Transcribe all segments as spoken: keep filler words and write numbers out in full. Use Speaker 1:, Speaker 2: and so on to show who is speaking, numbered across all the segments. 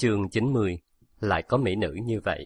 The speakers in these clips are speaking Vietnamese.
Speaker 1: Chương chín mươi. Lại có mỹ nữ như vậy.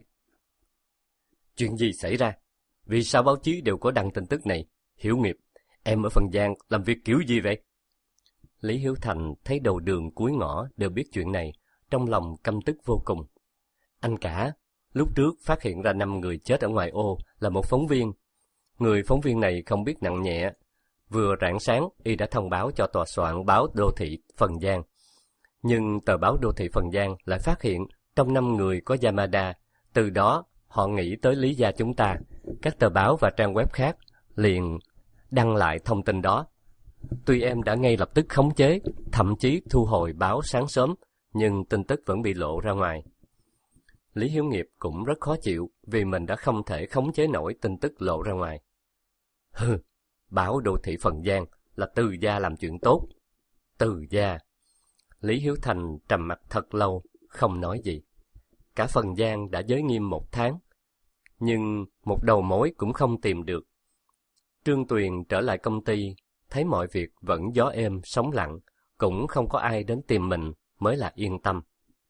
Speaker 1: Chuyện gì xảy ra? Vì sao báo chí đều có đăng tin tức này? Hiểu Nghiệp, em ở Phần Giang làm việc kiểu gì vậy? Lý Hiếu Thành thấy đầu đường cuối ngõ đều biết chuyện này, trong lòng căm tức vô cùng. Anh cả, lúc trước phát hiện ra năm người chết ở ngoài ô là một phóng viên. Người phóng viên này không biết nặng nhẹ. Vừa rạng sáng, y đã thông báo cho tòa soạn báo Đô thị Phần Giang. Nhưng tờ báo Đô thị Phần Giang lại phát hiện trong năm người có Yamada. Từ đó, họ nghĩ tới Lý gia chúng ta. Các tờ báo và trang web khác liền đăng lại thông tin đó. Tuy em đã ngay lập tức khống chế, thậm chí thu hồi báo sáng sớm, nhưng tin tức vẫn bị lộ ra ngoài. Lý Hiếu Nghiệp cũng rất khó chịu vì mình đã không thể khống chế nổi tin tức lộ ra ngoài. Hừ, báo Đô thị Phần Giang là Từ gia làm chuyện tốt. Từ gia. Lý Hiếu Thành trầm mặt thật lâu, không nói gì. Cả Phần Giang đã giới nghiêm một tháng, nhưng một đầu mối cũng không tìm được. Trương Tuyền trở lại công ty, thấy mọi việc vẫn gió êm sóng lặng, cũng không có ai đến tìm mình mới là yên tâm.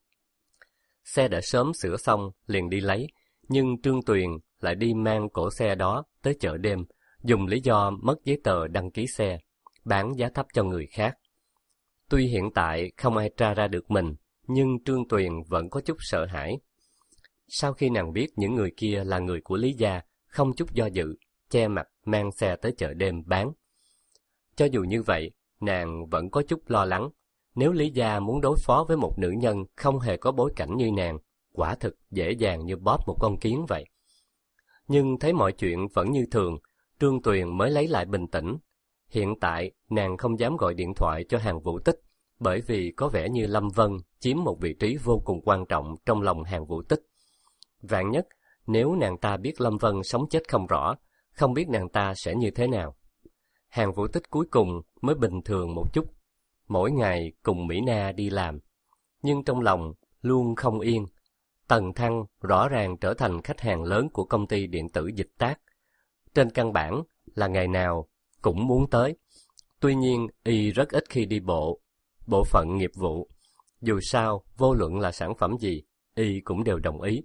Speaker 1: Xe đã sớm sửa xong, liền đi lấy, nhưng Trương Tuyền lại đi mang cỗ xe đó tới chợ đêm, dùng lý do mất giấy tờ đăng ký xe, bán giá thấp cho người khác. Tuy hiện tại không ai tra ra được mình, nhưng Trương Tuyền vẫn có chút sợ hãi. Sau khi nàng biết những người kia là người của Lý gia, không chút do dự, che mặt mang xe tới chợ đêm bán. Cho dù như vậy, nàng vẫn có chút lo lắng. Nếu Lý gia muốn đối phó với một nữ nhân không hề có bối cảnh như nàng, quả thực dễ dàng như bóp một con kiến vậy. Nhưng thấy mọi chuyện vẫn như thường, Trương Tuyền mới lấy lại bình tĩnh. Hiện tại, nàng không dám gọi điện thoại cho Hàn Vũ Tích, bởi vì có vẻ như Lâm Vân chiếm một vị trí vô cùng quan trọng trong lòng Hàn Vũ Tích. Vạn nhất, nếu nàng ta biết Lâm Vân sống chết không rõ, không biết nàng ta sẽ như thế nào. Hàn Vũ Tích cuối cùng mới bình thường một chút, mỗi ngày cùng Mỹ Na đi làm. Nhưng trong lòng luôn không yên. Tần Thăng rõ ràng trở thành khách hàng lớn của công ty điện tử Dịch Tác. Trên căn bản là ngày nào cũng muốn tới. Tuy nhiên, y rất ít khi đi bộ, bộ phận nghiệp vụ. Dù sao, vô luận là sản phẩm gì, y cũng đều đồng ý.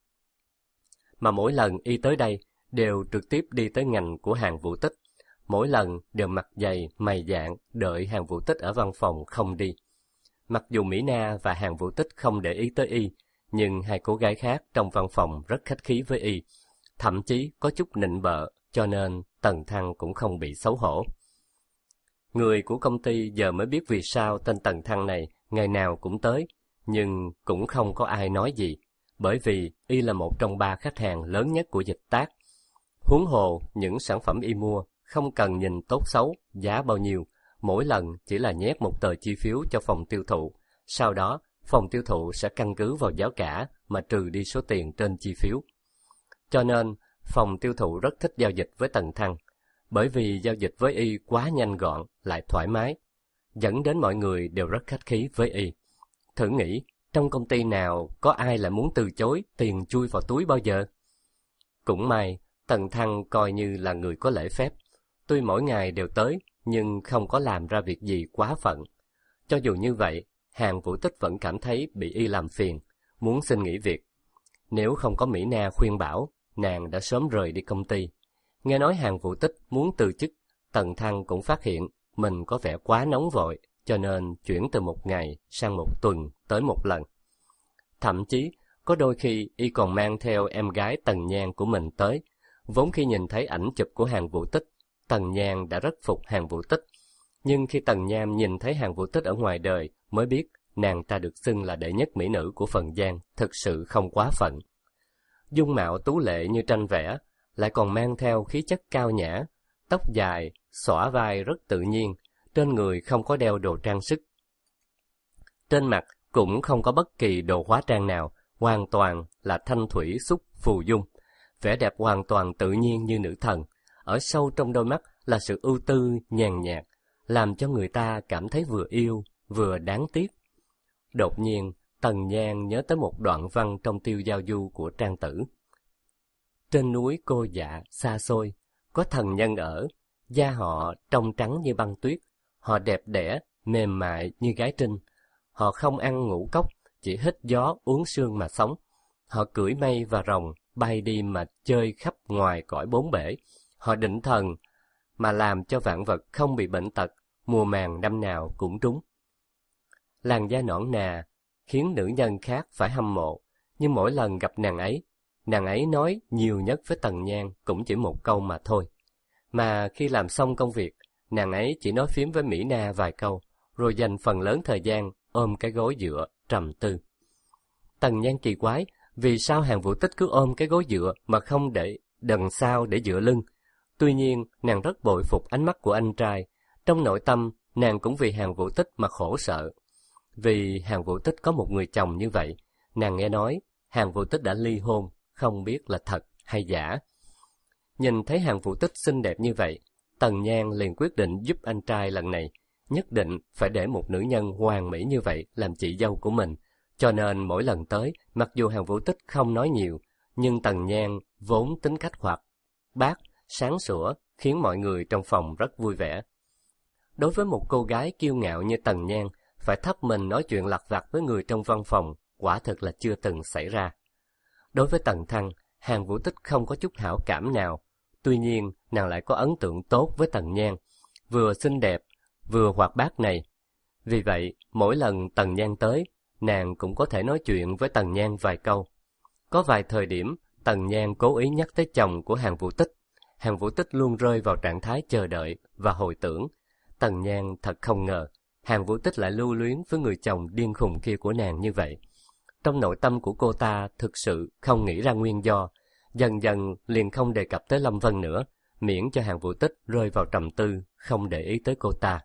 Speaker 1: Mà mỗi lần y tới đây, đều trực tiếp đi tới ngành của Hàn Vũ Tích. Mỗi lần đều mặt dày, mày dạn, đợi Hàn Vũ Tích ở văn phòng không đi. Mặc dù Mỹ Na và Hàn Vũ Tích không để ý tới y, nhưng hai cô gái khác trong văn phòng rất khách khí với y. Thậm chí có chút nịnh bợ, cho nên Tần Thăng cũng không bị xấu hổ. Người của công ty giờ mới biết vì sao tên Tần Thăng này ngày nào cũng tới, nhưng cũng không có ai nói gì, bởi vì y là một trong ba khách hàng lớn nhất của Dịch Tác. Huống hồ, những sản phẩm y mua không cần nhìn tốt xấu, giá bao nhiêu, mỗi lần chỉ là nhét một tờ chi phiếu cho phòng tiêu thụ, sau đó phòng tiêu thụ sẽ căn cứ vào giá cả mà trừ đi số tiền trên chi phiếu. Cho nên, phòng tiêu thụ rất thích giao dịch với Tần Thăng, bởi vì giao dịch với y quá nhanh gọn, lại thoải mái, dẫn đến mọi người đều rất khách khí với y. Thử nghĩ, trong công ty nào có ai lại muốn từ chối tiền chui vào túi bao giờ? Cũng may, Tần Thăng coi như là người có lễ phép. Tuy mỗi ngày đều tới, nhưng không có làm ra việc gì quá phận. Cho dù như vậy, Hàn Vũ Tích vẫn cảm thấy bị y làm phiền, muốn xin nghỉ việc. Nếu không có Mỹ Na khuyên bảo, nàng đã sớm rời đi công ty. Nghe nói Hàn Vũ Tích muốn từ chức, Tần Thăng cũng phát hiện mình có vẻ quá nóng vội, cho nên chuyển từ một ngày sang một tuần tới một lần. Thậm chí, có đôi khi y còn mang theo em gái Tần Nhan của mình tới. Vốn khi nhìn thấy ảnh chụp của Hàn Vũ Tích, Tần Nhan đã rất phục Hàn Vũ Tích. Nhưng khi Tần Nhan nhìn thấy Hàn Vũ Tích ở ngoài đời, mới biết nàng ta được xưng là đệ nhất mỹ nữ của Phần Giang, thực sự không quá phận. Dung mạo tú lệ như tranh vẽ, lại còn mang theo khí chất cao nhã, tóc dài, xõa vai rất tự nhiên, trên người không có đeo đồ trang sức. Trên mặt cũng không có bất kỳ đồ hóa trang nào, hoàn toàn là thanh thủy xúc phù dung. Vẻ đẹp hoàn toàn tự nhiên như nữ thần, ở sâu trong đôi mắt là sự ưu tư, nhàn nhạt, làm cho người ta cảm thấy vừa yêu, vừa đáng tiếc. Đột nhiên, Tần Nhan nhớ tới một đoạn văn trong Tiêu Giao Du của Trang Tử. Trên núi Cô Dạ xa xôi, có thần nhân ở, da họ trong trắng như băng tuyết, họ đẹp đẽ, mềm mại như gái trinh. Họ không ăn ngũ cốc, chỉ hít gió uống sương mà sống. Họ cưỡi mây và rồng, bay đi mà chơi khắp ngoài cõi bốn bể. Họ định thần, mà làm cho vạn vật không bị bệnh tật, mùa màng năm nào cũng trúng. Làn da nõn nà, khiến nữ nhân khác phải hâm mộ, nhưng mỗi lần gặp nàng ấy, nàng ấy nói nhiều nhất với Tần Nhan cũng chỉ một câu mà thôi. Mà khi làm xong công việc, nàng ấy chỉ nói phím với Mỹ Na vài câu, rồi dành phần lớn thời gian ôm cái gối dựa, trầm tư. Tần Nhan kỳ quái, vì sao Hàn Vũ Tích cứ ôm cái gối dựa mà không để đằng sau để dựa lưng. Tuy nhiên, nàng rất bội phục ánh mắt của anh trai. Trong nội tâm, nàng cũng vì Hàn Vũ Tích mà khổ sợ. Vì Hàn Vũ Tích có một người chồng như vậy, nàng nghe nói Hàn Vũ Tích đã ly hôn, không biết là thật hay giả. Nhìn thấy Hàn Vũ Tích xinh đẹp như vậy, Tần Nhan liền quyết định giúp anh trai lần này, nhất định phải để một nữ nhân hoàn mỹ như vậy làm chị dâu của mình. Cho nên mỗi lần tới, mặc dù Hàn Vũ Tích không nói nhiều, nhưng Tần Nhan vốn tính cách hoạt bát, sáng sủa, khiến mọi người trong phòng rất vui vẻ. Đối với một cô gái kiêu ngạo như Tần Nhan, phải thấp mình nói chuyện lặt vặt với người trong văn phòng, quả thực là chưa từng xảy ra. Đối với Tần Thăng, Hàn Vũ Tích không có chút hảo cảm nào. Tuy nhiên, nàng lại có ấn tượng tốt với Tần Nhan, vừa xinh đẹp, vừa hoạt bát này. Vì vậy, mỗi lần Tần Nhan tới, nàng cũng có thể nói chuyện với Tần Nhan vài câu. Có vài thời điểm, Tần Nhan cố ý nhắc tới chồng của Hàn Vũ Tích. Hàn Vũ Tích luôn rơi vào trạng thái chờ đợi và hồi tưởng. Tần Nhan thật không ngờ, Hàn Vũ Tích lại lưu luyến với người chồng điên khùng kia của nàng như vậy. Trong nội tâm của cô ta thực sự không nghĩ ra nguyên do, dần dần liền không đề cập tới Lâm Vân nữa, miễn cho Hàn Vũ Tích rơi vào trầm tư, không để ý tới cô ta.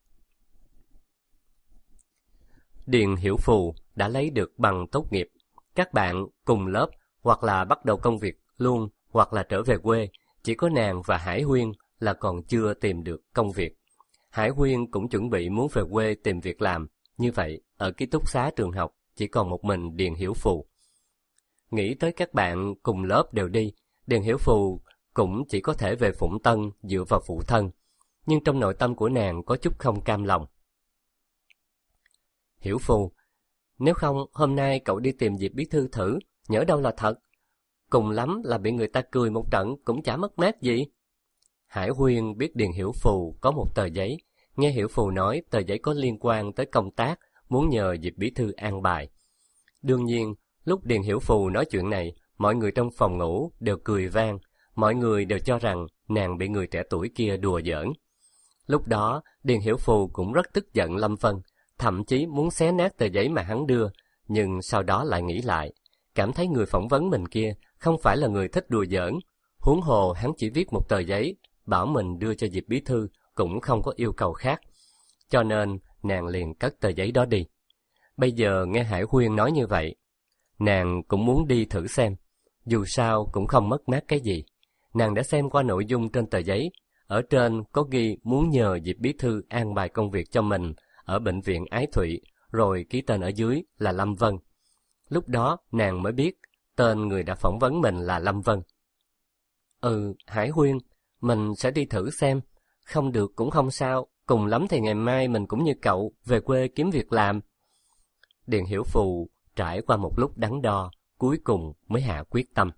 Speaker 1: Điền Hiểu Phù đã lấy được bằng tốt nghiệp. Các bạn cùng lớp hoặc là bắt đầu công việc luôn hoặc là trở về quê, chỉ có nàng và Hải Huyên là còn chưa tìm được công việc. Hải Huyên cũng chuẩn bị muốn về quê tìm việc làm, như vậy ở ký túc xá trường học chỉ còn một mình Điền Hiểu Phù. Nghĩ tới các bạn cùng lớp đều đi, Điền Hiểu Phù cũng chỉ có thể về Phụng Tân dựa vào phụ thân, nhưng trong nội tâm của nàng có chút không cam lòng. Hiểu Phù, nếu không hôm nay cậu đi tìm Diệp bí thư thử, nhỡ đâu là thật. Cùng lắm là bị người ta cười một trận cũng chả mất mát gì. Hải Huyên biết Điền Hiểu Phù có một tờ giấy, nghe Hiểu Phù nói tờ giấy có liên quan tới công tác, muốn nhờ Diệp bí thư an bài. Đương nhiên, lúc Điền Hiểu Phù nói chuyện này, mọi người trong phòng ngủ đều cười vang, mọi người đều cho rằng nàng bị người trẻ tuổi kia đùa giỡn. Lúc đó, Điền Hiểu Phù cũng rất tức giận Lâm Vân, thậm chí muốn xé nát tờ giấy mà hắn đưa, nhưng sau đó lại nghĩ lại, cảm thấy người phỏng vấn mình kia không phải là người thích đùa giỡn, huống hồ hắn chỉ viết một tờ giấy, bảo mình đưa cho Diệp bí thư, cũng không có yêu cầu khác. Cho nên, nàng liền cất tờ giấy đó đi. Bây giờ nghe Hải Huyên nói như vậy, nàng cũng muốn đi thử xem, dù sao cũng không mất mát cái gì. Nàng đã xem qua nội dung trên tờ giấy, ở trên có ghi muốn nhờ Diệp bí thư an bài công việc cho mình ở bệnh viện Ái Thụy, rồi ký tên ở dưới là Lâm Vân. Lúc đó nàng mới biết tên người đã phỏng vấn mình là Lâm Vân. Ừ, Hải Huyên, mình sẽ đi thử xem, không được cũng không sao, cùng lắm thì ngày mai mình cũng như cậu về quê kiếm việc làm. Điền Hiểu Phù trải qua một lúc đắn đo, cuối cùng mới hạ quyết tâm.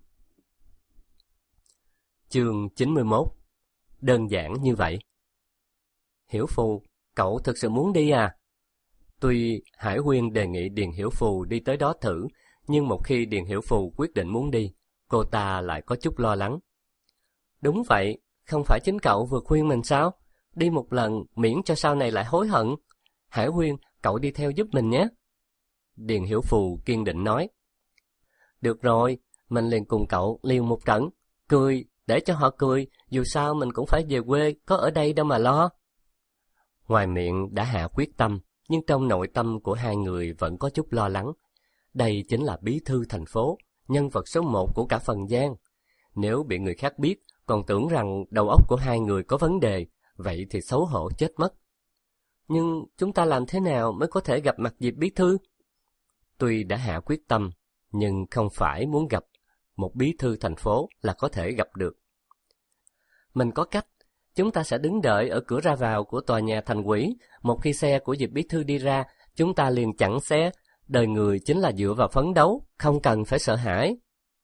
Speaker 1: Chương chín mươi mốt. Đơn giản như vậy. Hiểu Phù, cậu thực sự muốn đi à? Tuy Hải Huyên đề nghị Điền Hiểu Phù đi tới đó thử, nhưng một khi Điền Hiểu Phù quyết định muốn đi, cô ta lại có chút lo lắng. Đúng vậy, không phải chính cậu vừa khuyên mình sao? Đi một lần miễn cho sau này lại hối hận. Hải Huyên, cậu đi theo giúp mình nhé. Điền Hiểu Phù kiên định nói. Được rồi, mình liền cùng cậu liều một trận, cười, để cho họ cười, dù sao mình cũng phải về quê, có ở đây đâu mà lo. Ngoài miệng đã hạ quyết tâm, nhưng trong nội tâm của hai người vẫn có chút lo lắng. Đây chính là bí thư thành phố, nhân vật số một của cả Phần Giang. Nếu bị người khác biết, còn tưởng rằng đầu óc của hai người có vấn đề, vậy thì xấu hổ chết mất. Nhưng chúng ta làm thế nào mới có thể gặp mặt Diệp bí thư? Tuy đã hạ quyết tâm, nhưng không phải muốn gặp một bí thư thành phố là có thể gặp được. Mình có cách, chúng ta sẽ đứng đợi ở cửa ra vào của tòa nhà thành ủy, một khi xe của Diệp bí thư đi ra, chúng ta liền chặn xe, Đời người chính là dựa vào phấn đấu, không cần phải sợ hãi.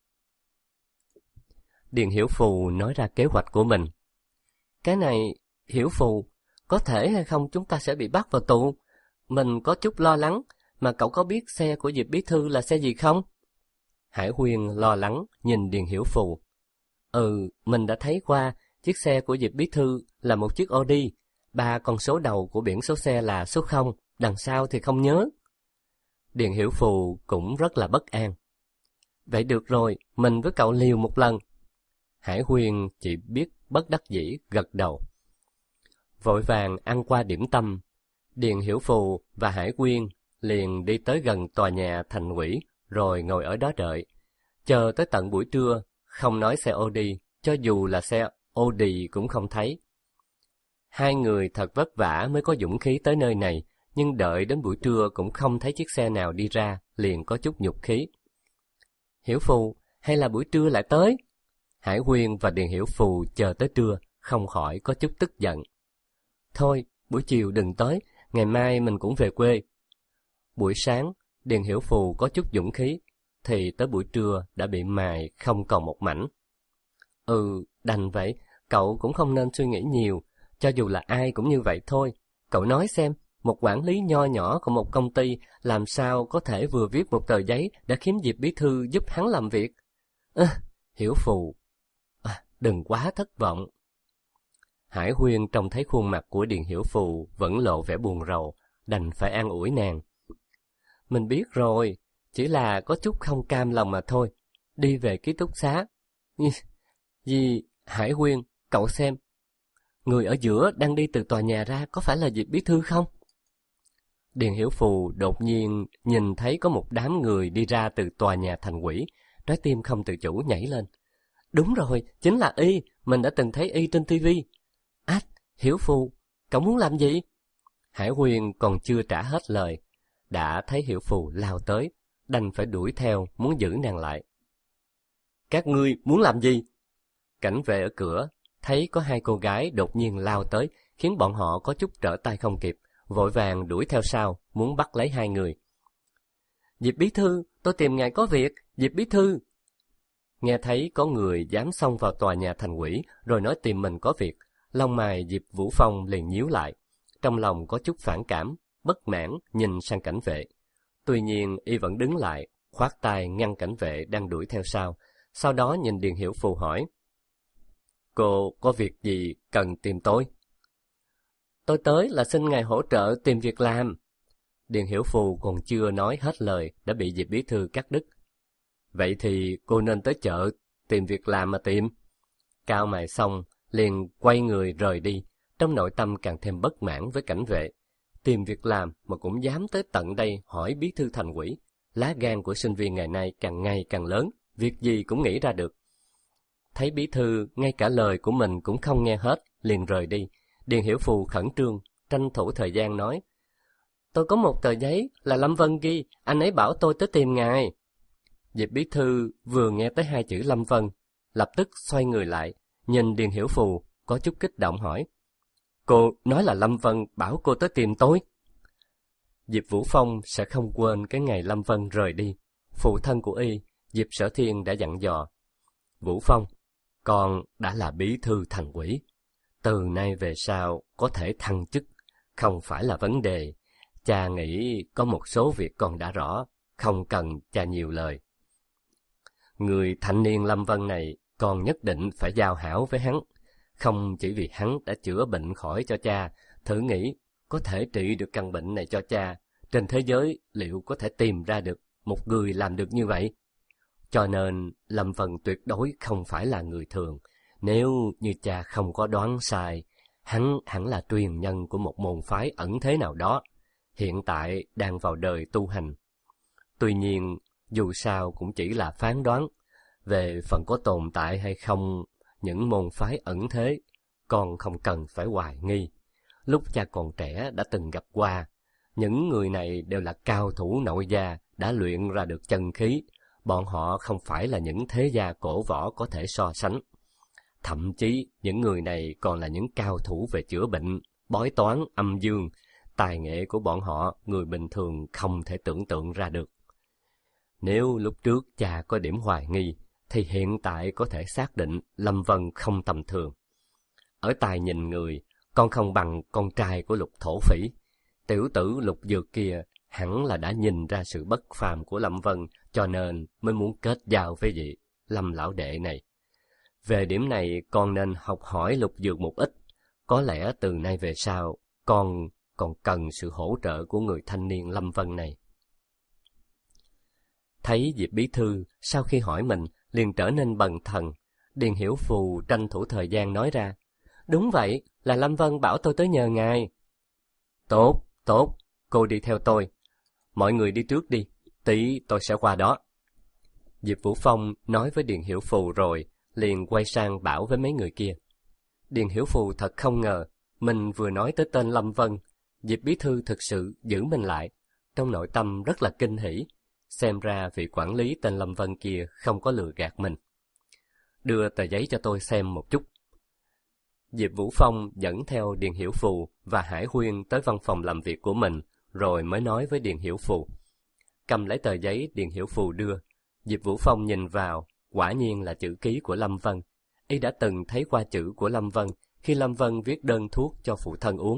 Speaker 1: Điền Hiểu Phù nói ra kế hoạch của mình. Cái này, Hiểu Phù, có thể hay không chúng ta sẽ bị bắt vào tù. Mình có chút lo lắng, mà cậu có biết xe của Diệp Bí Thư là xe gì không? Hải Huyên lo lắng nhìn Điền Hiểu Phù. Ừ, mình đã thấy qua, chiếc xe của Diệp Bí Thư là một chiếc Audi, ba con số đầu của biển số xe là số không, đằng sau thì không nhớ. Điền Hiểu Phù cũng rất là bất an. Vậy được rồi, mình với cậu liều một lần. Hải Huyên chỉ biết bất đắc dĩ gật đầu. Vội vàng ăn qua điểm tâm, Điền Hiểu Phù và Hải Huyên liền đi tới gần tòa nhà thành ủy rồi ngồi ở đó đợi. Chờ tới tận buổi trưa, không nói xe Audi, cho dù là xe Audi cũng không thấy. Hai người thật vất vả mới có dũng khí tới nơi này, nhưng đợi đến buổi trưa cũng không thấy chiếc xe nào đi ra, liền có chút nhục khí. Hiểu Phù, hay là buổi trưa lại tới? Hải Huyên và Điền Hiểu Phù chờ tới trưa, không khỏi có chút tức giận. Thôi, buổi chiều đừng tới, ngày mai mình cũng về quê. Buổi sáng, Điền Hiểu Phù có chút dũng khí, thì tới buổi trưa đã bị mài không còn một mảnh. Ừ, đành vậy, cậu cũng không nên suy nghĩ nhiều, cho dù là ai cũng như vậy thôi. Cậu nói xem, một quản lý nho nhỏ của một công ty làm sao có thể vừa viết một tờ giấy đã khiến Diệp Bí Thư giúp hắn làm việc? À, Hiểu Phù, à, đừng quá thất vọng. Hải Huyên trông thấy khuôn mặt của Điền Hiểu Phù vẫn lộ vẻ buồn rầu, đành phải an ủi nàng. Mình biết rồi, chỉ là có chút không cam lòng mà thôi. Đi về ký túc xá. Gì, Hải Huyên, cậu xem. Người ở giữa đang đi từ tòa nhà ra có phải là Diệp Bí Thư không? Điền Hiểu Phù đột nhiên nhìn thấy có một đám người đi ra từ tòa nhà thành ủy, trái tim không tự chủ nhảy lên. Đúng rồi, chính là y, mình đã từng thấy y trên tivi. Ách, Hiểu Phù, cậu muốn làm gì? Hải Huyên còn chưa trả hết lời, đã thấy Hiểu Phù lao tới, đành phải đuổi theo muốn giữ nàng lại. Các ngươi muốn làm gì? Cảnh vệ ở cửa thấy có hai cô gái đột nhiên lao tới, khiến bọn họ có chút trở tay không kịp, vội vàng đuổi theo sau, muốn bắt lấy hai người. Diệp Bí Thư, tôi tìm ngài có việc, Diệp Bí Thư. Nghe thấy có người dám xông vào tòa nhà thành ủy rồi nói tìm mình có việc, lông mày Diệp Vũ Phong liền nhíu lại, trong lòng có chút phản cảm, bất mãn nhìn sang cảnh vệ. Tuy nhiên y vẫn đứng lại, khoát tay ngăn cảnh vệ đang đuổi theo sau, sau đó nhìn Điền Hiểu Phù hỏi. Cô có việc gì cần tìm tôi? Tôi tới là xin ngài hỗ trợ tìm việc làm. Điền Hiểu Phù còn chưa nói hết lời đã bị Diệp Bí Thư cắt đứt. Vậy thì cô nên tới chợ tìm việc làm mà tìm. Cao mày xong liền quay người rời đi, trong nội tâm càng thêm bất mãn với cảnh vệ. Tìm việc làm mà cũng dám tới tận đây hỏi Bí Thư thành ủy. Lá gan của sinh viên ngày nay càng ngày càng lớn, việc gì cũng nghĩ ra được. Thấy Bí Thư ngay cả lời của mình cũng không nghe hết, liền rời đi. Điền Hiểu Phù khẩn trương, tranh thủ thời gian nói. Tôi có một tờ giấy là Lâm Vân ghi, anh ấy bảo tôi tới tìm ngài. Diệp Bí Thư vừa nghe tới hai chữ Lâm Vân, lập tức xoay người lại, nhìn Điền Hiểu Phù, có chút kích động hỏi. Cô nói là Lâm Vân bảo cô tới tìm tôi. Diệp Vũ Phong sẽ không quên cái ngày Lâm Vân rời đi. Phụ thân của y, Diệp Sở Thiên đã dặn dò. Vũ Phong, con đã là bí thư thành ủy. Từ nay về sau có thể thăng chức, không phải là vấn đề. Cha nghĩ có một số việc con đã rõ, không cần cha nhiều lời. Người thanh niên Lâm Vân này, con nhất định phải giao hảo với hắn. Không chỉ vì hắn đã chữa bệnh khỏi cho cha, thử nghĩ có thể trị được căn bệnh này cho cha. Trên thế giới liệu có thể tìm ra được một người làm được như vậy? Cho nên Lâm Vân tuyệt đối không phải là người thường. Nếu như cha không có đoán sai, hắn hẳn là truyền nhân của một môn phái ẩn thế nào đó, hiện tại đang vào đời tu hành. Tuy nhiên, dù sao cũng chỉ là phán đoán. Về phần có tồn tại hay không những môn phái ẩn thế, con không cần phải hoài nghi. Lúc cha còn trẻ đã từng gặp qua, những người này đều là cao thủ nội gia, đã luyện ra được chân khí. Bọn họ không phải là những thế gia cổ võ có thể so sánh. Thậm chí những người này còn là những cao thủ về chữa bệnh, bói toán, âm dương. tài nghệ của bọn họ người bình thường không thể tưởng tượng ra được. Nếu lúc trước cha có điểm hoài nghi, thì hiện tại có thể xác định Lâm Vân không tầm thường. Ở tài nhìn người, con không bằng con trai của Lục thổ phỉ. Tiểu tử Lục Dược kia hẳn là đã nhìn ra sự bất phàm của Lâm Vân, cho nên mới muốn kết giao với vị Lâm lão đệ này. Về điểm này, con nên học hỏi Lục Dược một ít. Có lẽ từ nay về sau, con còn cần sự hỗ trợ của người thanh niên Lâm Vân này. Thấy Diệp bí thư sau khi hỏi mình liền trở nên bần thần, Điền Hiểu Phù tranh thủ thời gian nói ra: Đúng vậy, là Lâm Vân bảo tôi tới nhờ ngài. Tốt, tốt, cô đi theo tôi. Mọi người đi trước đi, tí tôi sẽ qua đó. Diệp Vũ Phong nói với Điền Hiểu Phù rồi, liền quay sang bảo với mấy người kia. Điền Hiểu Phù thật không ngờ, mình vừa nói tới tên Lâm Vân, Diệp bí thư thực sự giữ mình lại, trong nội tâm rất là kinh hỉ. Xem ra vị quản lý tên Lâm Vân kia không có lừa gạt mình. Đưa tờ giấy cho tôi xem một chút. Diệp Vũ Phong dẫn theo Điền Hiểu Phù và Hải Huyên tới văn phòng làm việc của mình, rồi mới nói với Điền Hiểu Phù. Cầm lấy tờ giấy Điền Hiểu Phù đưa, Diệp Vũ Phong nhìn vào, quả nhiên là chữ ký của Lâm Vân. Y đã từng thấy qua chữ của Lâm Vân khi Lâm Vân viết đơn thuốc cho phụ thân uống.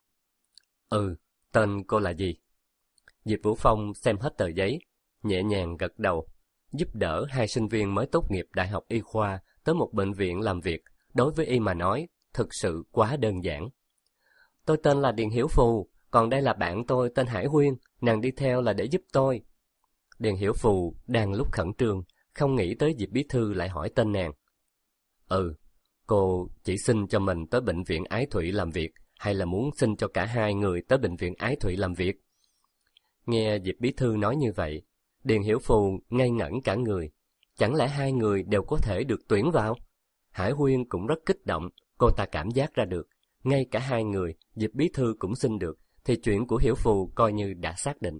Speaker 1: Ừ, tên cô là gì? Diệp Vũ Phong xem hết tờ giấy, nhẹ nhàng gật đầu. Giúp đỡ hai sinh viên mới tốt nghiệp Đại học Y khoa tới một bệnh viện làm việc, đối với y mà nói, thực sự quá đơn giản. Tôi tên là Điền Hiểu Phù, còn đây là bạn tôi tên Hải Huyên, nàng đi theo là để giúp tôi. Điền Hiểu Phù đang lúc khẩn trương, không nghĩ tới Diệp bí thư lại hỏi tên nàng. Ừ, cô chỉ xin cho mình tới bệnh viện Ái Thụy làm việc, hay là muốn xin cho cả hai người tới bệnh viện Ái Thụy làm việc? Nghe Diệp bí thư nói như vậy, Điền Hiểu Phù ngây ngẩn cả người. Chẳng lẽ hai người đều có thể được tuyển vào? Hải Huyên cũng rất kích động, cô ta cảm giác ra được, ngay cả hai người, Diệp bí thư cũng xin được, thì chuyện của Hiểu Phù coi như đã xác định.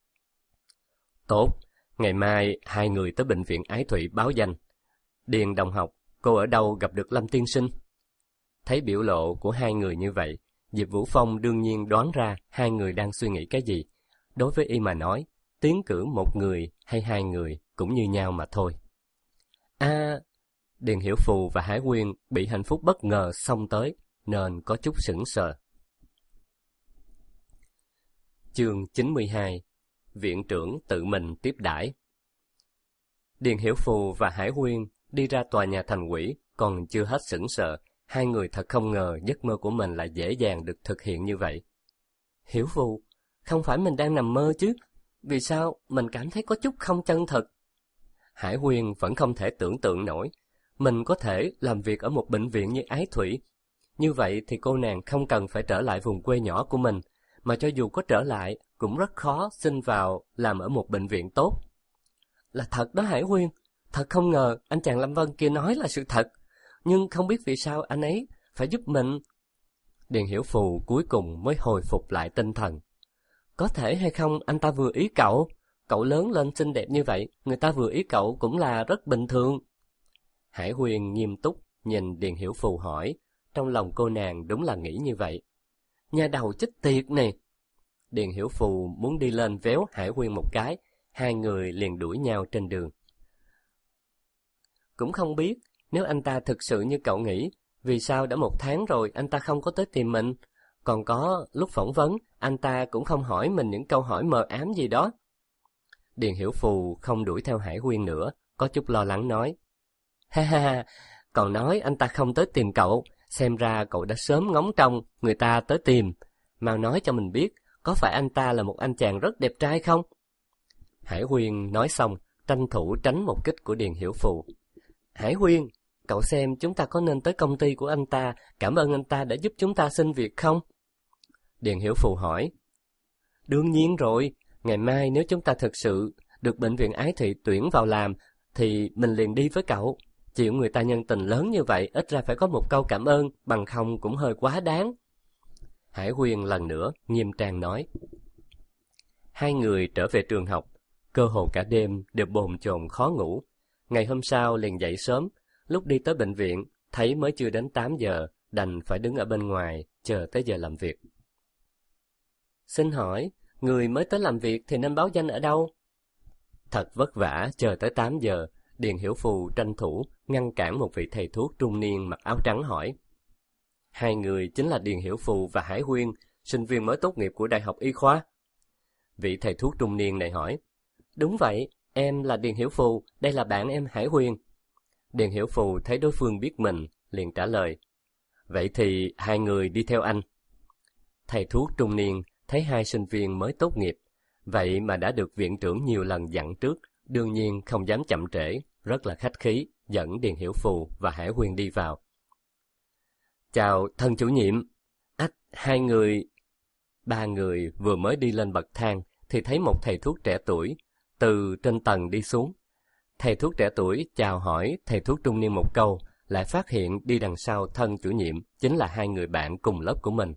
Speaker 1: Tốt, ngày mai hai người tới bệnh viện Ái Thụy báo danh. Điền đồng học, cô ở đâu gặp được Lâm tiên sinh? Thấy biểu lộ của hai người như vậy, Diệp Vũ Phong đương nhiên đoán ra hai người đang suy nghĩ cái gì. Đối với y mà nói, tiến cử một người hay hai người cũng như nhau mà thôi. À, Điền Hiểu Phù và Hải Huyên bị hạnh phúc bất ngờ xông tới, nên có chút sững sờ. Chương chín mươi hai. Viện trưởng tự mình tiếp đãi. Điền Hiểu Phù và Hải Huyên đi ra tòa nhà thành ủy, còn chưa hết sững sờ, hai người thật không ngờ giấc mơ của mình lại dễ dàng được thực hiện như vậy. Hiểu Phù, không phải mình đang nằm mơ chứ? Vì sao mình cảm thấy có chút không chân thực? Hải Huyên vẫn không thể tưởng tượng nổi, mình có thể làm việc ở một bệnh viện như Ái Thụy. Như vậy thì cô nàng không cần phải trở lại vùng quê nhỏ của mình, mà cho dù có trở lại, cũng rất khó xin vào làm ở một bệnh viện tốt. Là thật đó Hải Huyên, thật không ngờ anh chàng Lâm Vân kia nói là sự thật, nhưng không biết vì sao anh ấy phải giúp mình. Điền Hiểu Phù cuối cùng mới hồi phục lại tinh thần. Có thể hay không anh ta vừa ý cậu, cậu lớn lên xinh đẹp như vậy, người ta vừa ý cậu cũng là rất bình thường. Hải Huyên nghiêm túc nhìn Điền Hiểu Phù hỏi, trong lòng cô nàng đúng là nghĩ như vậy. Nhà đầu chết tiệt này. Điền Hiểu Phù muốn đi lên véo Hải Huyên một cái, hai người liền đuổi nhau trên đường. Cũng không biết, nếu anh ta thực sự như cậu nghĩ, vì sao đã một tháng rồi anh ta không có tới tìm mình? Còn có lúc phỏng vấn, anh ta cũng không hỏi mình những câu hỏi mờ ám gì đó. Điền Hiểu Phù không đuổi theo Hải Huyên nữa, có chút lo lắng nói. Ha ha ha, còn nói anh ta không tới tìm cậu, xem ra cậu đã sớm ngóng trông người ta tới tìm. Mau nói cho mình biết, có phải anh ta là một anh chàng rất đẹp trai không? Hải Huyên nói xong, tranh thủ tránh một kích của Điền Hiểu Phù. Hải Huyên, cậu xem chúng ta có nên tới công ty của anh ta, cảm ơn anh ta đã giúp chúng ta xin việc không? Điền Hiểu Phù hỏi. Đương nhiên rồi, ngày mai nếu chúng ta thực sự được bệnh viện Ái Thụy tuyển vào làm, thì mình liền đi với cậu. Chịu người ta nhân tình lớn như vậy, ít ra phải có một câu cảm ơn, bằng không cũng hơi quá đáng. Hải Huyên lần nữa nghiêm trang nói. Hai người trở về trường học, cơ hồ cả đêm đều bồn chồn khó ngủ. Ngày hôm sau liền dậy sớm, lúc đi tới bệnh viện, thấy mới chưa đến tám giờ, đành phải đứng ở bên ngoài, chờ tới giờ làm việc. Xin hỏi, người mới tới làm việc thì nên báo danh ở đâu? Thật vất vả chờ tới tám giờ, Điền Hiểu Phù tranh thủ ngăn cản một vị thầy thuốc trung niên mặc áo trắng hỏi. Hai người chính là Điền Hiểu Phù và Hải Huyên, sinh viên mới tốt nghiệp của Đại học Y khoa. Vị thầy thuốc trung niên này hỏi. Đúng vậy, em là Điền Hiểu Phù, đây là bạn em Hải Huyên. Điền Hiểu Phù thấy đối phương biết mình, liền trả lời. Vậy thì hai người đi theo anh. Thầy thuốc trung niên thấy hai sinh viên mới tốt nghiệp, vậy mà đã được viện trưởng nhiều lần dặn trước, đương nhiên không dám chậm trễ, rất là khách khí, dẫn Điền Hiểu Phù và Hải Huyên đi vào. Chào thân chủ nhiệm. Ách, hai người... Ba người vừa mới đi lên bậc thang thì thấy một thầy thuốc trẻ tuổi từ trên tầng đi xuống. Thầy thuốc trẻ tuổi chào hỏi thầy thuốc trung niên một câu, lại phát hiện đi đằng sau thân chủ nhiệm chính là hai người bạn cùng lớp của mình.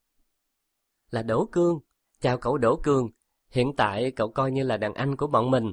Speaker 1: Là Đỗ Cương. Chào cậu Đỗ Cương. Hiện tại cậu coi như là đàn anh của bọn mình.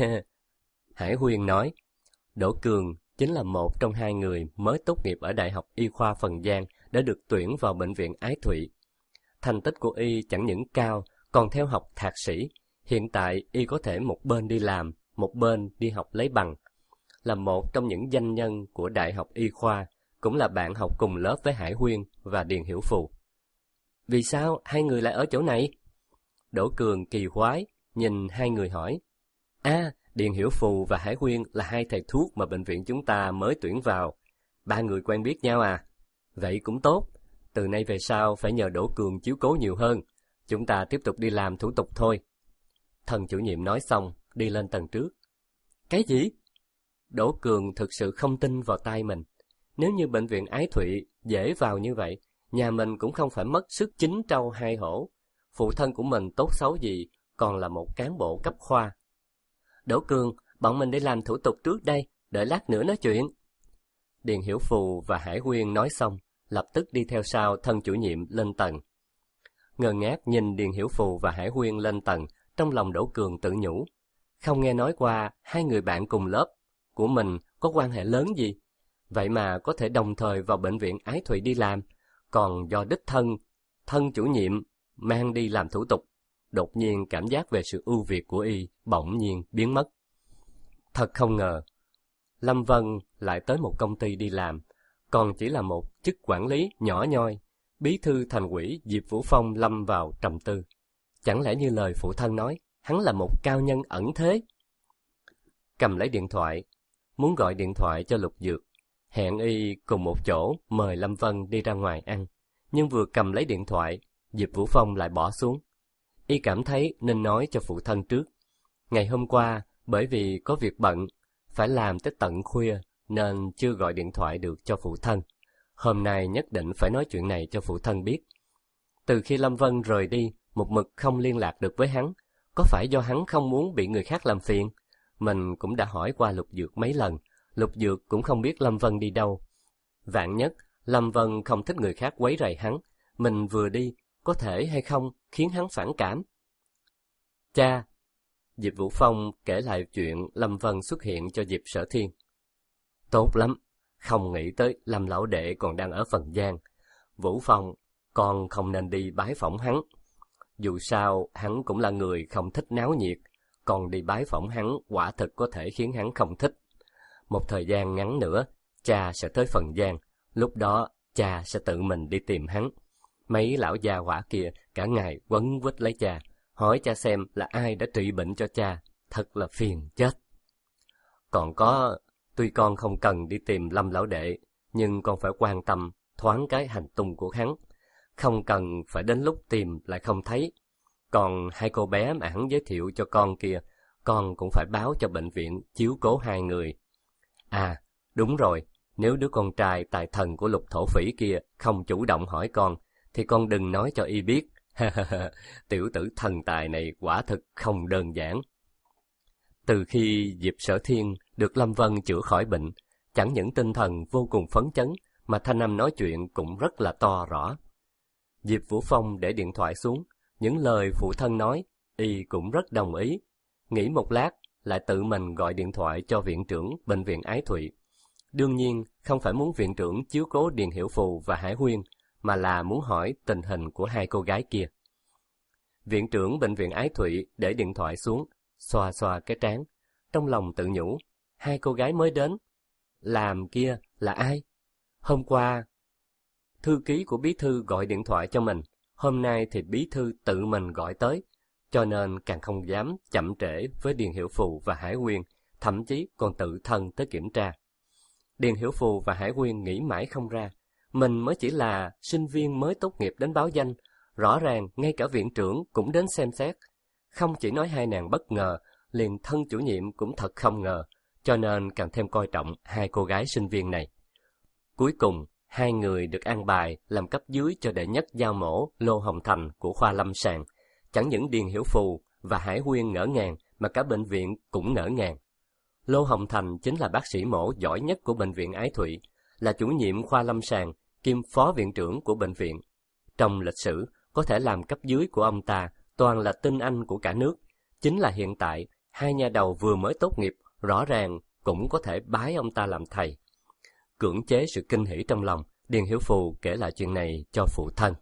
Speaker 1: Hải Huyên nói. Đỗ Cương chính là một trong hai người mới tốt nghiệp ở Đại học Y khoa Phần Giang đã được tuyển vào bệnh viện Ái Thụy. Thành tích của y chẳng những cao, còn theo học thạc sĩ. Hiện tại y có thể một bên đi làm, một bên đi học lấy bằng. Là một trong những danh nhân của Đại học Y khoa, cũng là bạn học cùng lớp với Hải Huyên và Điền Hiểu Phù. Vì sao hai người lại ở chỗ này? Đỗ Cường kỳ quái, nhìn hai người hỏi. À, Điền Hiểu Phù và Hải Huyên là hai thầy thuốc mà bệnh viện chúng ta mới tuyển vào. Ba người quen biết nhau à? Vậy cũng tốt. Từ nay về sau phải nhờ Đỗ Cường chiếu cố nhiều hơn. Chúng ta tiếp tục đi làm thủ tục thôi. Thần chủ nhiệm nói xong, đi lên tầng trước. Cái gì? Đỗ Cường thực sự không tin vào tai mình. Nếu như bệnh viện Ái Thụy dễ vào như vậy, nhà mình cũng không phải mất sức chín trâu hai hổ. Phụ thân của mình tốt xấu gì, còn là một cán bộ cấp khoa. Đỗ Cường, bọn mình đi làm thủ tục trước đây, đợi lát nữa nói chuyện. Điền Hiểu Phù và Hải Huyên nói xong, lập tức đi theo sau thân chủ nhiệm lên tầng. Ngơ ngác nhìn Điền Hiểu Phù và Hải Huyên lên tầng, trong lòng Đỗ Cường tự nhủ. Không nghe nói qua hai người bạn cùng lớp của mình có quan hệ lớn gì, vậy mà có thể đồng thời vào bệnh viện Ái Thụy đi làm, còn do đích thân, thân chủ nhiệm mang đi làm thủ tục. Đột nhiên cảm giác về sự ưu việt của y bỗng nhiên biến mất. Thật không ngờ, Lâm Vân lại tới một công ty đi làm, còn chỉ là một chức quản lý nhỏ nhoi. Bí thư thành ủy Diệp Vũ Phong lâm vào trầm tư. Chẳng lẽ như lời phụ thân nói, hắn là một cao nhân ẩn thế? Cầm lấy điện thoại, muốn gọi điện thoại cho Lục Dược, hẹn y cùng một chỗ mời Lâm Vân đi ra ngoài ăn. Nhưng vừa cầm lấy điện thoại, Diệp Vũ Phong lại bỏ xuống. Y cảm thấy nên nói cho phụ thân trước. Ngày hôm qua, bởi vì có việc bận, phải làm tới tận khuya, nên chưa gọi điện thoại được cho phụ thân. Hôm nay nhất định phải nói chuyện này cho phụ thân biết. Từ khi Lâm Vân rời đi, một mực không liên lạc được với hắn. Có phải do hắn không muốn bị người khác làm phiền? Mình cũng đã hỏi qua Lục Dược mấy lần. Lục Dược cũng không biết Lâm Vân đi đâu. Vạn nhất, Lâm Vân không thích người khác quấy rầy hắn. Mình vừa đi, có thể hay không khiến hắn phản cảm. Cha! Diệp Vũ Phong kể lại chuyện Lâm Vân xuất hiện cho Diệp Sở Thiên. Tốt lắm! Không nghĩ tới Lâm lão đệ còn đang ở Phần Giang. Vũ Phong, con không nên đi bái phỏng hắn. Dù sao, hắn cũng là người không thích náo nhiệt. Còn đi bái phỏng hắn quả thực có thể khiến hắn không thích. Một thời gian ngắn nữa, cha sẽ tới Phần Giang. Lúc đó, cha sẽ tự mình đi tìm hắn. Mấy lão già hỏa kia cả ngày quấn quýt lấy cha, hỏi cha xem là ai đã trị bệnh cho cha. Thật là phiền chết. Còn có... Tuy con không cần đi tìm Lâm lão đệ, nhưng con phải quan tâm thoáng cái hành tung của hắn. Không cần phải đến lúc tìm lại không thấy. Còn hai cô bé mà hắn giới thiệu cho con kia, con cũng phải báo cho bệnh viện chiếu cố hai người. À, đúng rồi, nếu đứa con trai tài thần của Lục thổ phỉ kia không chủ động hỏi con, thì con đừng nói cho y biết. Tiểu tử thần tài này quả thực không đơn giản. Từ khi Diệp Sở Thiên được Lâm Vân chữa khỏi bệnh, chẳng những tinh thần vô cùng phấn chấn, mà thanh âm nói chuyện cũng rất là to rõ. Diệp Vũ Phong để điện thoại xuống, những lời phụ thân nói, y cũng rất đồng ý. Nghĩ một lát, lại tự mình gọi điện thoại cho viện trưởng bệnh viện Ái Thụy. Đương nhiên, không phải muốn viện trưởng chiếu cố Điền Hiểu Phù và Hải Huyên, mà là muốn hỏi tình hình của hai cô gái kia. Viện trưởng bệnh viện Ái Thụy để điện thoại xuống, xoa xoa cái trán, trong lòng tự nhủ, hai cô gái mới đến, làm kia là ai? Hôm qua, thư ký của bí thư gọi điện thoại cho mình, hôm nay thì bí thư tự mình gọi tới, cho nên càng không dám chậm trễ với Điền Hiểu Phù và Hải Quyên, thậm chí còn tự thân tới kiểm tra. Điền Hiểu Phù và Hải Quyên nghĩ mãi không ra, mình mới chỉ là sinh viên mới tốt nghiệp đến báo danh, rõ ràng ngay cả viện trưởng cũng đến xem xét. Không chỉ nói hai nàng bất ngờ, liền thân chủ nhiệm cũng thật không ngờ, cho nên càng thêm coi trọng hai cô gái sinh viên này. Cuối cùng, hai người được an bài làm cấp dưới cho đệ nhất giao mổ Lô Hồng Thành của khoa lâm sàng. Chẳng những Điền Hiểu Phù và Hải Quyên ngỡ ngàng, mà cả bệnh viện cũng ngỡ ngàng. Lô Hồng Thành chính là bác sĩ mổ giỏi nhất của bệnh viện Ái Thụy, là chủ nhiệm khoa lâm sàng, kiêm phó viện trưởng của bệnh viện. Trong lịch sử, có thể làm cấp dưới của ông ta toàn là tinh anh của cả nước. Chính là hiện tại, hai nha đầu vừa mới tốt nghiệp, rõ ràng cũng có thể bái ông ta làm thầy. Cưỡng chế sự kinh hỉ trong lòng, Điền Hiểu Phù kể lại chuyện này cho phụ thân.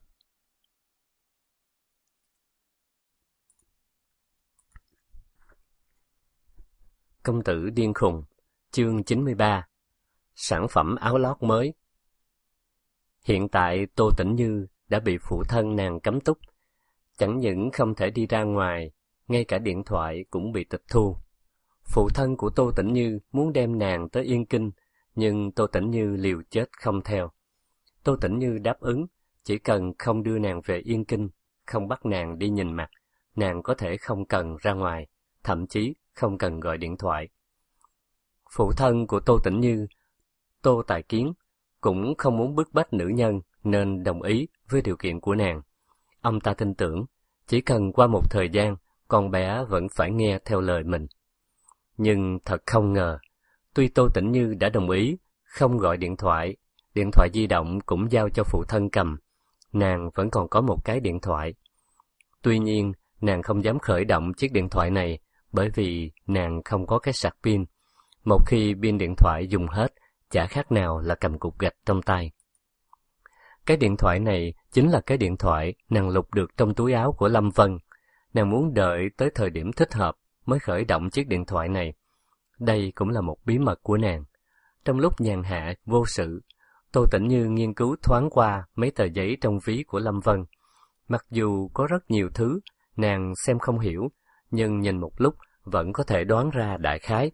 Speaker 1: Công tử điên khùng, chương chín mươi ba. Sản phẩm áo lót mới. Hiện tại Tô Tĩnh Như đã bị phụ thân nàng cấm túc, chẳng những không thể đi ra ngoài, ngay cả điện thoại cũng bị tịch thu. Phụ thân của Tô Tĩnh Như muốn đem nàng tới Yên Kinh, nhưng Tô Tĩnh Như liều chết không theo. Tô Tĩnh Như đáp ứng, chỉ cần không đưa nàng về Yên Kinh, không bắt nàng đi nhìn mặt, nàng có thể không cần ra ngoài, thậm chí không cần gọi điện thoại. Phụ thân của Tô Tĩnh Như, Tô Tài Kiến, cũng không muốn bức bách nữ nhân nên đồng ý với điều kiện của nàng. Ông ta tin tưởng, chỉ cần qua một thời gian, con bé vẫn phải nghe theo lời mình. Nhưng thật không ngờ, tuy Tô Tĩnh Như đã đồng ý, không gọi điện thoại, điện thoại di động cũng giao cho phụ thân cầm, nàng vẫn còn có một cái điện thoại. Tuy nhiên, nàng không dám khởi động chiếc điện thoại này, bởi vì nàng không có cái sạc pin. Một khi pin điện thoại dùng hết, chả khác nào là cầm cục gạch trong tay. Cái điện thoại này chính là cái điện thoại nàng lục được trong túi áo của Lâm Vân. Nàng muốn đợi tới thời điểm thích hợp mới khởi động chiếc điện thoại này. Đây cũng là một bí mật của nàng. Trong lúc nhàn hạ vô sự, Tô Tĩnh Như nghiên cứu thoáng qua mấy tờ giấy trong ví của Lâm Vân. Mặc dù có rất nhiều thứ nàng xem không hiểu, nhưng nhìn một lúc vẫn có thể đoán ra đại khái.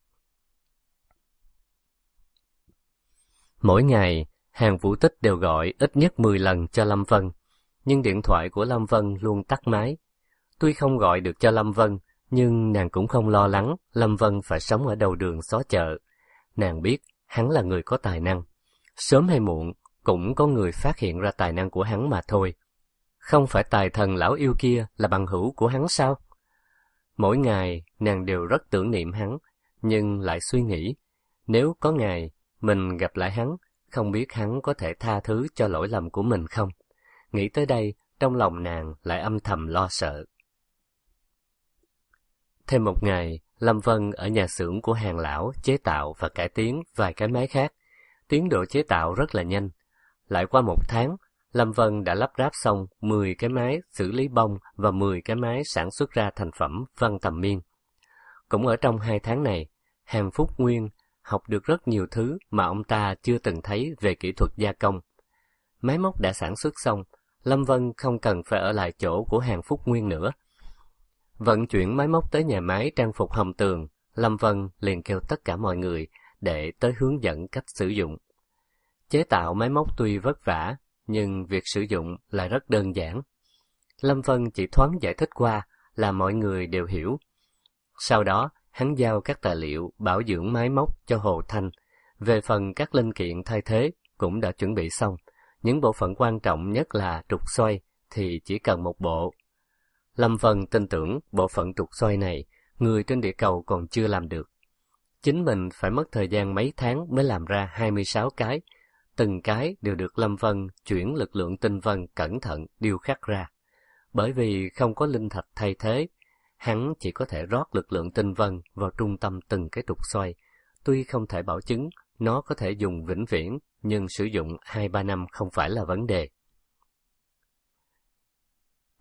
Speaker 1: Mỗi ngày, Hàn Vũ Tích đều gọi ít nhất mười lần cho Lâm Vân, nhưng điện thoại của Lâm Vân luôn tắt máy. Tuy không gọi được cho Lâm Vân, nhưng nàng cũng không lo lắng Lâm Vân phải sống ở đầu đường xó chợ. Nàng biết hắn là người có tài năng. Sớm hay muộn, cũng có người phát hiện ra tài năng của hắn mà thôi. Không phải tài thần lão yêu kia là bằng hữu của hắn sao? Mỗi ngày, nàng đều rất tưởng niệm hắn, nhưng lại suy nghĩ, nếu có ngày mình gặp lại hắn, không biết hắn có thể tha thứ cho lỗi lầm của mình không? Nghĩ tới đây, trong lòng nàng lại âm thầm lo sợ. Thêm một ngày, Lâm Vân ở nhà xưởng của Hàn lão chế tạo và cải tiến vài cái máy khác. Tiến độ chế tạo rất là nhanh. Lại qua một tháng, Lâm Vân đã lắp ráp xong mười cái máy xử lý bông và mười cái máy sản xuất ra thành phẩm Văn Tầm Miên. Cũng ở trong hai tháng này, Hàn Phúc Nguyên học được rất nhiều thứ mà ông ta chưa từng thấy về kỹ thuật gia công. Máy móc đã sản xuất xong, Lâm Vân không cần phải ở lại chỗ của Hàn Phúc Nguyên nữa. Vận chuyển máy móc tới nhà máy trang phục Hồng Tường, Lâm Vân liền kêu tất cả mọi người để tới hướng dẫn cách sử dụng. Chế tạo máy móc tuy vất vả, nhưng việc sử dụng lại rất đơn giản. Lâm Vân chỉ thoáng giải thích qua là mọi người đều hiểu. Sau đó, hắn giao các tài liệu bảo dưỡng máy móc cho Hồ Thanh. Về phần các linh kiện thay thế cũng đã chuẩn bị xong. Những bộ phận quan trọng nhất là trục xoay thì chỉ cần một bộ. Lâm Vân tin tưởng bộ phận trục xoay này, người trên địa cầu còn chưa làm được. Chính mình phải mất thời gian mấy tháng mới làm ra hai mươi sáu cái. Từng cái đều được Lâm Vân chuyển lực lượng tinh vân cẩn thận điêu khắc ra. Bởi vì không có linh thạch thay thế, hắn chỉ có thể rót lực lượng tinh vân vào trung tâm từng cái trục xoay. Tuy không thể bảo chứng nó có thể dùng vĩnh viễn, nhưng sử dụng hai ba năm không phải là vấn đề.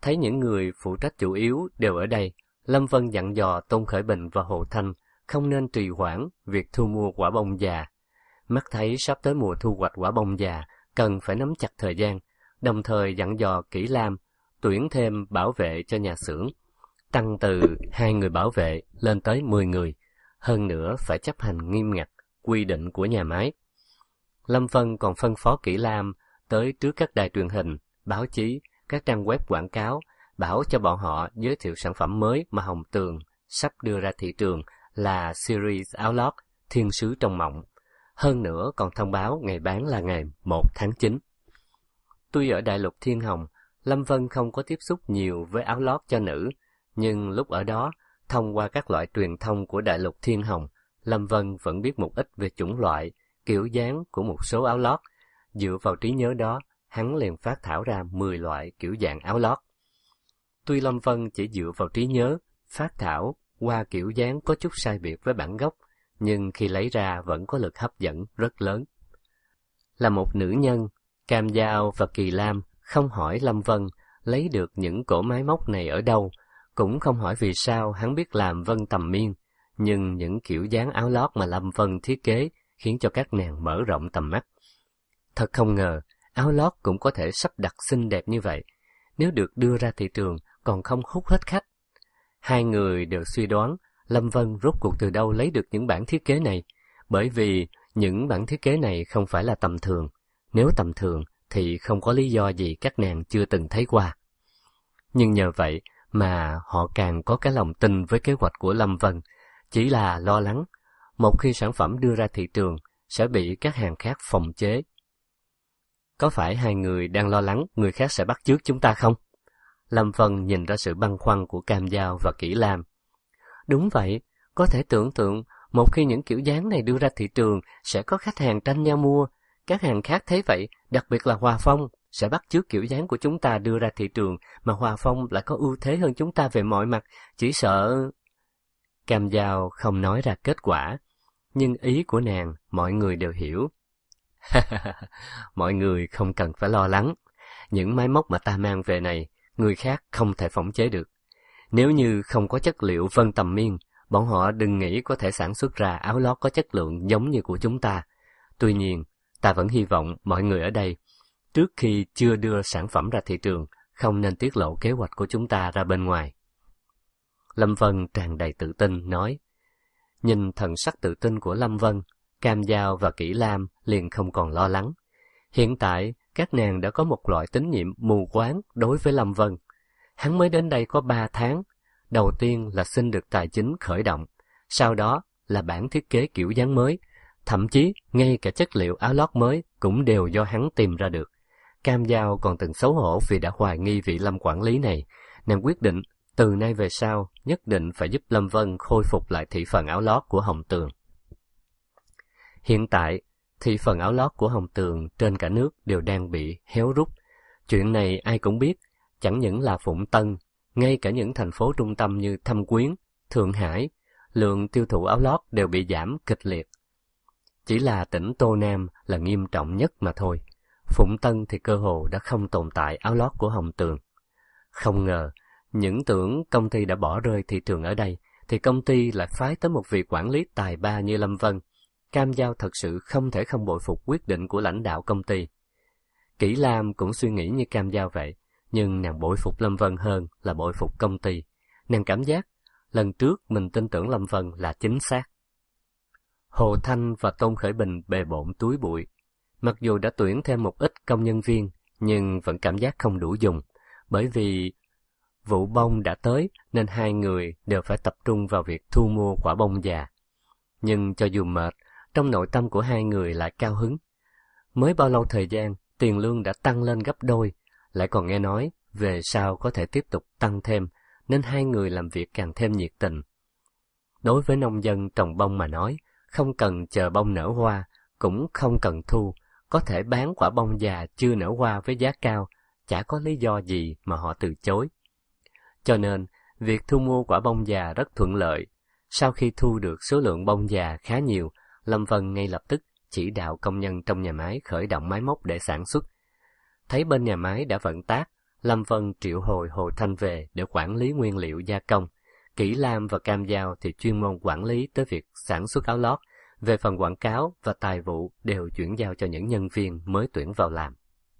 Speaker 2: Thấy những người phụ trách chủ yếu đều ở đây, Lâm Vân dặn dò Tôn Khởi Bình và Hồ Thanh không nên trì hoãn việc thu mua quả bông già. Mắt thấy sắp tới mùa thu hoạch quả bông già, cần phải nắm chặt thời gian, đồng thời dặn dò Kỷ Lam tuyển thêm bảo vệ cho nhà xưởng, tăng từ hai người bảo vệ lên tới mười người, hơn nữa phải chấp hành nghiêm ngặt quy định của nhà máy. Lâm Vân còn phân phó Kỷ Lam tới trước các đài truyền hình, báo chí, các trang web quảng cáo, bảo cho bọn họ giới thiệu sản phẩm mới mà Hồng Tường sắp đưa ra thị trường là series áo lót Thiên Sứ Trong Mộng. Hơn nữa còn thông báo ngày bán là ngày một tháng chín. Tuy ở Đại Lục Thiên Hồng, Lâm Vân không có tiếp xúc nhiều với áo lót cho nữ, nhưng lúc ở đó, thông qua các loại truyền thông của Đại Lục Thiên Hồng, Lâm Vân vẫn biết một ít về chủng loại, kiểu dáng của một số áo lót. Dựa vào trí nhớ đó, hắn liền phát thảo ra mười loại kiểu dạng áo lót. Tuy Lâm Vân chỉ dựa vào trí nhớ, phát thảo qua kiểu dáng có chút sai biệt với bản gốc, nhưng khi lấy ra vẫn có lực hấp dẫn rất lớn. Là một nữ nhân, Cam Dao và Kỳ Lam không hỏi Lâm Vân lấy được những cỗ máy móc này ở đâu, cũng không hỏi vì sao hắn biết làm vân tầm miên, nhưng những kiểu dáng áo lót mà Lâm Vân thiết kế khiến cho các nàng mở rộng tầm mắt. Thật không ngờ, áo lót cũng có thể sắp đặt xinh đẹp như vậy, nếu được đưa ra thị trường còn không hút hết khách. Hai người đều suy đoán Lâm Vân rốt cuộc từ đâu lấy được những bản thiết kế này, bởi vì những bản thiết kế này không phải là tầm thường, nếu tầm thường thì không có lý do gì các nàng chưa từng thấy qua. Nhưng nhờ vậy mà họ càng có cái lòng tin với kế hoạch của Lâm Vân, chỉ là lo lắng, một khi sản phẩm đưa ra thị trường sẽ bị các hàng khác phòng chế. Có phải hai người đang lo lắng người khác sẽ bắt chước chúng ta không? Lâm Vân nhìn ra sự băn khoăn của Cam Dao và Kỷ Lam. Đúng vậy, có thể tưởng tượng một khi những kiểu dáng này đưa ra thị trường sẽ có khách hàng tranh nhau mua. Các hàng khác thấy vậy, đặc biệt là Hòa Phong, sẽ bắt chước kiểu dáng của chúng ta đưa ra thị trường, mà Hòa Phong lại có ưu thế hơn chúng ta về mọi mặt, chỉ sợ... Cam Dao không nói ra kết quả, nhưng ý của nàng mọi người đều hiểu. Mọi người không cần phải lo lắng, những máy móc mà ta mang về này, người khác không thể phỏng chế được. Nếu như không có chất liệu vân tầm miên, bọn họ đừng nghĩ có thể sản xuất ra áo lót có chất lượng giống như của chúng ta. Tuy nhiên, ta vẫn hy vọng mọi người ở đây, trước khi chưa đưa sản phẩm ra thị trường, không nên tiết lộ kế hoạch của chúng ta ra bên ngoài. Lâm Vân tràn đầy tự tin nói. Nhìn thần sắc tự tin của Lâm Vân, Cam Dao và Kỷ Lam liền không còn lo lắng. Hiện tại, các nàng đã có một loại tín nhiệm mù quáng đối với Lâm Vân. Hắn mới đến đây có ba tháng. Đầu tiên là xin được tài chính khởi động, sau đó là bản thiết kế kiểu dáng mới, thậm chí ngay cả chất liệu áo lót mới cũng đều do hắn tìm ra được. Cam Dao còn từng xấu hổ vì đã hoài nghi vị Lâm quản lý này. Nàng quyết định từ nay về sau nhất định phải giúp Lâm Vân khôi phục lại thị phần áo lót của Hồng Tường. Hiện tại, thị phần áo lót của Hồng Tường trên cả nước đều đang bị héo rút. Chuyện này ai cũng biết, chẳng những là Phụng Tân, ngay cả những thành phố trung tâm như Thâm Quyến, Thượng Hải, lượng tiêu thụ áo lót đều bị giảm kịch liệt. Chỉ là tỉnh Tô Nam là nghiêm trọng nhất mà thôi. Phụng Tân thì cơ hồ đã không tồn tại áo lót của Hồng Tường. Không ngờ, những tưởng công ty đã bỏ rơi thị trường ở đây, thì công ty lại phái tới một vị quản lý tài ba như Lâm Vân. Cam Dao thật sự không thể không bội phục quyết định của lãnh đạo công ty. Kỷ Lam cũng suy nghĩ như Cam Dao vậy, nhưng nàng bội phục Lâm Vân hơn là bội phục công ty. Nàng cảm giác lần trước mình tin tưởng Lâm Vân là chính xác. Hồ Thanh và Tôn Khởi Bình bề bộn túi bụi. Mặc dù đã tuyển thêm một ít công nhân viên, nhưng vẫn cảm giác không đủ dùng, bởi vì vụ bông đã tới nên hai người đều phải tập trung vào việc thu mua quả bông già. Nhưng cho dù mệt, trong nội tâm của hai người lại cao hứng. Mới bao lâu thời gian, tiền lương đã tăng lên gấp đôi, lại còn nghe nói về sau có thể tiếp tục tăng thêm, nên hai người làm việc càng thêm nhiệt tình. Đối với nông dân trồng bông mà nói, không cần chờ bông nở hoa, cũng không cần thu, có thể bán quả bông già chưa nở hoa với giá cao, chả có lý do gì mà họ từ chối. Cho nên, việc thu mua quả bông già rất thuận lợi. Sau khi thu được số lượng bông già khá nhiều, Lâm Vân ngay lập tức chỉ đạo công nhân trong nhà máy khởi động máy móc để sản xuất. Thấy bên nhà máy đã vận tác, Lâm Vân triệu hồi Hồ Thanh về để quản lý nguyên liệu gia công. Kỷ Lam và Cam Giao thì chuyên môn quản lý tới việc sản xuất áo lót. Về phần quảng cáo và tài vụ đều chuyển giao cho những nhân viên mới tuyển vào làm.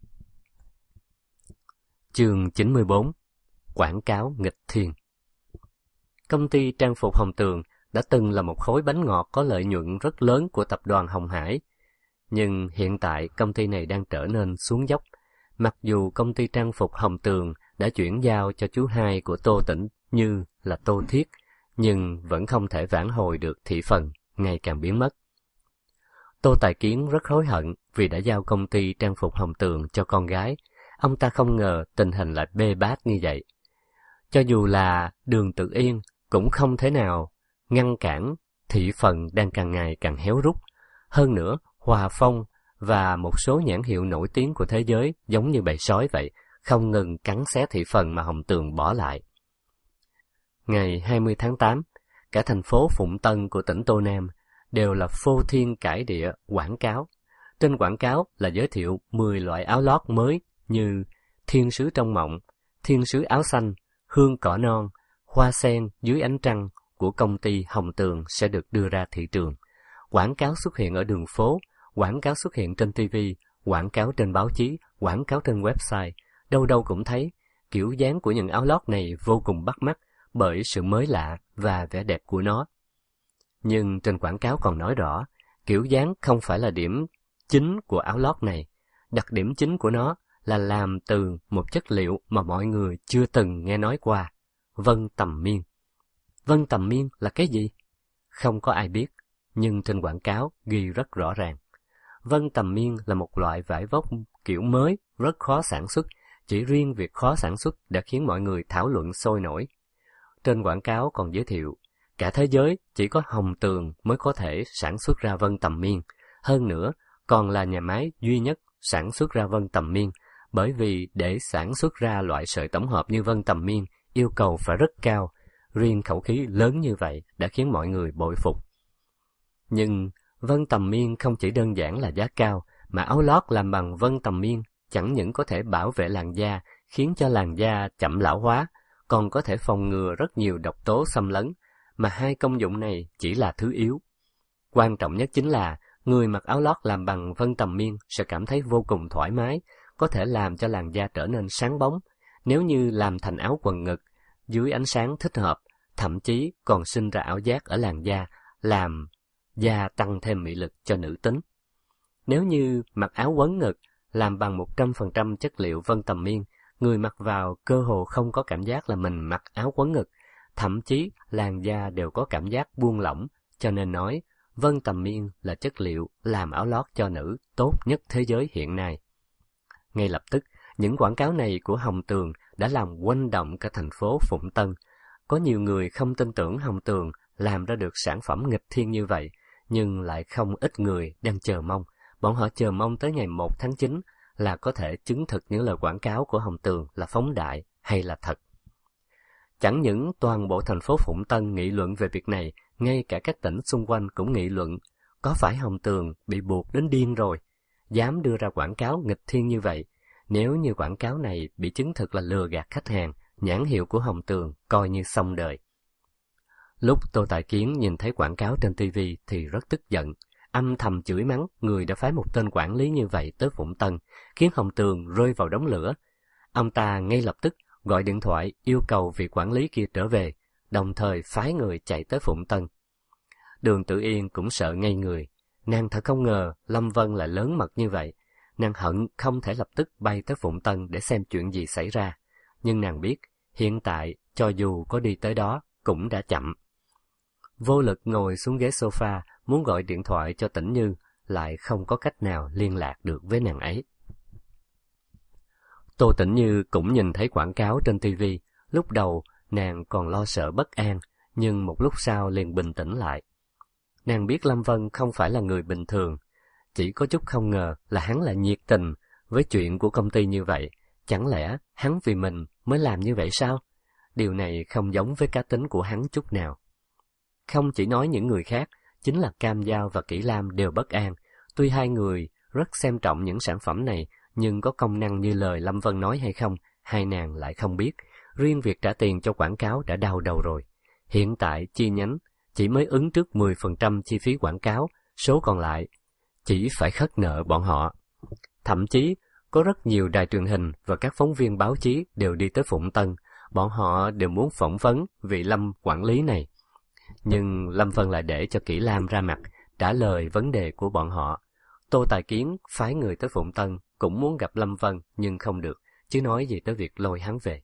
Speaker 2: Chương chín mươi bốn. Quảng cáo nghịch thiên. Công ty trang phục Hồng Tường đã từng là một khối bánh ngọt có lợi nhuận rất lớn của tập đoàn Hồng Hải. Nhưng hiện tại công ty này đang trở nên xuống dốc. Mặc dù công ty trang phục Hồng Tường đã chuyển giao cho chú hai của Tô Tĩnh Như là Tô Thiết, nhưng vẫn không thể vãn hồi được thị phần, ngày càng biến mất. Tô Tài Kiến rất hối hận vì đã giao công ty trang phục Hồng Tường cho con gái. Ông ta không ngờ tình hình lại bê bết như vậy. Cho dù là Đường Tự Yên cũng không thể nào ngăn cản thị phần đang càng ngày càng héo rút. Hơn nữa, Hòa Phong và một số nhãn hiệu nổi tiếng của thế giới giống như bầy sói vậy, không ngừng cắn xé thị phần mà Hồng Tường bỏ lại. Ngày hai mươi tháng tám, cả thành phố Phụng Tân của tỉnh Tô Nam đều là phô thiên cải địa quảng cáo. Trên quảng cáo là giới thiệu mười loại áo lót mới như thiên sứ trong mộng, thiên sứ áo xanh, hương cỏ non, hoa sen dưới ánh trăng của công ty Hồng Tường sẽ được đưa ra thị trường. Quảng cáo xuất hiện ở đường phố, quảng cáo xuất hiện trên ti vi, quảng cáo trên báo chí, quảng cáo trên website. Đâu đâu cũng thấy, kiểu dáng của những áo lót này vô cùng bắt mắt bởi sự mới lạ và vẻ đẹp của nó. Nhưng trên quảng cáo còn nói rõ, kiểu dáng không phải là điểm chính của áo lót này. Đặc điểm chính của nó là làm từ một chất liệu mà mọi người chưa từng nghe nói qua, vân tầm miên. Vân tầm miên là cái gì? Không có ai biết, nhưng trên quảng cáo ghi rất rõ ràng. Vân tầm miên là một loại vải vóc kiểu mới, rất khó sản xuất. Chỉ riêng việc khó sản xuất đã khiến mọi người thảo luận sôi nổi. Trên quảng cáo còn giới thiệu, cả thế giới chỉ có Hồng Tường mới có thể sản xuất ra vân tầm miên. Hơn nữa, còn là nhà máy duy nhất sản xuất ra vân tầm miên, bởi vì để sản xuất ra loại sợi tổng hợp như vân tầm miên, yêu cầu phải rất cao. Riêng khẩu khí lớn như vậy đã khiến mọi người bội phục. Nhưng vân tầm miên không chỉ đơn giản là giá cao, mà áo lót làm bằng vân tầm miên chẳng những có thể bảo vệ làn da, khiến cho làn da chậm lão hóa, còn có thể phòng ngừa rất nhiều độc tố xâm lấn, mà hai công dụng này chỉ là thứ yếu. Quan trọng nhất chính là, người mặc áo lót làm bằng vân tầm miên sẽ cảm thấy vô cùng thoải mái, có thể làm cho làn da trở nên sáng bóng. Nếu như làm thành áo quần ngực, dưới ánh sáng thích hợp, thậm chí còn sinh ra ảo giác ở làn da, làm da tăng thêm mị lực cho nữ tính. Nếu như mặc áo quấn ngực, làm bằng một trăm phần trăm chất liệu vân tầm miên, người mặc vào cơ hồ không có cảm giác là mình mặc áo quấn ngực, thậm chí làn da đều có cảm giác buông lỏng, cho nên nói vân tầm miên là chất liệu làm áo lót cho nữ tốt nhất thế giới hiện nay. Ngay lập tức, những quảng cáo này của Hồng Tường đã làm quanh động cả thành phố Phụng Tân. Có nhiều người không tin tưởng Hồng Tường làm ra được sản phẩm nghịch thiên như vậy, nhưng lại không ít người đang chờ mong. Bọn họ chờ mong tới ngày một tháng chín là có thể chứng thực những lời quảng cáo của Hồng Tường là phóng đại hay là thật. Chẳng những toàn bộ thành phố Phụng Tân nghị luận về việc này, ngay cả các tỉnh xung quanh cũng nghị luận, có phải Hồng Tường bị buộc đến điên rồi, dám đưa ra quảng cáo nghịch thiên như vậy. Nếu như quảng cáo này bị chứng thực là lừa gạt khách hàng, nhãn hiệu của Hồng Tường coi như xong đời. Lúc Tô Tài Kiến nhìn thấy quảng cáo trên ti vi thì rất tức giận, âm thầm chửi mắng người đã phái một tên quản lý như vậy tới Phụng Tân, khiến Hồng Tường rơi vào đống lửa. Ông ta ngay lập tức gọi điện thoại yêu cầu vị quản lý kia trở về, đồng thời phái người chạy tới Phụng Tân. Đường Tự Yên cũng sợ ngây người, nàng thật không ngờ Lâm Vân lại lớn mật như vậy. Nàng hận không thể lập tức bay tới Phụng Tân để xem chuyện gì xảy ra, nhưng nàng biết hiện tại cho dù có đi tới đó cũng đã chậm. Vô lực ngồi xuống ghế sofa, muốn gọi điện thoại cho Tĩnh Như, lại không có cách nào liên lạc được với nàng ấy. Tô Tĩnh Như cũng nhìn thấy quảng cáo trên ti vi, lúc đầu nàng còn lo sợ bất an, nhưng một lúc sau liền bình tĩnh lại. Nàng biết Lâm Vân không phải là người bình thường, chỉ có chút không ngờ là hắn lại nhiệt tình với chuyện của công ty như vậy. Chẳng lẽ hắn vì mình mới làm như vậy sao? Điều này không giống với cá tính của hắn chút nào. Không chỉ nói những người khác, chính là Cam Giao và Kỷ Lam đều bất an. Tuy hai người rất xem trọng những sản phẩm này, nhưng có công năng như lời Lâm Vân nói hay không, hai nàng lại không biết, riêng việc trả tiền cho quảng cáo đã đau đầu rồi. Hiện tại chi nhánh chỉ mới ứng trước mười phần trăm chi phí quảng cáo, số còn lại chỉ phải khất nợ bọn họ. Thậm chí, có rất nhiều đài truyền hình và các phóng viên báo chí đều đi tới Phụng Tân, bọn họ đều muốn phỏng vấn vị Lâm quản lý này. Nhưng Lâm Vân lại để cho Kỷ Lam ra mặt, trả lời vấn đề của bọn họ. Tô Tài Kiến phái người tới Phụng Tân, cũng muốn gặp Lâm Vân nhưng không được, chứ nói gì tới việc lôi hắn về.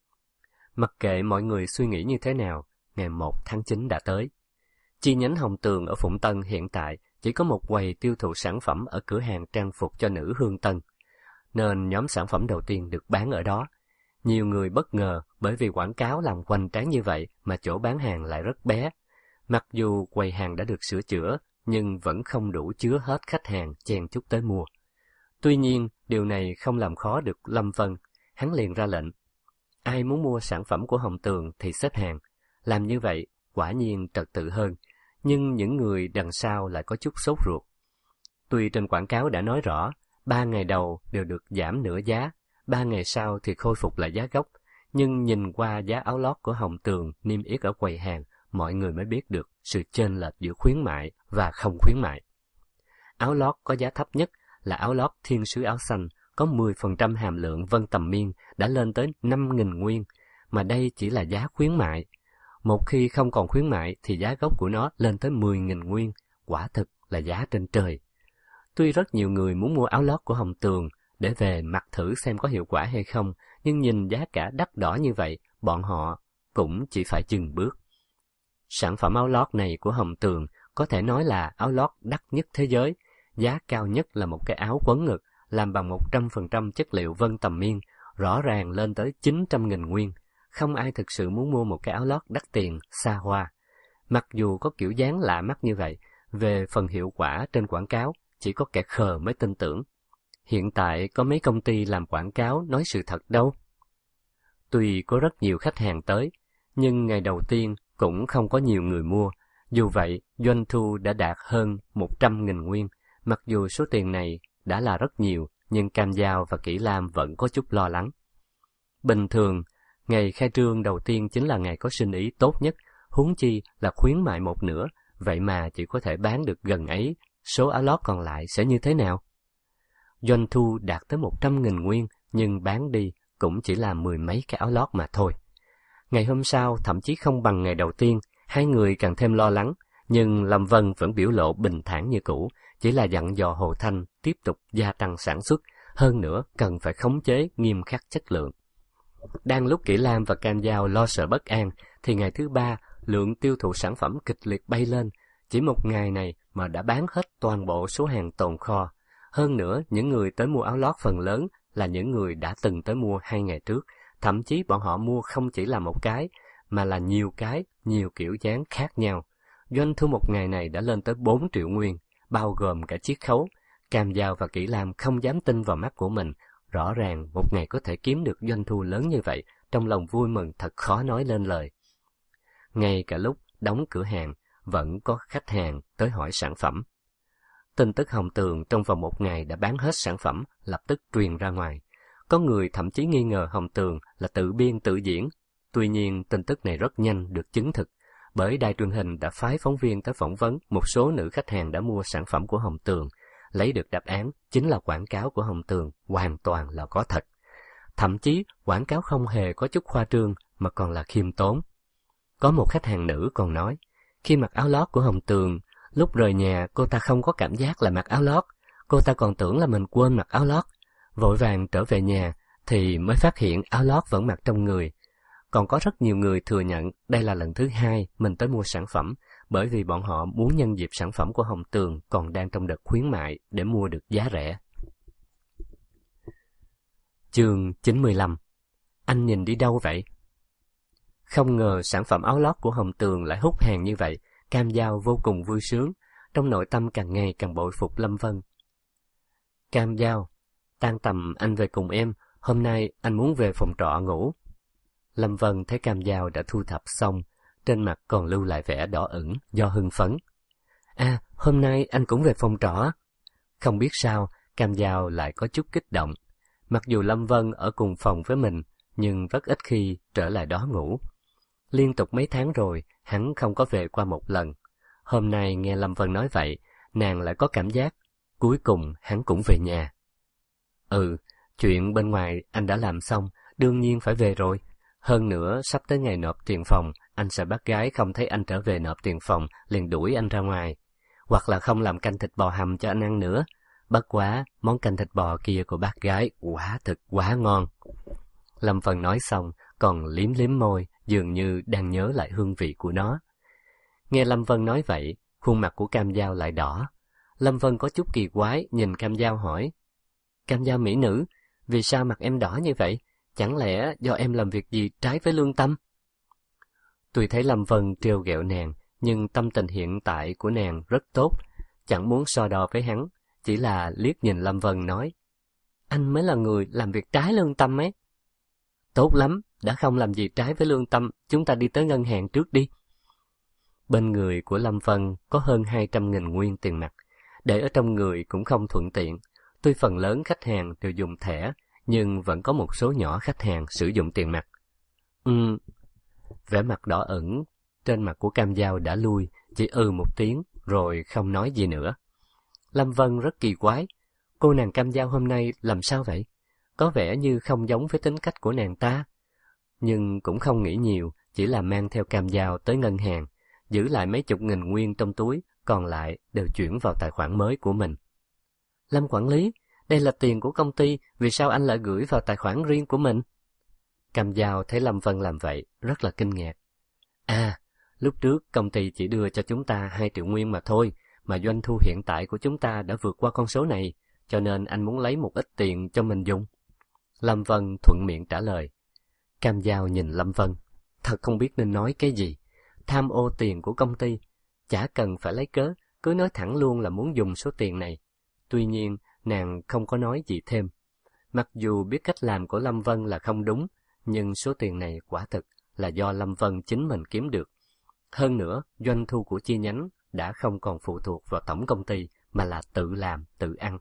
Speaker 2: Mặc kệ mọi người suy nghĩ như thế nào, ngày một tháng chín đã tới. Chi nhánh Hồng Tường ở Phụng Tân hiện tại chỉ có một quầy tiêu thụ sản phẩm ở cửa hàng trang phục cho nữ Hương Tân, nên nhóm sản phẩm đầu tiên được bán ở đó. Nhiều người bất ngờ bởi vì quảng cáo làm hoành tráng như vậy mà chỗ bán hàng lại rất bé. Mặc dù quầy hàng đã được sửa chữa, nhưng vẫn không đủ chứa hết khách hàng chen chúc tới mua. Tuy nhiên, điều này không làm khó được Lâm Vân, hắn liền ra lệnh. Ai muốn mua sản phẩm của Hồng Tường thì xếp hàng. Làm như vậy, quả nhiên trật tự hơn, nhưng những người đằng sau lại có chút sốt ruột. Tuy trên quảng cáo đã nói rõ, ba ngày đầu đều được giảm nửa giá, ba ngày sau thì khôi phục lại giá gốc, nhưng nhìn qua giá áo lót của Hồng Tường niêm yết ở quầy hàng, mọi người mới biết được sự chênh lệch giữa khuyến mại và không khuyến mại. Áo lót có giá thấp nhất là áo lót thiên sứ áo xanh, có mười phần trăm hàm lượng vân tầm miên đã lên tới năm nghìn nguyên, mà đây chỉ là giá khuyến mại. Một khi không còn khuyến mại thì giá gốc của nó lên tới mười nghìn nguyên, quả thực là giá trên trời. Tuy rất nhiều người muốn mua áo lót của Hồng Tường để về mặc thử xem có hiệu quả hay không, nhưng nhìn giá cả đắt đỏ như vậy, bọn họ cũng chỉ phải chừng bước. Sản phẩm áo lót này của Hồng Tường có thể nói là áo lót đắt nhất thế giới. Giá cao nhất là một cái áo quấn ngực làm bằng một trăm phần trăm chất liệu vân tầm miên, rõ ràng lên tới chín trăm nghìn nguyên. Không ai thực sự muốn mua một cái áo lót đắt tiền, xa hoa. Mặc dù có kiểu dáng lạ mắt như vậy, về phần hiệu quả trên quảng cáo, chỉ có kẻ khờ mới tin tưởng. Hiện tại có mấy công ty làm quảng cáo nói sự thật đâu. Tuy có rất nhiều khách hàng tới, nhưng ngày đầu tiên cũng không có nhiều người mua. Dù vậy, doanh thu đã đạt hơn một trăm nghìn nguyên. Mặc dù số tiền này đã là rất nhiều, nhưng Cam Giao và Kỷ Lam vẫn có chút lo lắng. Bình thường, ngày khai trương đầu tiên chính là ngày có sinh ý tốt nhất, huống chi là khuyến mại một nửa, vậy mà chỉ có thể bán được gần ấy, số áo lót còn lại sẽ như thế nào? Doanh thu đạt tới một trăm nghìn nguyên, nhưng bán đi cũng chỉ là mười mấy cái áo lót mà thôi. Ngày hôm sau, thậm chí không bằng ngày đầu tiên, hai người càng thêm lo lắng, nhưng Lâm Vân vẫn biểu lộ bình thản như cũ, chỉ là dặn dò Hồ Thanh tiếp tục gia tăng sản xuất, hơn nữa cần phải khống chế nghiêm khắc chất lượng. Đang lúc Kỷ Lam và Cam Giao lo sợ bất an, thì ngày thứ ba, lượng tiêu thụ sản phẩm kịch liệt bay lên. Chỉ một ngày này mà đã bán hết toàn bộ số hàng tồn kho. Hơn nữa, những người tới mua áo lót phần lớn là những người đã từng tới mua hai ngày trước. Thậm chí bọn họ mua không chỉ là một cái, mà là nhiều cái, nhiều kiểu dáng khác nhau. Doanh thu một ngày này đã lên tới bốn triệu nguyên, bao gồm cả chiết khấu. Cam Giao và Kỷ Lam không dám tin vào mắt của mình. Rõ ràng một ngày có thể kiếm được doanh thu lớn như vậy, trong lòng vui mừng thật khó nói lên lời. Ngay cả lúc đóng cửa hàng, vẫn có khách hàng tới hỏi sản phẩm. Tin tức Hồng Tường trong vòng một ngày đã bán hết sản phẩm, lập tức truyền ra ngoài. Có người thậm chí nghi ngờ Hồng Tường là tự biên tự diễn. Tuy nhiên, tin tức này rất nhanh được chứng thực, bởi đài truyền hình đã phái phóng viên tới phỏng vấn một số nữ khách hàng đã mua sản phẩm của Hồng Tường. Lấy được đáp án chính là quảng cáo của Hồng Tường hoàn toàn là có thật. Thậm chí, quảng cáo không hề có chút khoa trương mà còn là khiêm tốn. Có một khách hàng nữ còn nói, khi mặc áo lót của Hồng Tường, lúc rời nhà cô ta không có cảm giác là mặc áo lót, cô ta còn tưởng là mình quên mặc áo lót. Vội vàng trở về nhà thì mới phát hiện áo lót vẫn mặc trong người. Còn có rất nhiều người thừa nhận đây là lần thứ hai mình tới mua sản phẩm, bởi vì bọn họ muốn nhân dịp sản phẩm của Hồng Tường còn đang trong đợt khuyến mại để mua được giá rẻ. Chương chín mươi lăm. Anh nhìn đi đâu vậy? Không ngờ sản phẩm áo lót của Hồng Tường lại hút hàng như vậy. Cam Giao vô cùng vui sướng, trong nội tâm càng ngày càng bội phục Lâm Vân. Cam Giao, tan tầm anh về cùng em, hôm nay anh muốn về phòng trọ ngủ. Lâm Vân thấy Cam Giao đã thu thập xong, trên mặt còn lưu lại vẻ đỏ ửng do hưng phấn. À, hôm nay anh cũng về phòng trọ. Không biết sao, Cam Giao lại có chút kích động. Mặc dù Lâm Vân ở cùng phòng với mình, nhưng rất ít khi trở lại đó ngủ. Liên tục mấy tháng rồi, hắn không có về qua một lần. Hôm nay nghe Lâm Vân nói vậy, nàng lại có cảm giác, cuối cùng hắn cũng về nhà. Ừ, chuyện bên ngoài anh đã làm xong, đương nhiên phải về rồi. Hơn nữa, sắp tới ngày nộp tiền phòng, anh sợ bác gái không thấy anh trở về nộp tiền phòng, liền đuổi anh ra ngoài. Hoặc là không làm canh thịt bò hầm cho anh ăn nữa. Bất quá, món canh thịt bò kia của bác gái quả thực quá ngon. Lâm Vân nói xong, còn liếm liếm môi, dường như đang nhớ lại hương vị của nó. Nghe Lâm Vân nói vậy, khuôn mặt của Cam Dao lại đỏ. Lâm Vân có chút kỳ quái, nhìn Cam Dao hỏi. Cam Dao mỹ nữ, vì sao mặt em đỏ như vậy? Chẳng lẽ do em làm việc gì trái với lương tâm? Tuy thấy Lâm Vân trêu ghẹo nàng, nhưng tâm tình hiện tại của nàng rất tốt, chẳng muốn so đo với hắn, chỉ là liếc nhìn Lâm Vân nói. Anh mới là người làm việc trái lương tâm ấy. Tốt lắm, đã không làm gì trái với lương tâm, chúng ta đi tới ngân hàng trước đi. Bên người của Lâm Vân có hơn hai trăm nghìn nguyên tiền mặt, để ở trong người cũng không thuận tiện. Tuy phần lớn khách hàng đều dùng thẻ, nhưng vẫn có một số nhỏ khách hàng sử dụng tiền mặt. Ừm, vẻ mặt đỏ ửng trên mặt của Cam Dao đã lui, chỉ ừ một tiếng rồi không nói gì nữa. Lâm Vân rất kỳ quái, cô nàng Cam Dao hôm nay làm sao vậy? Có vẻ như không giống với tính cách của nàng ta. Nhưng cũng không nghĩ nhiều, chỉ là mang theo Cam Dao tới ngân hàng, giữ lại mấy chục nghìn nguyên trong túi, còn lại đều chuyển vào tài khoản mới của mình. Lâm quản lý, đây là tiền của công ty, vì sao anh lại gửi vào tài khoản riêng của mình? Cam Dao thấy Lâm Vân làm vậy, rất là kinh ngạc. À, lúc trước công ty chỉ đưa cho chúng ta hai triệu nguyên mà thôi, mà doanh thu hiện tại của chúng ta đã vượt qua con số này, cho nên anh muốn lấy một ít tiền cho mình dùng. Lâm Vân thuận miệng trả lời. Cam Dao nhìn Lâm Vân, thật không biết nên nói cái gì. Tham ô tiền của công ty, chả cần phải lấy cớ, cứ nói thẳng luôn là muốn dùng số tiền này. Tuy nhiên, nàng không có nói gì thêm. Mặc dù biết cách làm của Lâm Vân là không đúng, nhưng số tiền này quả thực là do Lâm Vân chính mình kiếm được. Hơn nữa, doanh thu của chi nhánh đã không còn phụ thuộc vào tổng công ty, mà là tự làm, tự ăn.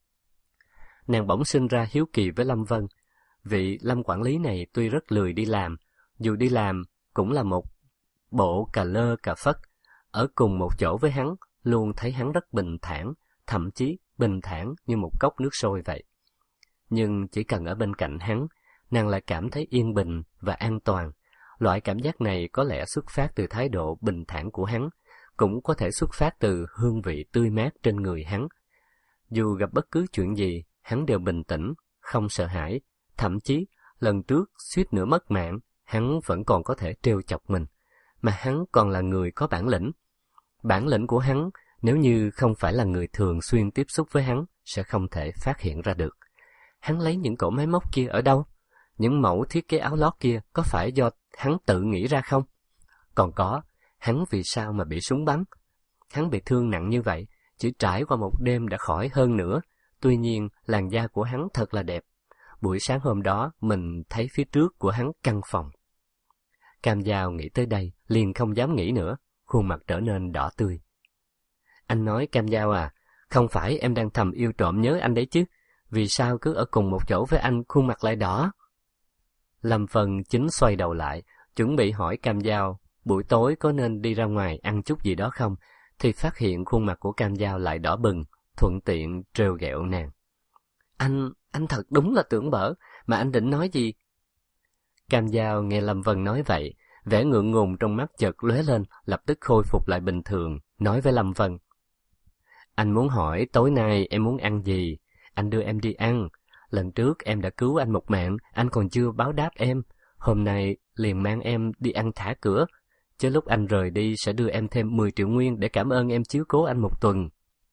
Speaker 2: Nàng bỗng sinh ra hiếu kỳ với Lâm Vân. Vị Lâm quản lý này tuy rất lười đi làm, dù đi làm cũng là một bộ cà lơ cà phất. Ở cùng một chỗ với hắn, luôn thấy hắn rất bình thản, thậm chí bình thản như một cốc nước sôi vậy. Nhưng chỉ cần ở bên cạnh hắn, nàng lại cảm thấy yên bình và an toàn. Loại cảm giác này có lẽ xuất phát từ thái độ bình thản của hắn, cũng có thể xuất phát từ hương vị tươi mát trên người hắn. Dù gặp bất cứ chuyện gì, hắn đều bình tĩnh, không sợ hãi. Thậm chí, lần trước suýt nữa mất mạng, hắn vẫn còn có thể trêu chọc mình. Mà hắn còn là người có bản lĩnh. Bản lĩnh của hắn, nếu như không phải là người thường xuyên tiếp xúc với hắn, sẽ không thể phát hiện ra được. Hắn lấy những cỗ máy móc kia ở đâu? Những mẫu thiết kế áo lót kia có phải do hắn tự nghĩ ra không? Còn có, hắn vì sao mà bị súng bắn? Hắn bị thương nặng như vậy, chỉ trải qua một đêm đã khỏi hơn nữa. Tuy nhiên, làn da của hắn thật là đẹp. Buổi sáng hôm đó, mình thấy phía trước của hắn căn phòng. Cam Dao nghĩ tới đây, liền không dám nghĩ nữa, khuôn mặt trở nên đỏ tươi. Anh nói Cam Dao à, không phải em đang thầm yêu trộm nhớ anh đấy chứ? Vì sao cứ ở cùng một chỗ với anh, khuôn mặt lại đỏ? Lâm Vân chính xoay đầu lại, chuẩn bị hỏi Cam Dao buổi tối có nên đi ra ngoài ăn chút gì đó không, thì phát hiện khuôn mặt của Cam Dao lại đỏ bừng, thuận tiện trêu ghẹo nàng. Anh, anh thật đúng là tưởng bở, mà anh định nói gì? Cam Dao nghe Lâm Vân nói vậy, vẻ ngượng ngùng trong mắt chợt lóe lên, lập tức khôi phục lại bình thường, nói với Lâm Vân. Anh muốn hỏi tối nay em muốn ăn gì, anh đưa em đi ăn. Lần trước em đã cứu anh một mạng, anh còn chưa báo đáp em. Hôm nay liền mang em đi ăn thả cửa, chứ lúc anh rời đi sẽ đưa em thêm mười triệu nguyên để cảm ơn em chiếu cố anh một tuần.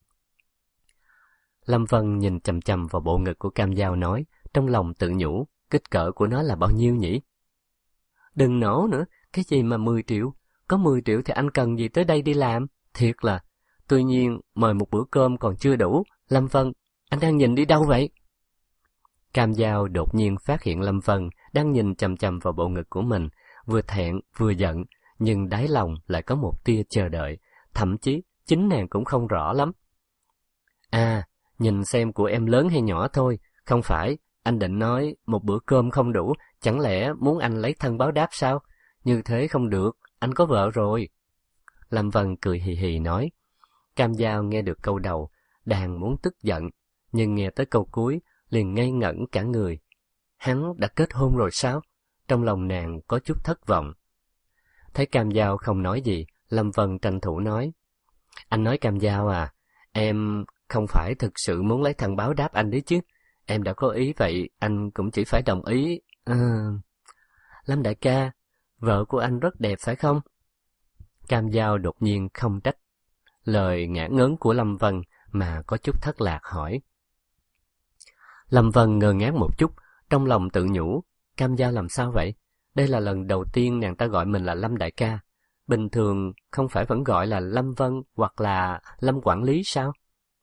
Speaker 2: Lâm Vân nhìn chằm chằm vào bộ ngực của Cam Dao nói, trong lòng tự nhủ, kích cỡ của nó là bao nhiêu nhỉ? Đừng nổ nữa, cái gì mà mười triệu? Có mười triệu thì anh cần gì tới đây đi làm? Thiệt là, tuy nhiên mời một bữa cơm còn chưa đủ. Lâm Vân, anh đang nhìn đi đâu vậy? Cam Dao đột nhiên phát hiện Lâm Vân đang nhìn chằm chằm vào bộ ngực của mình, vừa thẹn vừa giận, nhưng đáy lòng lại có một tia chờ đợi, thậm chí chính nàng cũng không rõ lắm. À, nhìn xem của em lớn hay nhỏ thôi, không phải anh định nói một bữa cơm không đủ, chẳng lẽ muốn anh lấy thân báo đáp sao? Như thế không được, anh có vợ rồi. Lâm Vân cười hì hì nói. Cam Dao nghe được câu đầu, đang muốn tức giận, nhưng nghe tới câu cuối, liền ngây ngẩn cả người. Hắn đã kết hôn rồi sao? Trong lòng nàng có chút thất vọng. Thấy Cam Dao không nói gì, Lâm Vân tranh thủ nói. Anh nói Cam Dao à, em không phải thực sự muốn lấy thân báo đáp anh đấy chứ. Em đã có ý vậy, anh cũng chỉ phải đồng ý. À... Lâm đại ca, vợ của anh rất đẹp phải không? Cam Dao đột nhiên không trách lời ngả ngớn của Lâm Vân mà có chút thất lạc hỏi. Lâm Vân ngơ ngác một chút, trong lòng tự nhủ, Cam Dao làm sao vậy? Đây là lần đầu tiên nàng ta gọi mình là Lâm đại ca. Bình thường không phải vẫn gọi là Lâm Vân hoặc là Lâm quản lý sao?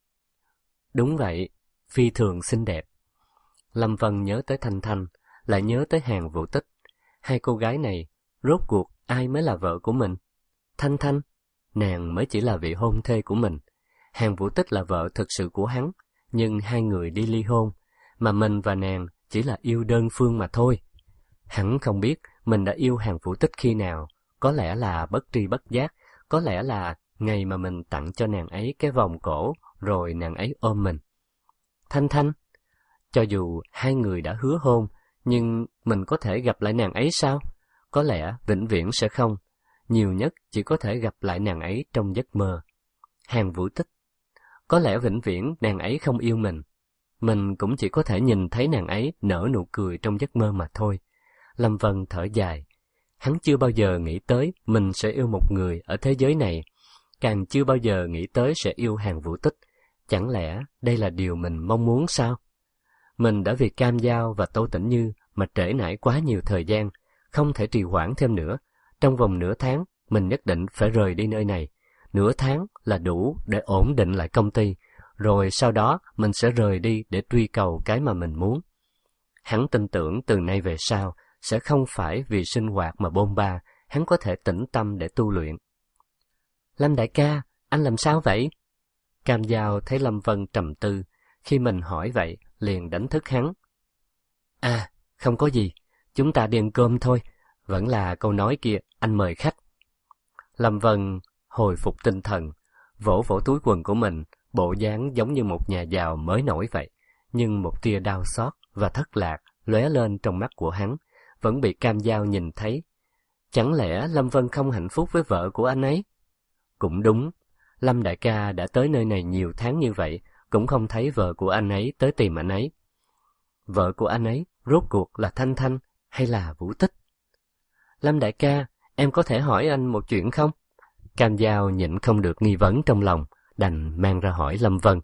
Speaker 2: Đúng vậy, phi thường xinh đẹp. Lâm Vân nhớ tới Thanh Thanh, lại nhớ tới Hàn Vũ Tích. Hai cô gái này, rốt cuộc ai mới là vợ của mình? Thanh Thanh, nàng mới chỉ là vị hôn thê của mình. Hàn Vũ Tích là vợ thực sự của hắn, nhưng hai người đi ly hôn, mà mình và nàng chỉ là yêu đơn phương mà thôi. Hắn không biết mình đã yêu Hàn Vũ Tích khi nào, có lẽ là bất tri bất giác, có lẽ là ngày mà mình tặng cho nàng ấy cái vòng cổ, rồi nàng ấy ôm mình. Thanh Thanh, cho dù hai người đã hứa hôn, nhưng mình có thể gặp lại nàng ấy sao? Có lẽ vĩnh viễn sẽ không, nhiều nhất chỉ có thể gặp lại nàng ấy trong giấc mơ. Hàn Vũ Tích, có lẽ vĩnh viễn nàng ấy không yêu mình, mình cũng chỉ có thể nhìn thấy nàng ấy nở nụ cười trong giấc mơ mà thôi. Lâm Vân thở dài, hắn chưa bao giờ nghĩ tới mình sẽ yêu một người ở thế giới này, càng chưa bao giờ nghĩ tới sẽ yêu Hàn Vũ Tích. Chẳng lẽ đây là điều mình mong muốn sao? Mình đã vì Cam Dao và Tô Tĩnh Như mà trễ nải quá nhiều thời gian, không thể trì hoãn thêm nữa. Trong vòng nửa tháng, mình nhất định phải rời đi nơi này. Nửa tháng là đủ để ổn định lại công ty, rồi sau đó mình sẽ rời đi để truy cầu cái mà mình muốn. Hắn tin tưởng từ nay về sau sẽ không phải vì sinh hoạt mà bôn ba, hắn có thể tĩnh tâm để tu luyện. Lâm đại ca, anh làm sao vậy? Cam Dao thấy Lâm Vân trầm tư, khi mình hỏi vậy liền đánh thức hắn. À, không có gì, chúng ta đi ăn cơm thôi, vẫn là câu nói kia, anh mời khách. Lâm Vân hồi phục tinh thần, vỗ vỗ túi quần của mình, bộ dáng giống như một nhà giàu mới nổi vậy, nhưng một tia đau xót và thất lạc lóe lên trong mắt của hắn, vẫn bị Cam Dao nhìn thấy. Chẳng lẽ Lâm Vân không hạnh phúc với vợ của anh ấy? Cũng đúng, Lâm đại ca đã tới nơi này nhiều tháng như vậy, cũng không thấy vợ của anh ấy tới tìm anh ấy. Vợ của anh ấy rốt cuộc là Thanh Thanh hay là Vũ Tích? Lâm đại ca, em có thể hỏi anh một chuyện không? Cam Dao nhịn không được nghi vấn trong lòng, đành mang ra hỏi Lâm Vân.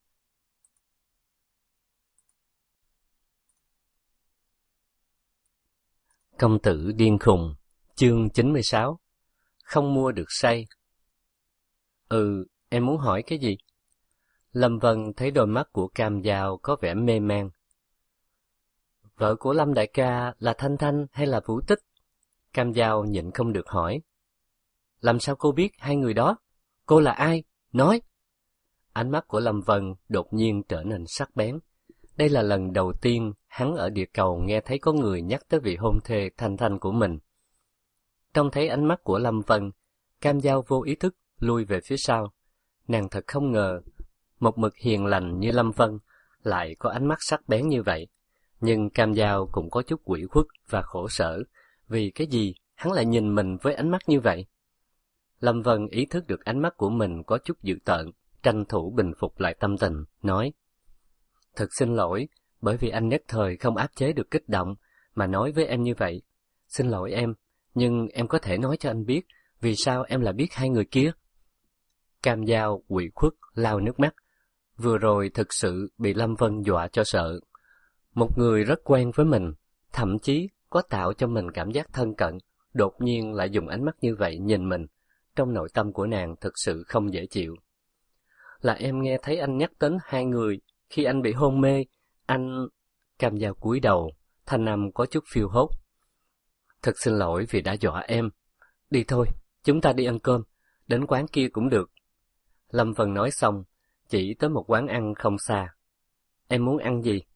Speaker 2: Công tử điên khùng, chương chín mươi sáu. Không mua được say. Ừ, em muốn hỏi cái gì? Lâm Vân thấy đôi mắt của Cam Dao có vẻ mê man. Vợ của Lâm đại ca là Thanh Thanh hay là Vũ Tích? Cam Dao nhịn không được hỏi. Làm sao cô biết hai người đó? Cô là ai? Nói! Ánh mắt của Lâm Vân đột nhiên trở nên sắc bén. Đây là lần đầu tiên hắn ở địa cầu nghe thấy có người nhắc tới vị hôn thê Thanh Thanh của mình. Trông thấy ánh mắt của Lâm Vân, Cam Dao vô ý thức lui về phía sau. Nàng thật không ngờ, một mực hiền lành như Lâm Vân lại có ánh mắt sắc bén như vậy. Nhưng Cam Dao cũng có chút ủy khuất và khổ sở, vì cái gì hắn lại nhìn mình với ánh mắt như vậy? Lâm Vân ý thức được ánh mắt của mình có chút dữ tợn, tranh thủ bình phục lại tâm tình, nói: Thật xin lỗi, bởi vì anh nhất thời không áp chế được kích động, mà nói với em như vậy. Xin lỗi em, nhưng em có thể nói cho anh biết, vì sao em lại biết hai người kia? Cam Dao ủy khuất, lau nước mắt. Vừa rồi thực sự bị Lâm Vân dọa cho sợ. Một người rất quen với mình, thậm chí có tạo cho mình cảm giác thân cận, đột nhiên lại dùng ánh mắt như vậy nhìn mình. Trong nội tâm của nàng thực sự không dễ chịu. Là em nghe thấy anh nhắc đến hai người, khi anh bị hôn mê, anh... Cam Dao cúi đầu, thanh âm có chút phiêu hốt. Thật xin lỗi vì đã dọa em. Đi thôi, chúng ta đi ăn cơm, đến quán kia cũng được. Lâm Vân nói xong, chỉ tới một quán ăn không xa. Em muốn ăn gì?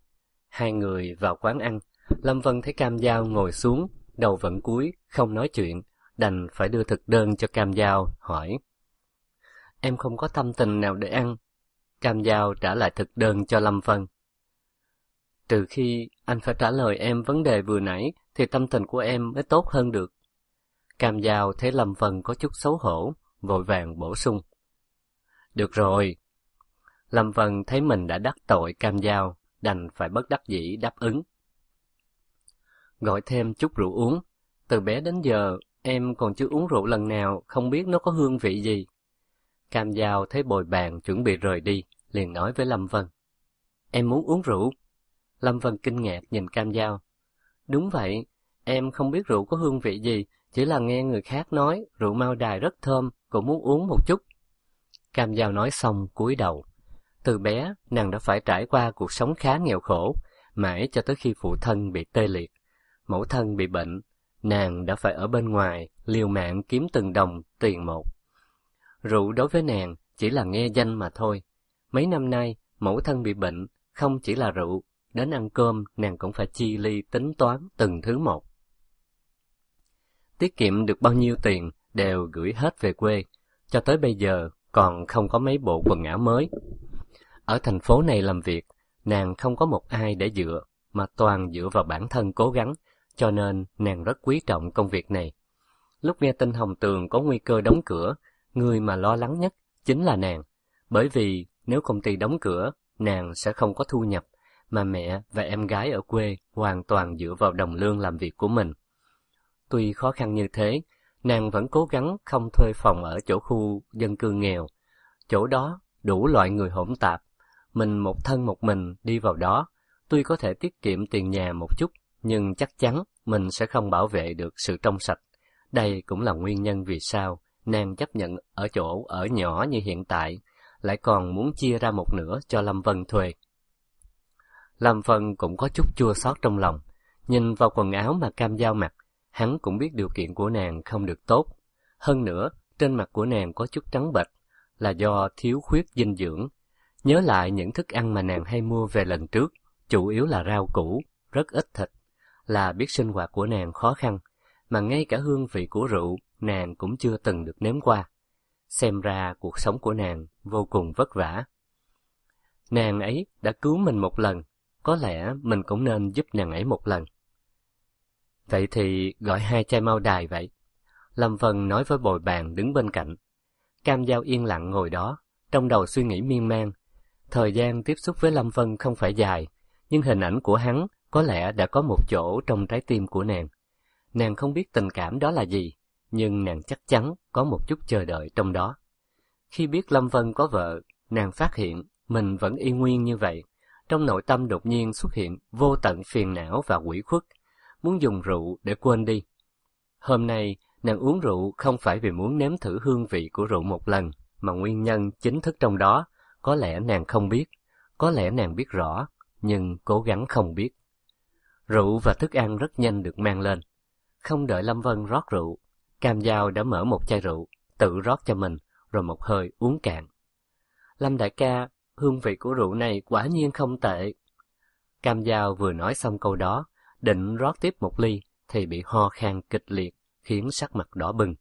Speaker 2: Hai người vào quán ăn. Lâm Vân thấy Cam Dao ngồi xuống, đầu vẫn cúi, không nói chuyện, đành phải đưa thực đơn cho Cam Dao, hỏi. Em không có tâm tình nào để ăn. Cam Dao trả lại thực đơn cho Lâm Vân. Trừ khi anh phải trả lời em vấn đề vừa nãy, thì tâm tình của em mới tốt hơn được. Cam Dao thấy Lâm Vân có chút xấu hổ, vội vàng bổ sung. Được rồi. Lâm Vân thấy mình đã đắc tội Cam Dao, đành phải bất đắc dĩ đáp ứng. Gọi thêm chút rượu uống. Từ bé đến giờ, em còn chưa uống rượu lần nào, không biết nó có hương vị gì. Cam Dao thấy bồi bàn chuẩn bị rời đi, liền nói với Lâm Vân. Em muốn uống rượu. Lâm Vân kinh ngạc nhìn Cam Dao. Đúng vậy, em không biết rượu có hương vị gì, chỉ là nghe người khác nói rượu Mao Đài rất thơm, cũng muốn uống một chút. Cam Dao nói xong cúi đầu. Từ bé, nàng đã phải trải qua cuộc sống khá nghèo khổ, mãi cho tới khi phụ thân bị tê liệt. Mẫu thân bị bệnh, nàng đã phải ở bên ngoài, liều mạng kiếm từng đồng, tiền một. Rượu đối với nàng chỉ là nghe danh mà thôi. Mấy năm nay, mẫu thân bị bệnh, không chỉ là rượu, đến ăn cơm nàng cũng phải chi ly tính toán từng thứ một. Tiết kiệm được bao nhiêu tiền đều gửi hết về quê, cho tới bây giờ còn không có mấy bộ quần áo mới. Ở thành phố này làm việc, nàng không có một ai để dựa, mà toàn dựa vào bản thân cố gắng, cho nên nàng rất quý trọng công việc này. Lúc nghe tin Hồng Tường có nguy cơ đóng cửa, người mà lo lắng nhất chính là nàng, bởi vì nếu công ty đóng cửa, nàng sẽ không có thu nhập, mà mẹ và em gái ở quê hoàn toàn dựa vào đồng lương làm việc của mình. Tuy khó khăn như thế, nàng vẫn cố gắng không thuê phòng ở chỗ khu dân cư nghèo. Chỗ đó đủ loại người hỗn tạp, mình một thân một mình đi vào đó, tuy có thể tiết kiệm tiền nhà một chút, nhưng chắc chắn mình sẽ không bảo vệ được sự trong sạch. Đây cũng là nguyên nhân vì sao nàng chấp nhận ở chỗ ở nhỏ như hiện tại, lại còn muốn chia ra một nửa cho Lâm Vân thuê. Lâm Vân cũng có chút chua xót trong lòng, nhìn vào quần áo mà Cam Dao mặc, hắn cũng biết điều kiện của nàng không được tốt. Hơn nữa, trên mặt của nàng có chút trắng bệch, là do thiếu khuyết dinh dưỡng. Nhớ lại những thức ăn mà nàng hay mua về lần trước, chủ yếu là rau củ, rất ít thịt, là biết sinh hoạt của nàng khó khăn, mà ngay cả hương vị của rượu nàng cũng chưa từng được nếm qua. Xem ra cuộc sống của nàng vô cùng vất vả. Nàng ấy đã cứu mình một lần, có lẽ mình cũng nên giúp nàng ấy một lần. Vậy thì gọi hai chai Mao Đài vậy. Lâm Vân nói với bồi bàn đứng bên cạnh. Cam Dao yên lặng ngồi đó, trong đầu suy nghĩ miên man. Thời gian tiếp xúc với Lâm Vân không phải dài, nhưng hình ảnh của hắn có lẽ đã có một chỗ trong trái tim của nàng. Nàng không biết tình cảm đó là gì, nhưng nàng chắc chắn có một chút chờ đợi trong đó. Khi biết Lâm Vân có vợ, nàng phát hiện mình vẫn y nguyên như vậy. Trong nội tâm đột nhiên xuất hiện vô tận phiền não và ủy khuất, muốn dùng rượu để quên đi. Hôm nay, nàng uống rượu không phải vì muốn nếm thử hương vị của rượu một lần, mà nguyên nhân chính thức trong đó, có lẽ nàng không biết, có lẽ nàng biết rõ, nhưng cố gắng không biết. Rượu và thức ăn rất nhanh được mang lên. Không đợi Lâm Vân rót rượu, Cam Dao đã mở một chai rượu, tự rót cho mình, rồi một hơi uống cạn. Lâm đại ca, hương vị của rượu này quả nhiên không tệ. Cam Dao vừa nói xong câu đó, định rót tiếp một ly, thì bị ho khan kịch liệt, khiến sắc mặt đỏ bừng.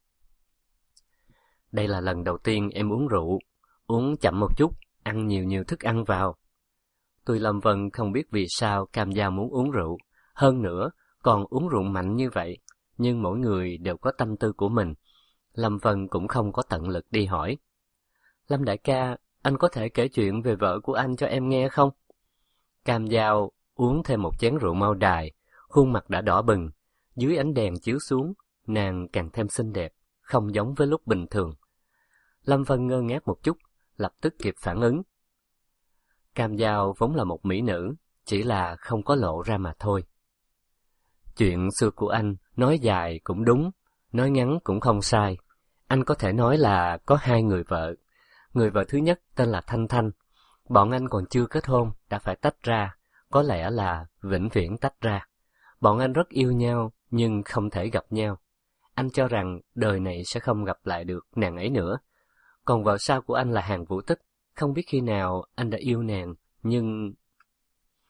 Speaker 2: Đây là lần đầu tiên em uống rượu, uống chậm một chút, ăn nhiều nhiều thức ăn vào. Tuy Lâm Vân không biết vì sao Cam Dao muốn uống rượu, hơn nữa còn uống rượu mạnh như vậy, nhưng mỗi người đều có tâm tư của mình. Lâm Vân cũng không có tận lực đi hỏi. Lâm đại ca, anh có thể kể chuyện về vợ của anh cho em nghe không? Cam Dao uống thêm một chén rượu Mao Đài, khuôn mặt đã đỏ bừng, dưới ánh đèn chiếu xuống, nàng càng thêm xinh đẹp, không giống với lúc bình thường. Lâm Vân ngơ ngác một chút, lập tức kịp phản ứng. Cam Dao vốn là một mỹ nữ, chỉ là không có lộ ra mà thôi. Chuyện xưa của anh, nói dài cũng đúng, nói ngắn cũng không sai. Anh có thể nói là có hai người vợ. Người vợ thứ nhất tên là Thanh Thanh. Bọn anh còn chưa kết hôn, đã phải tách ra, có lẽ là vĩnh viễn tách ra. Bọn anh rất yêu nhau, nhưng không thể gặp nhau. Anh cho rằng đời này sẽ không gặp lại được nàng ấy nữa. Còn vợ sau của anh là Hàn Vũ Tích. Không biết khi nào anh đã yêu nàng, nhưng...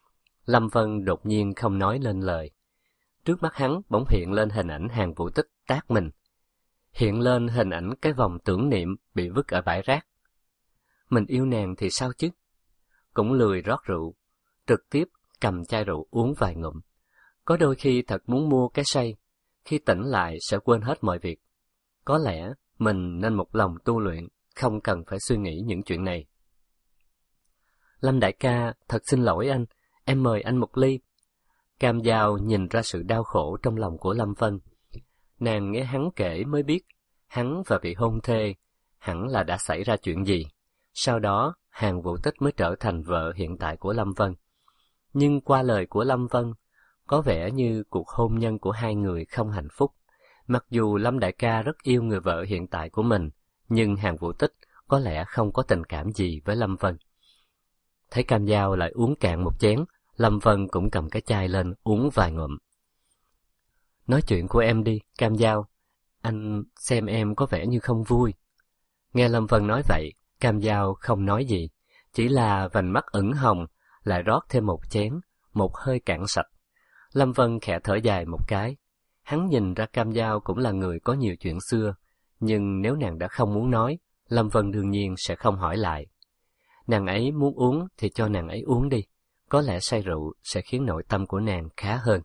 Speaker 2: Lâm Vân đột nhiên không nói lên lời. Trước mắt hắn bỗng hiện lên hình ảnh Hàn Vũ Tích tát mình. Hiện lên hình ảnh cái vòng tưởng niệm bị vứt ở bãi rác. Mình yêu nàng thì sao chứ? Cũng lười rót rượu, trực tiếp cầm chai rượu uống vài ngụm. Có đôi khi thật muốn mua cái say, khi tỉnh lại sẽ quên hết mọi việc. Có lẽ mình nên một lòng tu luyện, không cần phải suy nghĩ những chuyện này. Lâm đại ca, thật xin lỗi anh, em mời anh một ly. Cam Dao nhìn ra sự đau khổ trong lòng của Lâm Vân. Nàng nghe hắn kể mới biết, hắn và vị hôn thê, hẳn là đã xảy ra chuyện gì. Sau đó, Hàn Vũ Tích mới trở thành vợ hiện tại của Lâm Vân. Nhưng qua lời của Lâm Vân, có vẻ như cuộc hôn nhân của hai người không hạnh phúc. Mặc dù Lâm đại ca rất yêu người vợ hiện tại của mình, nhưng Hàn Vũ Tích có lẽ không có tình cảm gì với Lâm Vân. Thấy Cam Dao lại uống cạn một chén, Lâm Vân cũng cầm cái chai lên uống vài ngụm. Nói chuyện của em đi, Cam Dao. Anh xem em có vẻ như không vui. Nghe Lâm Vân nói vậy, Cam Dao không nói gì, chỉ là vành mắt ửng hồng, lại rót thêm một chén, một hơi cạn sạch. Lâm Vân khẽ thở dài một cái. Hắn nhìn ra Cam Dao cũng là người có nhiều chuyện xưa, nhưng nếu nàng đã không muốn nói, Lâm Vân đương nhiên sẽ không hỏi lại. Nàng ấy muốn uống thì cho nàng ấy uống đi, có lẽ say rượu sẽ khiến nội tâm của nàng khá hơn.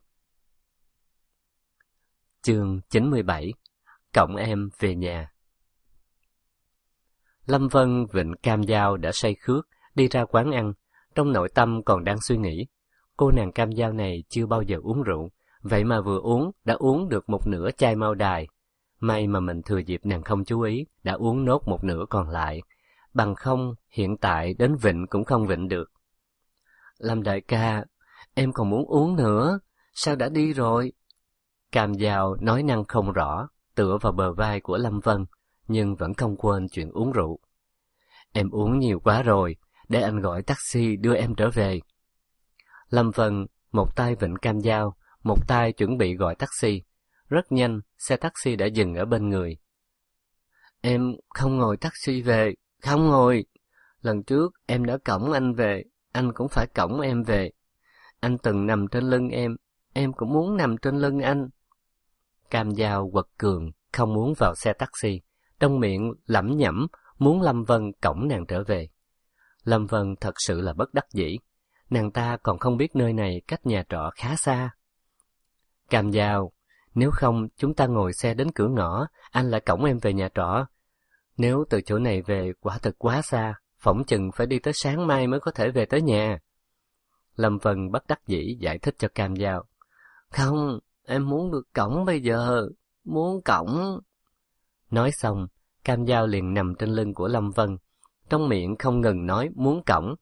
Speaker 2: Chương chín mươi bảy. Cõng em về nhà. Lâm Vân vịnh Cam Dao đã say khước, đi ra quán ăn, trong nội tâm còn đang suy nghĩ. Cô nàng Cam Dao này chưa bao giờ uống rượu, vậy mà vừa uống đã uống được một nửa chai Mao Đài. May mà mình thừa dịp nàng không chú ý, đã uống nốt một nửa còn lại. Bằng không, hiện tại đến vịnh cũng không vịnh được. Lâm đại ca, em còn muốn uống nữa, sao đã đi rồi? Cam Dao nói năng không rõ, tựa vào bờ vai của Lâm Vân, nhưng vẫn không quên chuyện uống rượu. Em uống nhiều quá rồi, để anh gọi taxi đưa em trở về. Lâm Vân một tay vịnh Cam Dao, một tay chuẩn bị gọi taxi. Rất nhanh, xe taxi đã dừng ở bên người. Em không ngồi taxi về, không ngồi. Lần trước em đã cõng anh về, anh cũng phải cõng em về. Anh từng nằm trên lưng em, em cũng muốn nằm trên lưng anh. Cam Dao quật cường, không muốn vào xe taxi, trong miệng lẩm nhẩm muốn Lâm Vân cõng nàng trở về. Lâm Vân thật sự là bất đắc dĩ, nàng ta còn không biết nơi này cách nhà trọ khá xa. Cam Dao, nếu không chúng ta ngồi xe đến cửa ngõ, anh lại cõng em về nhà trọ. Nếu từ chỗ này về quả thực quá xa, phỏng chừng phải đi tới sáng mai mới có thể về tới nhà. Lâm Vân bất đắc dĩ giải thích cho Cam Dao. Không, em muốn được cõng bây giờ, muốn cõng. Nói xong, Cam Dao liền nằm trên lưng của Lâm Vân, trong miệng không ngừng nói muốn cõng.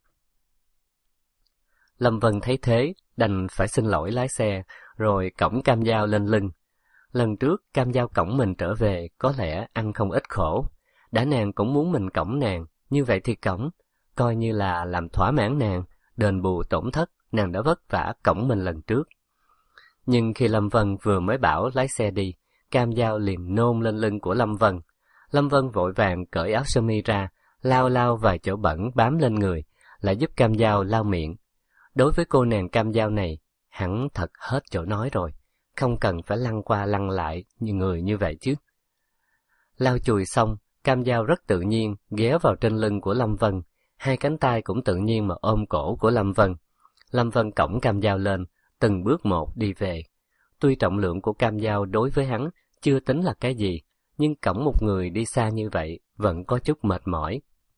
Speaker 2: Lâm Vân thấy thế, đành phải xin lỗi lái xe, rồi cõng Cam Dao lên lưng. Lần trước Cam Dao cõng mình trở về, có lẽ ăn không ít khổ. Đã nàng cũng muốn mình cõng nàng, như vậy thì cõng, coi như là làm thỏa mãn nàng, đền bù tổn thất nàng đã vất vả cõng mình lần trước. Nhưng khi Lâm Vân vừa mới bảo lái xe đi, Cam Dao liền nôn lên lưng của Lâm Vân. Lâm Vân vội vàng cởi áo sơ mi ra, lau lau vài chỗ bẩn bám lên người, lại giúp Cam Dao lau miệng. Đối với cô nàng Cam Dao này, hẳn thật hết chỗ nói rồi, không cần phải lăn qua lăn lại như người như vậy chứ. Lau chùi xong, Cam Dao rất tự nhiên ghé vào trên lưng của Lâm Vân, hai cánh tay cũng tự nhiên mà ôm cổ của Lâm Vân. Lâm Vân cõng Cam Dao lên, từng bước một đi về. Tuy trọng lượng của Cam Dao đối với hắn chưa tính là cái gì, nhưng cõng một người đi xa như vậy vẫn có chút mệt mỏi.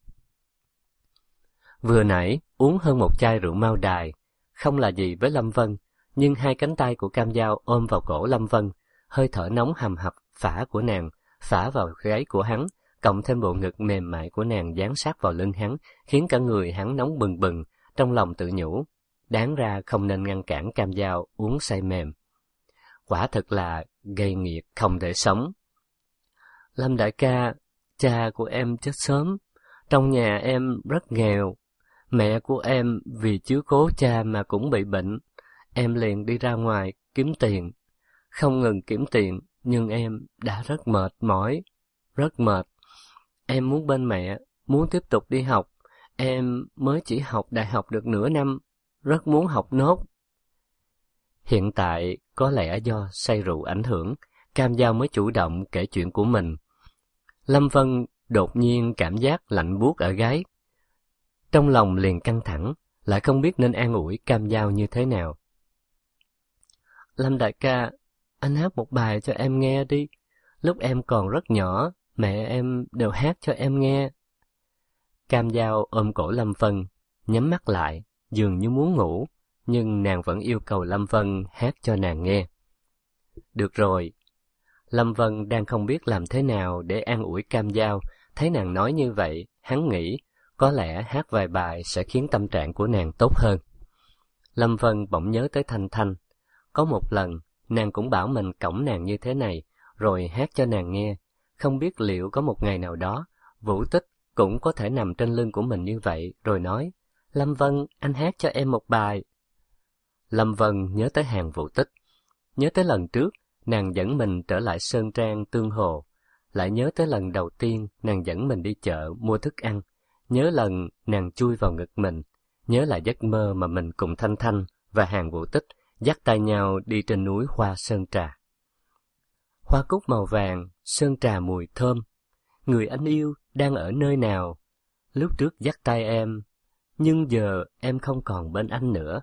Speaker 2: Vừa nãy uống hơn một chai rượu Mao Đài, không là gì với Lâm Vân, nhưng hai cánh tay của Cam Dao ôm vào cổ Lâm Vân, hơi thở nóng hầm hập phả của nàng phả vào gáy của hắn, cộng thêm bộ ngực mềm mại của nàng dán sát vào lưng hắn, khiến cả người hắn nóng bừng bừng. Trong lòng tự nhủ, đáng ra không nên ngăn cản Cam Dao uống say mềm. Quả thực là gây nghiệt không thể sống. Lâm đại ca, cha của em chết sớm, trong nhà em rất nghèo. Mẹ của em vì chiếu cố cha mà cũng bị bệnh, em liền đi ra ngoài kiếm tiền. Không ngừng kiếm tiền, nhưng em đã rất mệt mỏi, rất mệt. Em muốn bên mẹ, muốn tiếp tục đi học. Em mới chỉ học đại học được nửa năm, rất muốn học nốt, Hiện tại, có lẽ do say rượu ảnh hưởng, Cam Dao mới chủ động kể chuyện của mình. Lâm Vân đột nhiên cảm giác lạnh buốt ở gáy. Trong lòng liền căng thẳng, lại không biết nên an ủi Cam Dao như thế nào. Lâm đại ca, anh hát một bài cho em nghe đi. Lúc em còn rất nhỏ, mẹ em đều hát cho em nghe. Cam Dao ôm cổ Lâm Vân, nhắm mắt lại, dường như muốn ngủ, nhưng nàng vẫn yêu cầu Lâm Vân hát cho nàng nghe. Được rồi. Lâm Vân đang không biết làm thế nào để an ủi Cam Dao, thấy nàng nói như vậy, hắn nghĩ có lẽ hát vài bài sẽ khiến tâm trạng của nàng tốt hơn. Lâm Vân bỗng nhớ tới Thanh Thanh. Có một lần, nàng cũng bảo mình cõng nàng như thế này, rồi hát cho nàng nghe. Không biết liệu có một ngày nào đó, Vũ Tích cũng có thể nằm trên lưng của mình như vậy, rồi nói, Lâm Vân, anh hát cho em một bài. Lâm Vân nhớ tới hàng Vũ Tích, nhớ tới lần trước, nàng dẫn mình trở lại Sơn Trang Tương Hồ, lại nhớ tới lần đầu tiên nàng dẫn mình đi chợ mua thức ăn, nhớ lần nàng chui vào ngực mình, nhớ là giấc mơ mà mình cùng Thanh Thanh và hàng Vũ Tích dắt tay nhau đi trên núi hoa sơn trà. Hoa cúc màu vàng, sơn trà mùi thơm, người anh yêu đang ở nơi nào? Lúc trước dắt tay em, nhưng giờ em không còn bên anh nữa.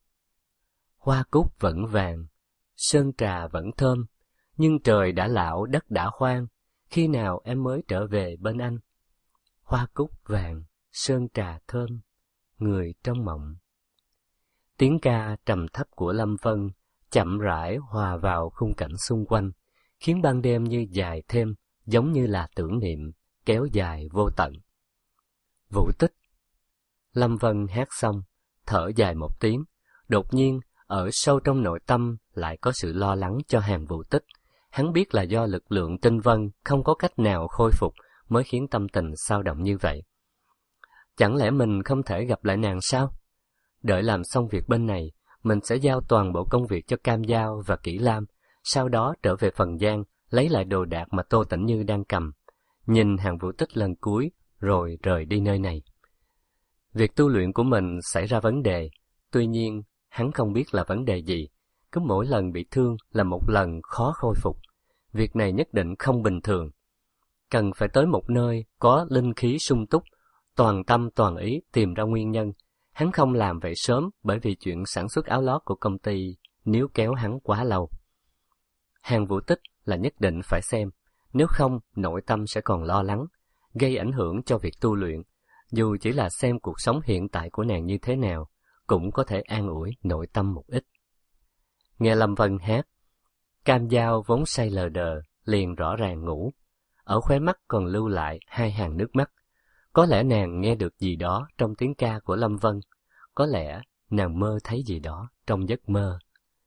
Speaker 2: Hoa cúc vẫn vàng, sơn trà vẫn thơm, nhưng trời đã lão đất đã hoang, khi nào em mới trở về bên anh? Hoa cúc vàng, sơn trà thơm, người trong mộng. Tiếng ca trầm thấp của Lâm Vân chậm rãi hòa vào khung cảnh xung quanh, khiến ban đêm như dài thêm, giống như là tưởng niệm, kéo dài vô tận. Vũ Tích. Lâm Vân hát xong, thở dài một tiếng, đột nhiên, ở sâu trong nội tâm lại có sự lo lắng cho hàng Vũ Tích. Hắn biết là do lực lượng tinh vân không có cách nào khôi phục mới khiến tâm tình xao động như vậy. Chẳng lẽ mình không thể gặp lại nàng sao? Đợi làm xong việc bên này, mình sẽ giao toàn bộ công việc cho Cam Dao và Kỷ Lam, sau đó trở về Phần Giang, lấy lại đồ đạc mà Tô Tĩnh Như đang cầm. Nhìn hàng Vũ Tích lần cuối, rồi rời đi nơi này. Việc tu luyện của mình xảy ra vấn đề, tuy nhiên, hắn không biết là vấn đề gì. Cứ mỗi lần bị thương là một lần khó khôi phục. Việc này nhất định không bình thường. Cần phải tới một nơi có linh khí sung túc, toàn tâm toàn ý tìm ra nguyên nhân. Hắn không làm vậy sớm bởi vì chuyện sản xuất áo lót của công ty níu kéo hắn quá lâu. Hàng Vũ Tích là nhất định phải xem, nếu không nội tâm sẽ còn lo lắng, gây ảnh hưởng cho việc tu luyện. Dù chỉ là xem cuộc sống hiện tại của nàng như thế nào, cũng có thể an ủi nội tâm một ít. Nghe Lâm Vân hát, Cam Dao vốn say lờ đờ, liền rõ ràng ngủ. Ở khóe mắt còn lưu lại hai hàng nước mắt. Có lẽ nàng nghe được gì đó trong tiếng ca của Lâm Vân. Có lẽ nàng mơ thấy gì đó trong giấc mơ.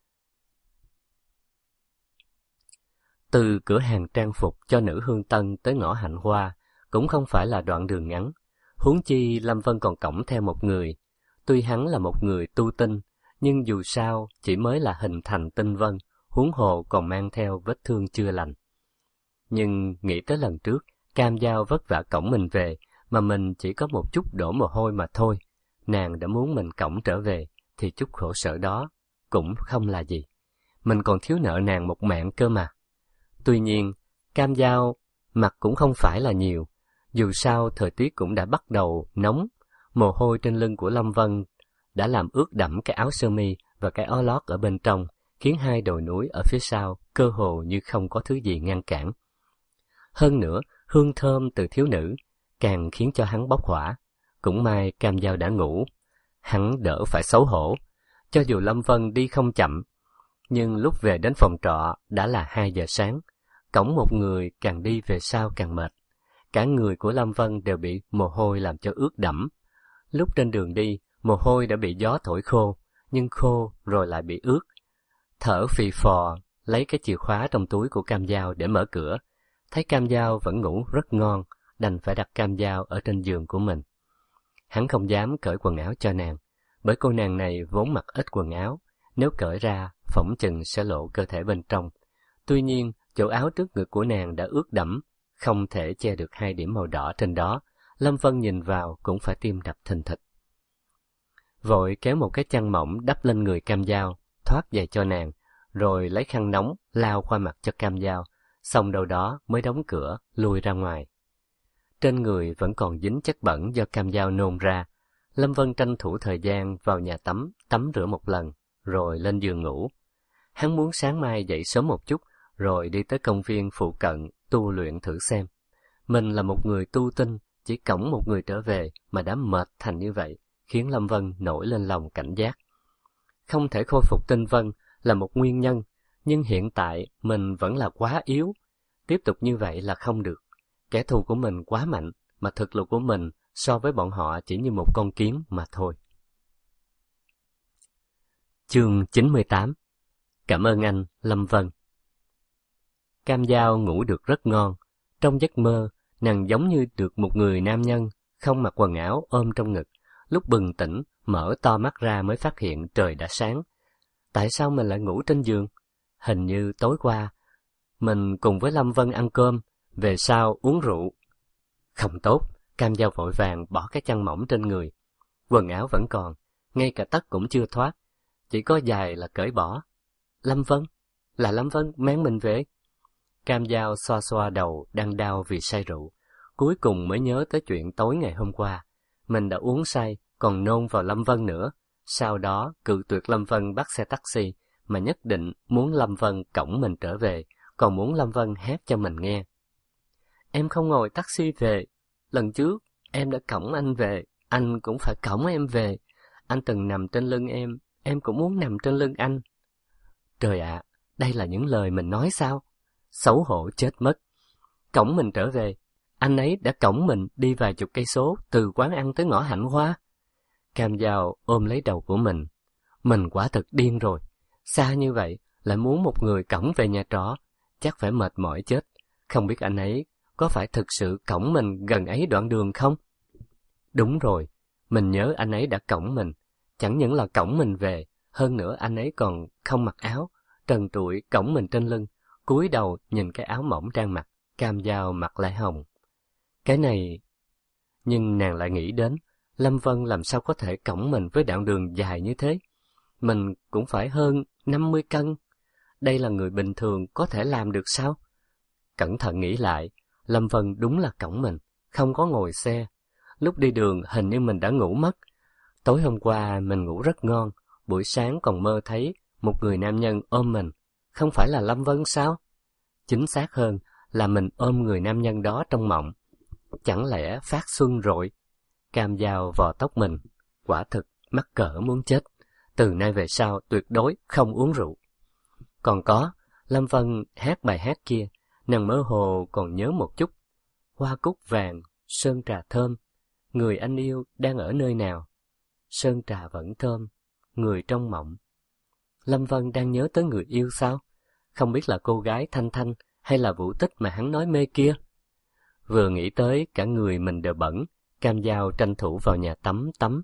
Speaker 2: Từ cửa hàng trang phục cho nữ hương tân tới ngõ Hạnh Hoa cũng không phải là đoạn đường ngắn. Huống chi Lâm Vân còn cõng theo một người. Tuy hắn là một người tu tinh, nhưng dù sao chỉ mới là hình thành tinh vân, huống hồ còn mang theo vết thương chưa lành. Nhưng nghĩ tới lần trước, Cam Dao vất vả cõng mình về, mà mình chỉ có một chút đổ mồ hôi mà thôi. Nàng đã muốn mình cõng trở về, thì chút khổ sở đó cũng không là gì. Mình còn thiếu nợ nàng một mạng cơ mà. Tuy nhiên, Cam Dao mặc cũng không phải là nhiều. Dù sao thời tiết cũng đã bắt đầu nóng, mồ hôi trên lưng của Lâm Vân đã làm ướt đẫm cái áo sơ mi và cái áo lót ở bên trong, khiến hai đồi núi ở phía sau cơ hồ như không có thứ gì ngăn cản. Hơn nữa, hương thơm từ thiếu nữ càng khiến cho hắn bốc hỏa. Cũng may Cam Dao đã ngủ, hắn đỡ phải xấu hổ. Cho dù Lâm Vân đi không chậm, nhưng lúc về đến phòng trọ đã là hai giờ sáng. Cõng một người càng đi về sau càng mệt. Cả người của Lâm Vân đều bị mồ hôi làm cho ướt đẫm. Lúc trên đường đi, mồ hôi đã bị gió thổi khô, nhưng khô rồi lại bị ướt. Thở phì phò, lấy cái chìa khóa trong túi của Cam Dao để mở cửa. Thấy Cam Dao vẫn ngủ rất ngon, đành phải đặt Cam Dao ở trên giường của mình. Hắn không dám cởi quần áo cho nàng, bởi cô nàng này vốn mặc ít quần áo, nếu cởi ra, phỏng chừng sẽ lộ cơ thể bên trong. Tuy nhiên, chỗ áo trước ngực của nàng đã ướt đẫm, không thể che được hai điểm màu đỏ trên đó. Lâm Vân nhìn vào cũng phải tim đập thình thịch. Vội kéo một cái chăn mỏng đắp lên người Cam Dao, thoát giày cho nàng, rồi lấy khăn nóng lao qua mặt cho Cam Dao, xong đâu đó mới đóng cửa, lui ra ngoài. Trên người vẫn còn dính chất bẩn do Cam Dao nôn ra. Lâm Vân tranh thủ thời gian vào nhà tắm, tắm rửa một lần, rồi lên giường ngủ. Hắn muốn sáng mai dậy sớm một chút, rồi đi tới công viên phụ cận, tu luyện thử xem. Mình là một người tu tinh, chỉ cõng một người trở về mà đã mệt thành như vậy, khiến Lâm Vân nổi lên lòng cảnh giác. Không thể khôi phục tinh vân là một nguyên nhân, nhưng hiện tại mình vẫn là quá yếu. Tiếp tục như vậy là không được. Kẻ thù của mình quá mạnh, mà thực lực của mình so với bọn họ chỉ như một con kiến mà thôi. Chương chín mươi tám. Cảm ơn anh, Lâm Vân. Cam Dao ngủ được rất ngon. Trong giấc mơ, nàng giống như được một người nam nhân, không mặc quần áo ôm trong ngực. Lúc bừng tỉnh, mở to mắt ra mới phát hiện trời đã sáng. Tại sao mình lại ngủ trên giường? Hình như tối qua, mình cùng với Lâm Vân ăn cơm, về sau uống rượu. Không tốt, Cam Dao vội vàng bỏ cái chăn mỏng trên người. Quần áo vẫn còn, ngay cả tất cũng chưa thoát, chỉ có giày là cởi bỏ. Lâm Vân, là Lâm Vân mang mình về. Cam Dao xoa xoa đầu đang đau vì say rượu, cuối cùng mới nhớ tới chuyện tối ngày hôm qua. Mình đã uống say, còn nôn vào Lâm Vân nữa. Sau đó cự tuyệt Lâm Vân bắt xe taxi, mà nhất định muốn Lâm Vân cõng mình trở về, còn muốn Lâm Vân hát cho mình nghe. Em không ngồi taxi về. Lần trước, em đã cõng anh về, anh cũng phải cõng em về. Anh từng nằm trên lưng em, em cũng muốn nằm trên lưng anh. Trời ạ, à, đây là những lời mình nói sao? Xấu hổ chết mất. Cõng mình trở về. Anh ấy đã cõng mình đi vài chục cây số từ quán ăn tới ngõ Hạnh Hoa. Cam Dao ôm lấy đầu của mình. Mình quả thực điên rồi. Xa như vậy, lại muốn một người cõng về nhà trọ. Chắc phải mệt mỏi chết. Không biết anh ấy có phải thực sự cõng mình gần ấy đoạn đường không? Đúng rồi, mình nhớ anh ấy đã cõng mình. Chẳng những là cõng mình về, hơn nữa anh ấy còn không mặc áo, trần trụi cõng mình trên lưng, cúi đầu nhìn cái áo mỏng đang mặc. Cam Dao mặt lại hồng. Cái này... Nhưng nàng lại nghĩ đến, Lâm Vân làm sao có thể cõng mình với đoạn đường dài như thế? Mình cũng phải hơn năm mươi cân. Đây là người bình thường có thể làm được sao? Cẩn thận nghĩ lại, Lâm Vân đúng là cõng mình, không có ngồi xe. Lúc đi đường hình như mình đã ngủ mất. Tối hôm qua mình ngủ rất ngon, buổi sáng còn mơ thấy một người nam nhân ôm mình. Không phải là Lâm Vân sao? Chính xác hơn là mình ôm người nam nhân đó trong mộng. Chẳng lẽ phát xuân rồi? Cam Dao vò tóc mình, quả thực mắc cỡ muốn chết. Từ nay về sau tuyệt đối không uống rượu. Còn có, Lâm Vân hát bài hát kia, nàng mơ hồ còn nhớ một chút. Hoa cúc vàng, sơn trà thơm, người anh yêu đang ở nơi nào? Sơn trà vẫn thơm, người trong mộng. Lâm Vân đang nhớ tới người yêu sao? Không biết là cô gái Thanh Thanh hay là Vũ Tích mà hắn nói mê kia? Vừa nghĩ tới cả người mình đều bẩn, Cam Dao tranh thủ vào nhà tắm tắm.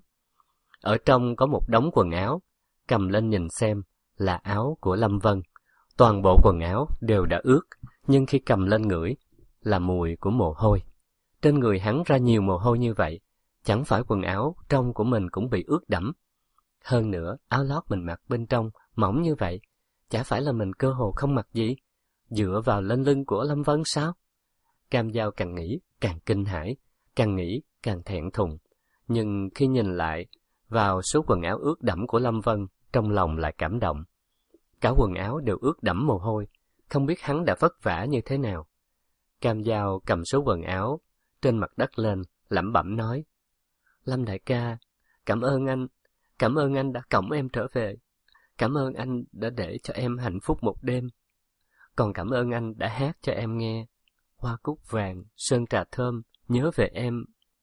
Speaker 2: Ở trong có một đống quần áo, cầm lên nhìn xem, là áo của Lâm Vân. Toàn bộ quần áo đều đã ướt, nhưng khi cầm lên ngửi, là mùi của mồ hôi. Trên người hắn ra nhiều mồ hôi như vậy, chẳng phải quần áo trong của mình cũng bị ướt đẫm. Hơn nữa, áo lót mình mặc bên trong mỏng như vậy, chả phải là mình cơ hồ không mặc gì, dựa vào lên lưng của Lâm Vân sao? Cam Dao càng nghĩ càng kinh hãi, càng nghĩ càng thẹn thùng. Nhưng khi nhìn lại vào số quần áo ướt đẫm của Lâm Vân, trong lòng lại cảm động. Cả quần áo đều ướt đẫm mồ hôi, không biết hắn đã vất vả như thế nào. Cam Dao cầm số quần áo trên mặt đất lên, lẩm bẩm nói: Lâm đại ca, cảm ơn anh, cảm ơn anh đã cõng em trở về, cảm ơn anh đã để cho em hạnh phúc một đêm, còn cảm ơn anh đã hát cho em nghe Hoa cúc vàng, sơn trà thơm, nhớ về em.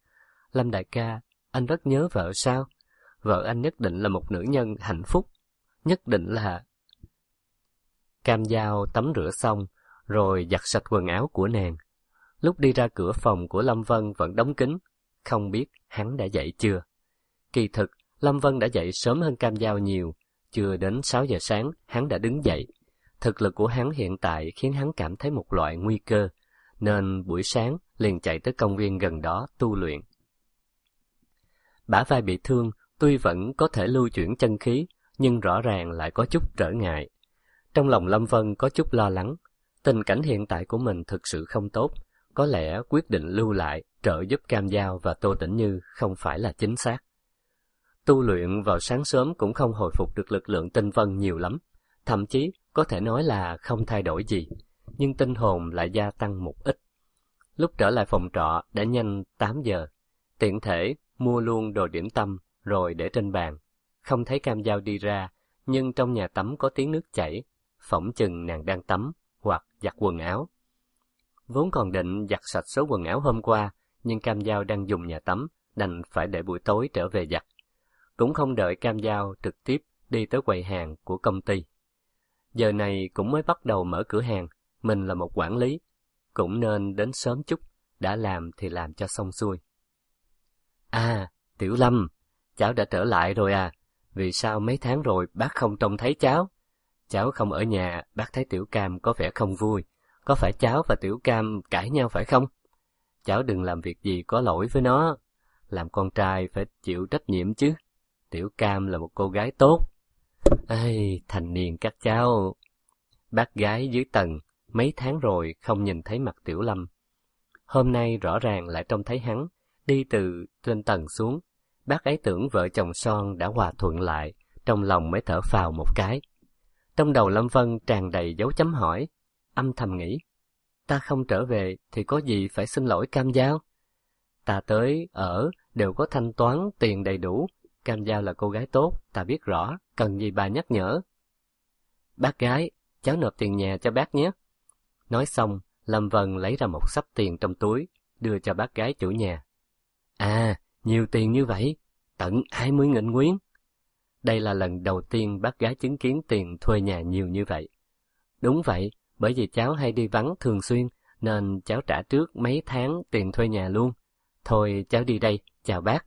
Speaker 2: Lâm đại ca, anh rất nhớ vợ sao? Vợ anh nhất định là một nữ nhân hạnh phúc, nhất định là... Cam Dao tắm rửa xong, rồi giặt sạch quần áo của nàng. Lúc đi ra cửa phòng của Lâm Vân vẫn đóng kín, không biết hắn đã dậy chưa. Kỳ thực, Lâm Vân đã dậy sớm hơn Cam Dao nhiều, chưa đến sáu giờ sáng hắn đã đứng dậy. Thực lực của hắn hiện tại khiến hắn cảm thấy một loại nguy cơ, nên buổi sáng liền chạy tới công viên gần đó tu luyện. Bả vai bị thương, tuy vẫn có thể lưu chuyển chân khí, nhưng rõ ràng lại có chút trở ngại. Trong lòng Lâm Vân có chút lo lắng, tình cảnh hiện tại của mình thực sự không tốt, có lẽ quyết định lưu lại trợ giúp Cam Dao và Tô Tĩnh Như không phải là chính xác. Tu luyện vào sáng sớm cũng không hồi phục được lực lượng tinh vân nhiều lắm, thậm chí có thể nói là không thay đổi gì, nhưng tinh hồn lại gia tăng một ít. Lúc trở lại phòng trọ đã nhanh tám giờ, tiện thể mua luôn đồ điểm tâm rồi để trên bàn. Không thấy Cam Dao đi ra, nhưng trong nhà tắm có tiếng nước chảy, phỏng chừng nàng đang tắm hoặc giặt quần áo. Vốn còn định giặt sạch số quần áo hôm qua, nhưng Cam Dao đang dùng nhà tắm, đành phải để buổi tối trở về giặt. Cũng không đợi Cam Dao trực tiếp đi tới quầy hàng của công ty. Giờ này cũng mới bắt đầu mở cửa hàng, mình là một quản lý, cũng nên đến sớm chút, đã làm thì làm cho xong xuôi. À, Tiểu Lâm, cháu đã trở lại rồi à? Vì sao mấy tháng rồi bác không trông thấy cháu? Cháu không ở nhà, bác thấy Tiểu Cam có vẻ không vui. Có phải cháu và Tiểu Cam cãi nhau phải không? Cháu đừng làm việc gì có lỗi với nó. Làm con trai phải chịu trách nhiệm chứ. Tiểu Cam là một cô gái tốt. Ây, thành niên các cháu. Bác gái dưới tầng, mấy tháng rồi không nhìn thấy mặt Tiểu Lâm. Hôm nay rõ ràng lại trông thấy hắn, đi từ trên tầng xuống. Bác ấy tưởng vợ chồng son đã hòa thuận lại, trong lòng mới thở phào một cái. Trong đầu Lâm Vân tràn đầy dấu chấm hỏi, âm thầm nghĩ, ta không trở về thì có gì phải xin lỗi Cam Dao? Ta tới ở đều có thanh toán tiền đầy đủ, Cam Dao là cô gái tốt, ta biết rõ, cần gì bà nhắc nhở. Bác gái, cháu nộp tiền nhà cho bác nhé. Nói xong, Lâm Vân lấy ra một xấp tiền trong túi, đưa cho bác gái chủ nhà. À, nhiều tiền như vậy, tận hai mươi nghìn nguyên. Đây là lần đầu tiên bác gái chứng kiến tiền thuê nhà nhiều như vậy. Đúng vậy, bởi vì cháu hay đi vắng thường xuyên, nên cháu trả trước mấy tháng tiền thuê nhà luôn. Thôi cháu đi đây, chào bác.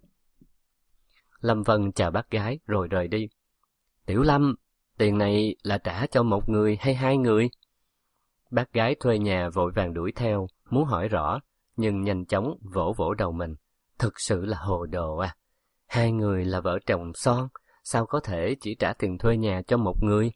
Speaker 2: Lâm Vân chào bác gái rồi rời đi. Tiểu Lâm, tiền này là trả cho một người hay hai người? Bác gái thuê nhà vội vàng đuổi theo, muốn hỏi rõ, nhưng nhanh chóng vỗ vỗ đầu mình. Thực sự là hồ đồ à. Hai người là vợ chồng son, sao có thể chỉ trả tiền thuê nhà cho một người?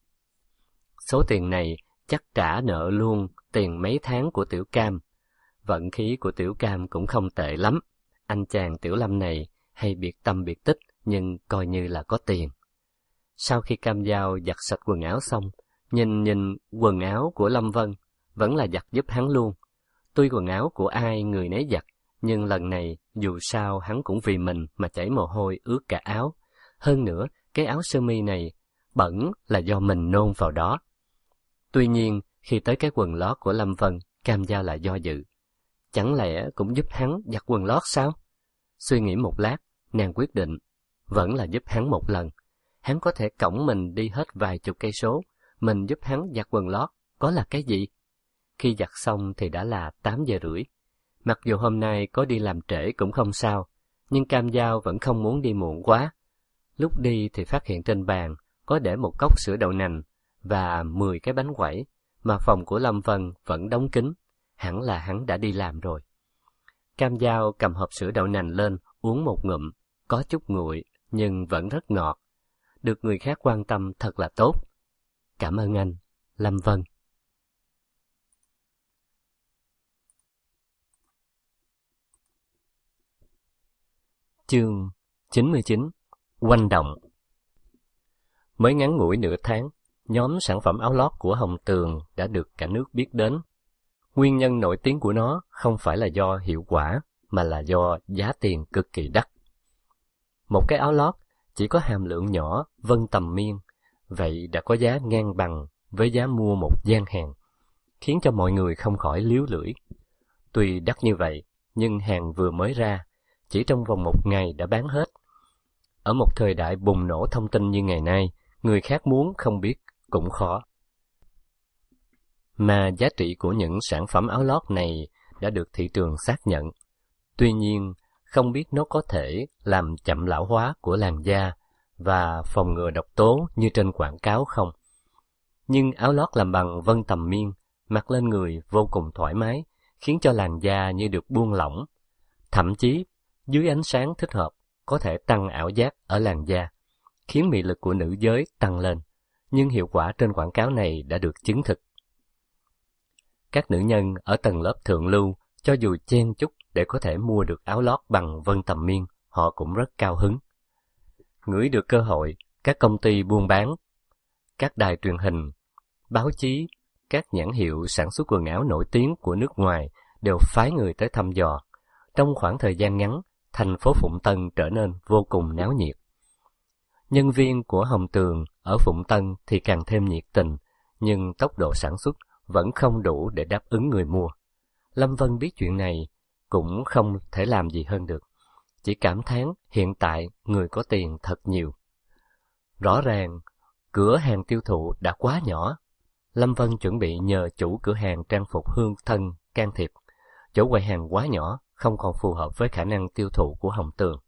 Speaker 2: Số tiền này chắc trả nợ luôn tiền mấy tháng của Tiểu Cam. Vận khí của Tiểu Cam cũng không tệ lắm. Anh chàng Tiểu Lâm này hay biệt tâm biệt tích, nhưng coi như là có tiền. Sau khi Cam Dao giặt sạch quần áo xong, nhìn nhìn quần áo của Lâm Vân, vẫn là giặt giúp hắn luôn. Tuy quần áo của ai người nấy giặt, nhưng lần này dù sao hắn cũng vì mình mà chảy mồ hôi ướt cả áo. Hơn nữa, cái áo sơ mi này bẩn là do mình nôn vào đó. Tuy nhiên, khi tới cái quần lót của Lâm Vân, Cam Dao lại do dự. Chẳng lẽ cũng giúp hắn giặt quần lót sao? Suy nghĩ một lát, nàng quyết định, vẫn là giúp hắn một lần. Hắn có thể cõng mình đi hết vài chục cây số, mình giúp hắn giặt quần lót, có là cái gì? Khi giặt xong thì đã là tám giờ rưỡi. Mặc dù hôm nay có đi làm trễ cũng không sao, nhưng Cam Dao vẫn không muốn đi muộn quá. Lúc đi thì phát hiện trên bàn có để một cốc sữa đậu nành và mười cái bánh quẩy, mà phòng của Lâm Vân vẫn đóng kín, hẳn là hắn đã đi làm rồi. Cam Dao cầm hộp sữa đậu nành lên, uống một ngụm, có chút nguội, nhưng vẫn rất ngọt. Được người khác quan tâm thật là tốt. Cảm ơn anh, Lâm Vân. Chương chín mươi chín. Quanh động. Mới ngắn ngủi nửa tháng, nhóm sản phẩm áo lót của Hồng Tường đã được cả nước biết đến. Nguyên nhân nổi tiếng của nó không phải là do hiệu quả, mà là do giá tiền cực kỳ đắt. Một cái áo lót chỉ có hàm lượng nhỏ vân tầm miên, vậy đã có giá ngang bằng với giá mua một gian hàng, khiến cho mọi người không khỏi líu lưỡi. Tuy đắt như vậy, nhưng hàng vừa mới ra, chỉ trong vòng một ngày đã bán hết. Ở một thời đại bùng nổ thông tin như ngày nay, người khác muốn không biết cũng khó. Mà giá trị của những sản phẩm áo lót này đã được thị trường xác nhận. Tuy nhiên, không biết nó có thể làm chậm lão hóa của làn da và phòng ngừa độc tố như trên quảng cáo không. Nhưng áo lót làm bằng vân tầm miên, mặc lên người vô cùng thoải mái, khiến cho làn da như được buông lỏng. Thậm chí, dưới ánh sáng thích hợp, có thể tăng ảo giác ở làn da. khiến mị lực của nữ giới tăng lên, nhưng hiệu quả trên quảng cáo này đã được chứng thực. Các nữ nhân ở tầng lớp thượng lưu, cho dù chen chúc để có thể mua được áo lót bằng vân tầm miên, họ cũng rất cao hứng. Ngửi được cơ hội, các công ty buôn bán, các đài truyền hình, báo chí, các nhãn hiệu sản xuất quần áo nổi tiếng của nước ngoài đều phái người tới thăm dò. Trong khoảng thời gian ngắn, thành phố Phụng Tân trở nên vô cùng náo nhiệt. Nhân viên của Hồng Tường ở Phụng Tân thì càng thêm nhiệt tình, nhưng tốc độ sản xuất vẫn không đủ để đáp ứng người mua. Lâm Vân biết chuyện này, cũng không thể làm gì hơn được. Chỉ cảm thán hiện tại người có tiền thật nhiều. Rõ ràng, cửa hàng tiêu thụ đã quá nhỏ. Lâm Vân chuẩn bị nhờ chủ cửa hàng trang phục Hương Thân can thiệp. Chỗ quầy hàng quá nhỏ, không còn phù hợp với khả năng tiêu thụ của Hồng Tường.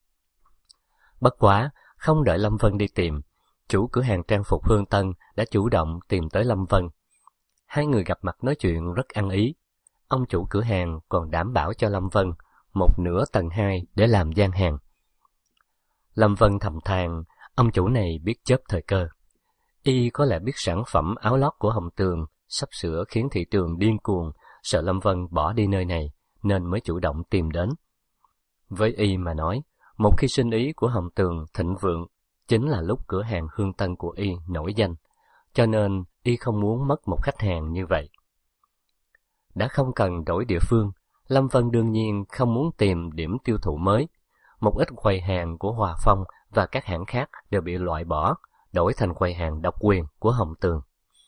Speaker 2: Bất quá, không đợi Lâm Vân đi tìm, chủ cửa hàng trang phục Hương Tân đã chủ động tìm tới Lâm Vân. Hai người gặp mặt nói chuyện rất ăn ý. Ông chủ cửa hàng còn đảm bảo cho Lâm Vân một nửa tầng hai để làm gian hàng. Lâm Vân thầm than, ông chủ này biết chớp thời cơ. Y có lẽ biết sản phẩm áo lót của Hồng Tường sắp sửa khiến thị trường điên cuồng, sợ Lâm Vân bỏ đi nơi này, nên mới chủ động tìm đến. Với Y mà nói, một khi sinh ý của Hồng Tường thịnh vượng, chính là lúc cửa hàng Hương Tân của Y nổi danh, cho nên Y không muốn mất một khách hàng như vậy. Đã không cần đổi địa phương, Lâm Vân đương nhiên không muốn tìm điểm tiêu thụ mới. Một ít quầy hàng của Hòa Phong và các hãng khác đều bị loại bỏ, đổi thành quầy hàng độc quyền của Hồng Tường.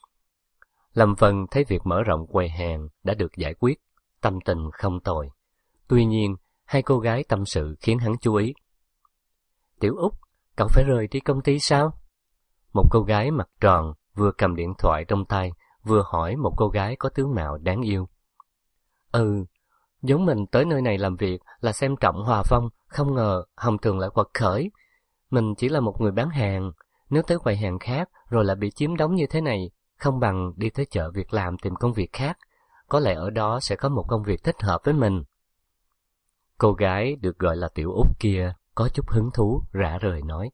Speaker 2: Lâm Vân thấy việc mở rộng quầy hàng đã được giải quyết, tâm tình không tồi. Tuy nhiên, hai cô gái tâm sự khiến hắn chú ý. Tiểu Út, cậu phải rời đi công ty sao? Một cô gái mặt tròn vừa cầm điện thoại trong tay, vừa hỏi một cô gái có tướng mạo đáng yêu. Ừ, giống mình tới nơi này làm việc là xem trọng Hòa Phong, không ngờ Hồng Tường lại quật khởi. Mình chỉ là một người bán hàng, nếu tới quầy hàng khác rồi lại bị chiếm đóng như thế này, không bằng đi tới chợ việc làm tìm công việc khác, có lẽ ở đó sẽ có một công việc thích hợp với mình. Cô gái được gọi là Tiểu Út kia có chút hứng thú rã rời nói.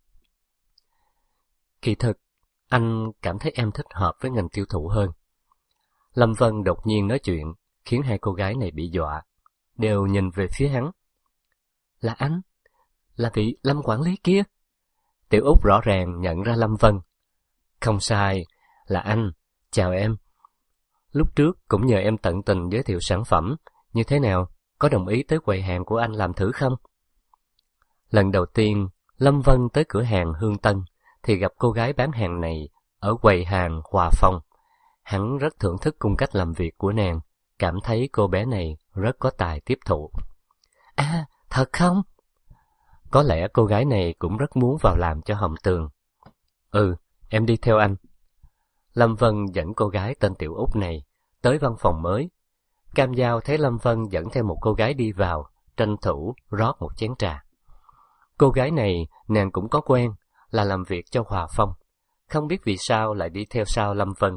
Speaker 2: Kỳ thực, anh cảm thấy em thích hợp với ngành tiêu thụ hơn. Lâm Vân đột nhiên nói chuyện, khiến hai cô gái này bị dọa, đều nhìn về phía hắn. Là anh? Là vị Lâm quản lý kia? Tiểu Út rõ ràng nhận ra Lâm Vân. Không sai, là anh, chào em. Lúc trước cũng nhờ em tận tình giới thiệu sản phẩm, như thế nào, có đồng ý tới quầy hàng của anh làm thử không? Lần đầu tiên, Lâm Vân tới cửa hàng Hương Tân, thì gặp cô gái bán hàng này ở quầy hàng Hòa Phong. Hắn rất thưởng thức cung cách làm việc của nàng, cảm thấy cô bé này rất có tài tiếp thụ. À, thật không? Có lẽ cô gái này cũng rất muốn vào làm cho Hồng Tường. Ừ, em đi theo anh. Lâm Vân dẫn cô gái tên Tiểu Út này tới văn phòng mới. Cam Giao thấy Lâm Vân dẫn theo một cô gái đi vào, tranh thủ rót một chén trà. Cô gái này nàng cũng có quen, là làm việc cho Hòa Phong, không biết vì sao lại đi theo sau Lâm Vân.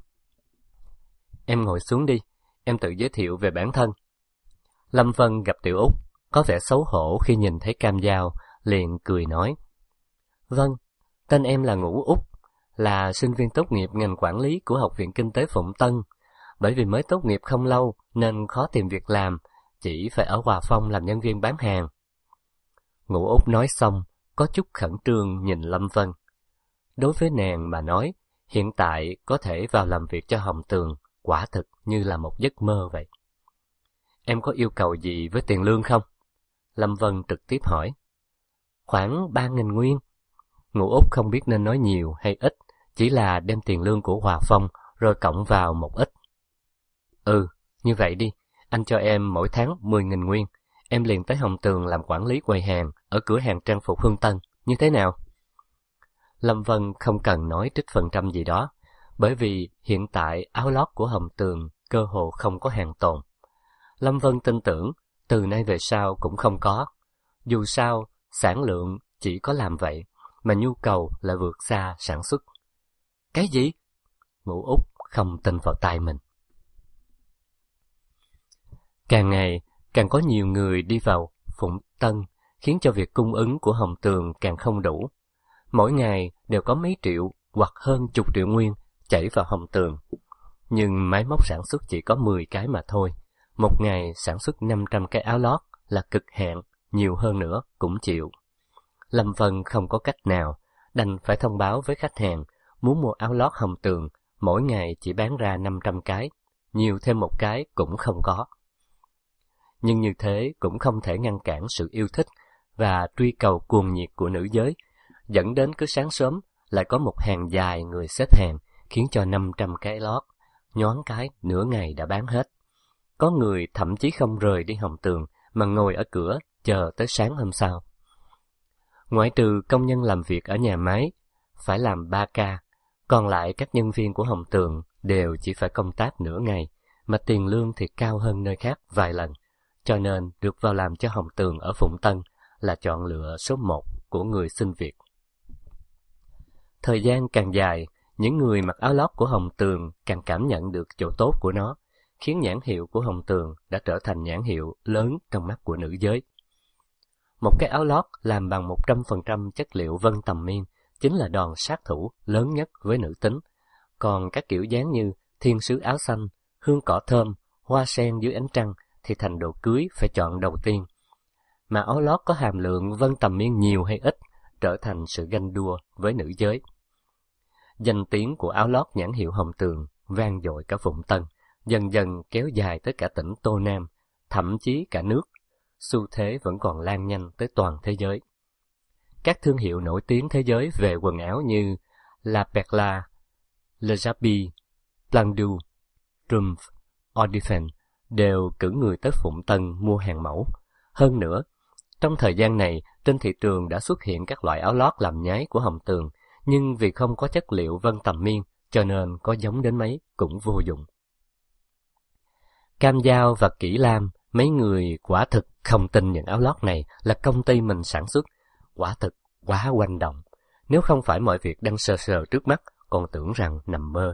Speaker 2: Em ngồi xuống đi, em tự giới thiệu về bản thân. Lâm Vân gặp Tiểu Út, có vẻ xấu hổ khi nhìn thấy Cam Giao, liền cười nói. Vâng, tên em là Ngũ Út, là sinh viên tốt nghiệp ngành quản lý của Học viện Kinh tế Phụng Tân. Bởi vì mới tốt nghiệp không lâu nên khó tìm việc làm, chỉ phải ở Hòa Phong làm nhân viên bán hàng. Ngũ Út nói xong, có chút khẩn trương nhìn Lâm Vân. Đối với nàng mà nói, hiện tại có thể vào làm việc cho Hồng Tường, quả thực như là một giấc mơ vậy. Em có yêu cầu gì với tiền lương không? Lâm Vân trực tiếp hỏi. Khoảng ba nghìn nguyên. Ngũ Út không biết nên nói nhiều hay ít, chỉ là đem tiền lương của Hòa Phong rồi cộng vào một ít. Ừ, như vậy đi, anh cho em mỗi tháng mười nghìn nguyên, em liền tới Hồng Tường làm quản lý quầy hàng ở cửa hàng trang phục Hương Tân, như thế nào? Lâm Vân không cần nói trích phần trăm gì đó, bởi vì hiện tại áo lót của Hồng Tường cơ hồ không có hàng tồn. Lâm Vân tin tưởng, từ nay về sau cũng không có. Dù sao, sản lượng chỉ có làm vậy, mà nhu cầu lại vượt xa sản xuất. Cái gì? Ngũ Út không tin vào tai mình. Càng ngày, càng có nhiều người đi vào Phụng Tân, khiến cho việc cung ứng của Hồng Tường càng không đủ. Mỗi ngày đều có mấy triệu hoặc hơn chục triệu nguyên chảy vào Hồng Tường. Nhưng máy móc sản xuất chỉ có mười cái mà thôi. Một ngày sản xuất năm trăm cái áo lót là cực hạn, nhiều hơn nữa cũng chịu. Lâm Vân không có cách nào, đành phải thông báo với khách hàng, muốn mua áo lót Hồng Tường, mỗi ngày chỉ bán ra năm trăm cái, nhiều thêm một cái cũng không có. Nhưng như thế cũng không thể ngăn cản sự yêu thích và truy cầu cuồng nhiệt của nữ giới, dẫn đến cứ sáng sớm lại có một hàng dài người xếp hàng, khiến cho năm trăm cái lót, nhoáng cái nửa ngày đã bán hết. Có người thậm chí không rời đi Hồng Tường mà ngồi ở cửa chờ tới sáng hôm sau. Ngoại trừ công nhân làm việc ở nhà máy phải làm ba ca, còn lại các nhân viên của Hồng Tường đều chỉ phải công tác nửa ngày, mà tiền lương thì cao hơn nơi khác vài lần, cho nên được vào làm cho Hồng Tường ở Phụng Tân là chọn lựa số một của người xin việc. Thời gian càng dài, những người mặc áo lót của Hồng Tường càng cảm nhận được chỗ tốt của nó, khiến nhãn hiệu của Hồng Tường đã trở thành nhãn hiệu lớn trong mắt của nữ giới. Một cái áo lót làm bằng một trăm phần trăm chất liệu vân tầm miên chính là đòn sát thủ lớn nhất với nữ tính. Còn các kiểu dáng như thiên sứ áo xanh, hương cỏ thơm, hoa sen dưới ánh trăng thì thành đồ cưới phải chọn đầu tiên. Mà áo lót có hàm lượng vân tầm miên nhiều hay ít trở thành sự ganh đua với nữ giới. Danh tiếng của áo lót nhãn hiệu Hồng Tường vang dội cả Phụng Tân, dần dần kéo dài tới cả tỉnh Tô Nam, thậm chí cả nước. Xu thế vẫn còn lan nhanh tới toàn thế giới. Các thương hiệu nổi tiếng thế giới về quần áo như La Perla, Le Jabi, Plandu, Trump, Ordifen đều cử người tới Phụng Tân mua hàng mẫu. Hơn nữa, trong thời gian này, trên thị trường đã xuất hiện các loại áo lót làm nhái của Hồng Tường, nhưng vì không có chất liệu vân tầm miên, cho nên có giống đến mấy cũng vô dụng. Cam Giao và Kỷ Lam, mấy người quả thực không tin những áo lót này là công ty mình sản xuất, quả thực quá quanh động. Nếu không phải mọi việc đang sờ sờ trước mắt, còn tưởng rằng nằm mơ.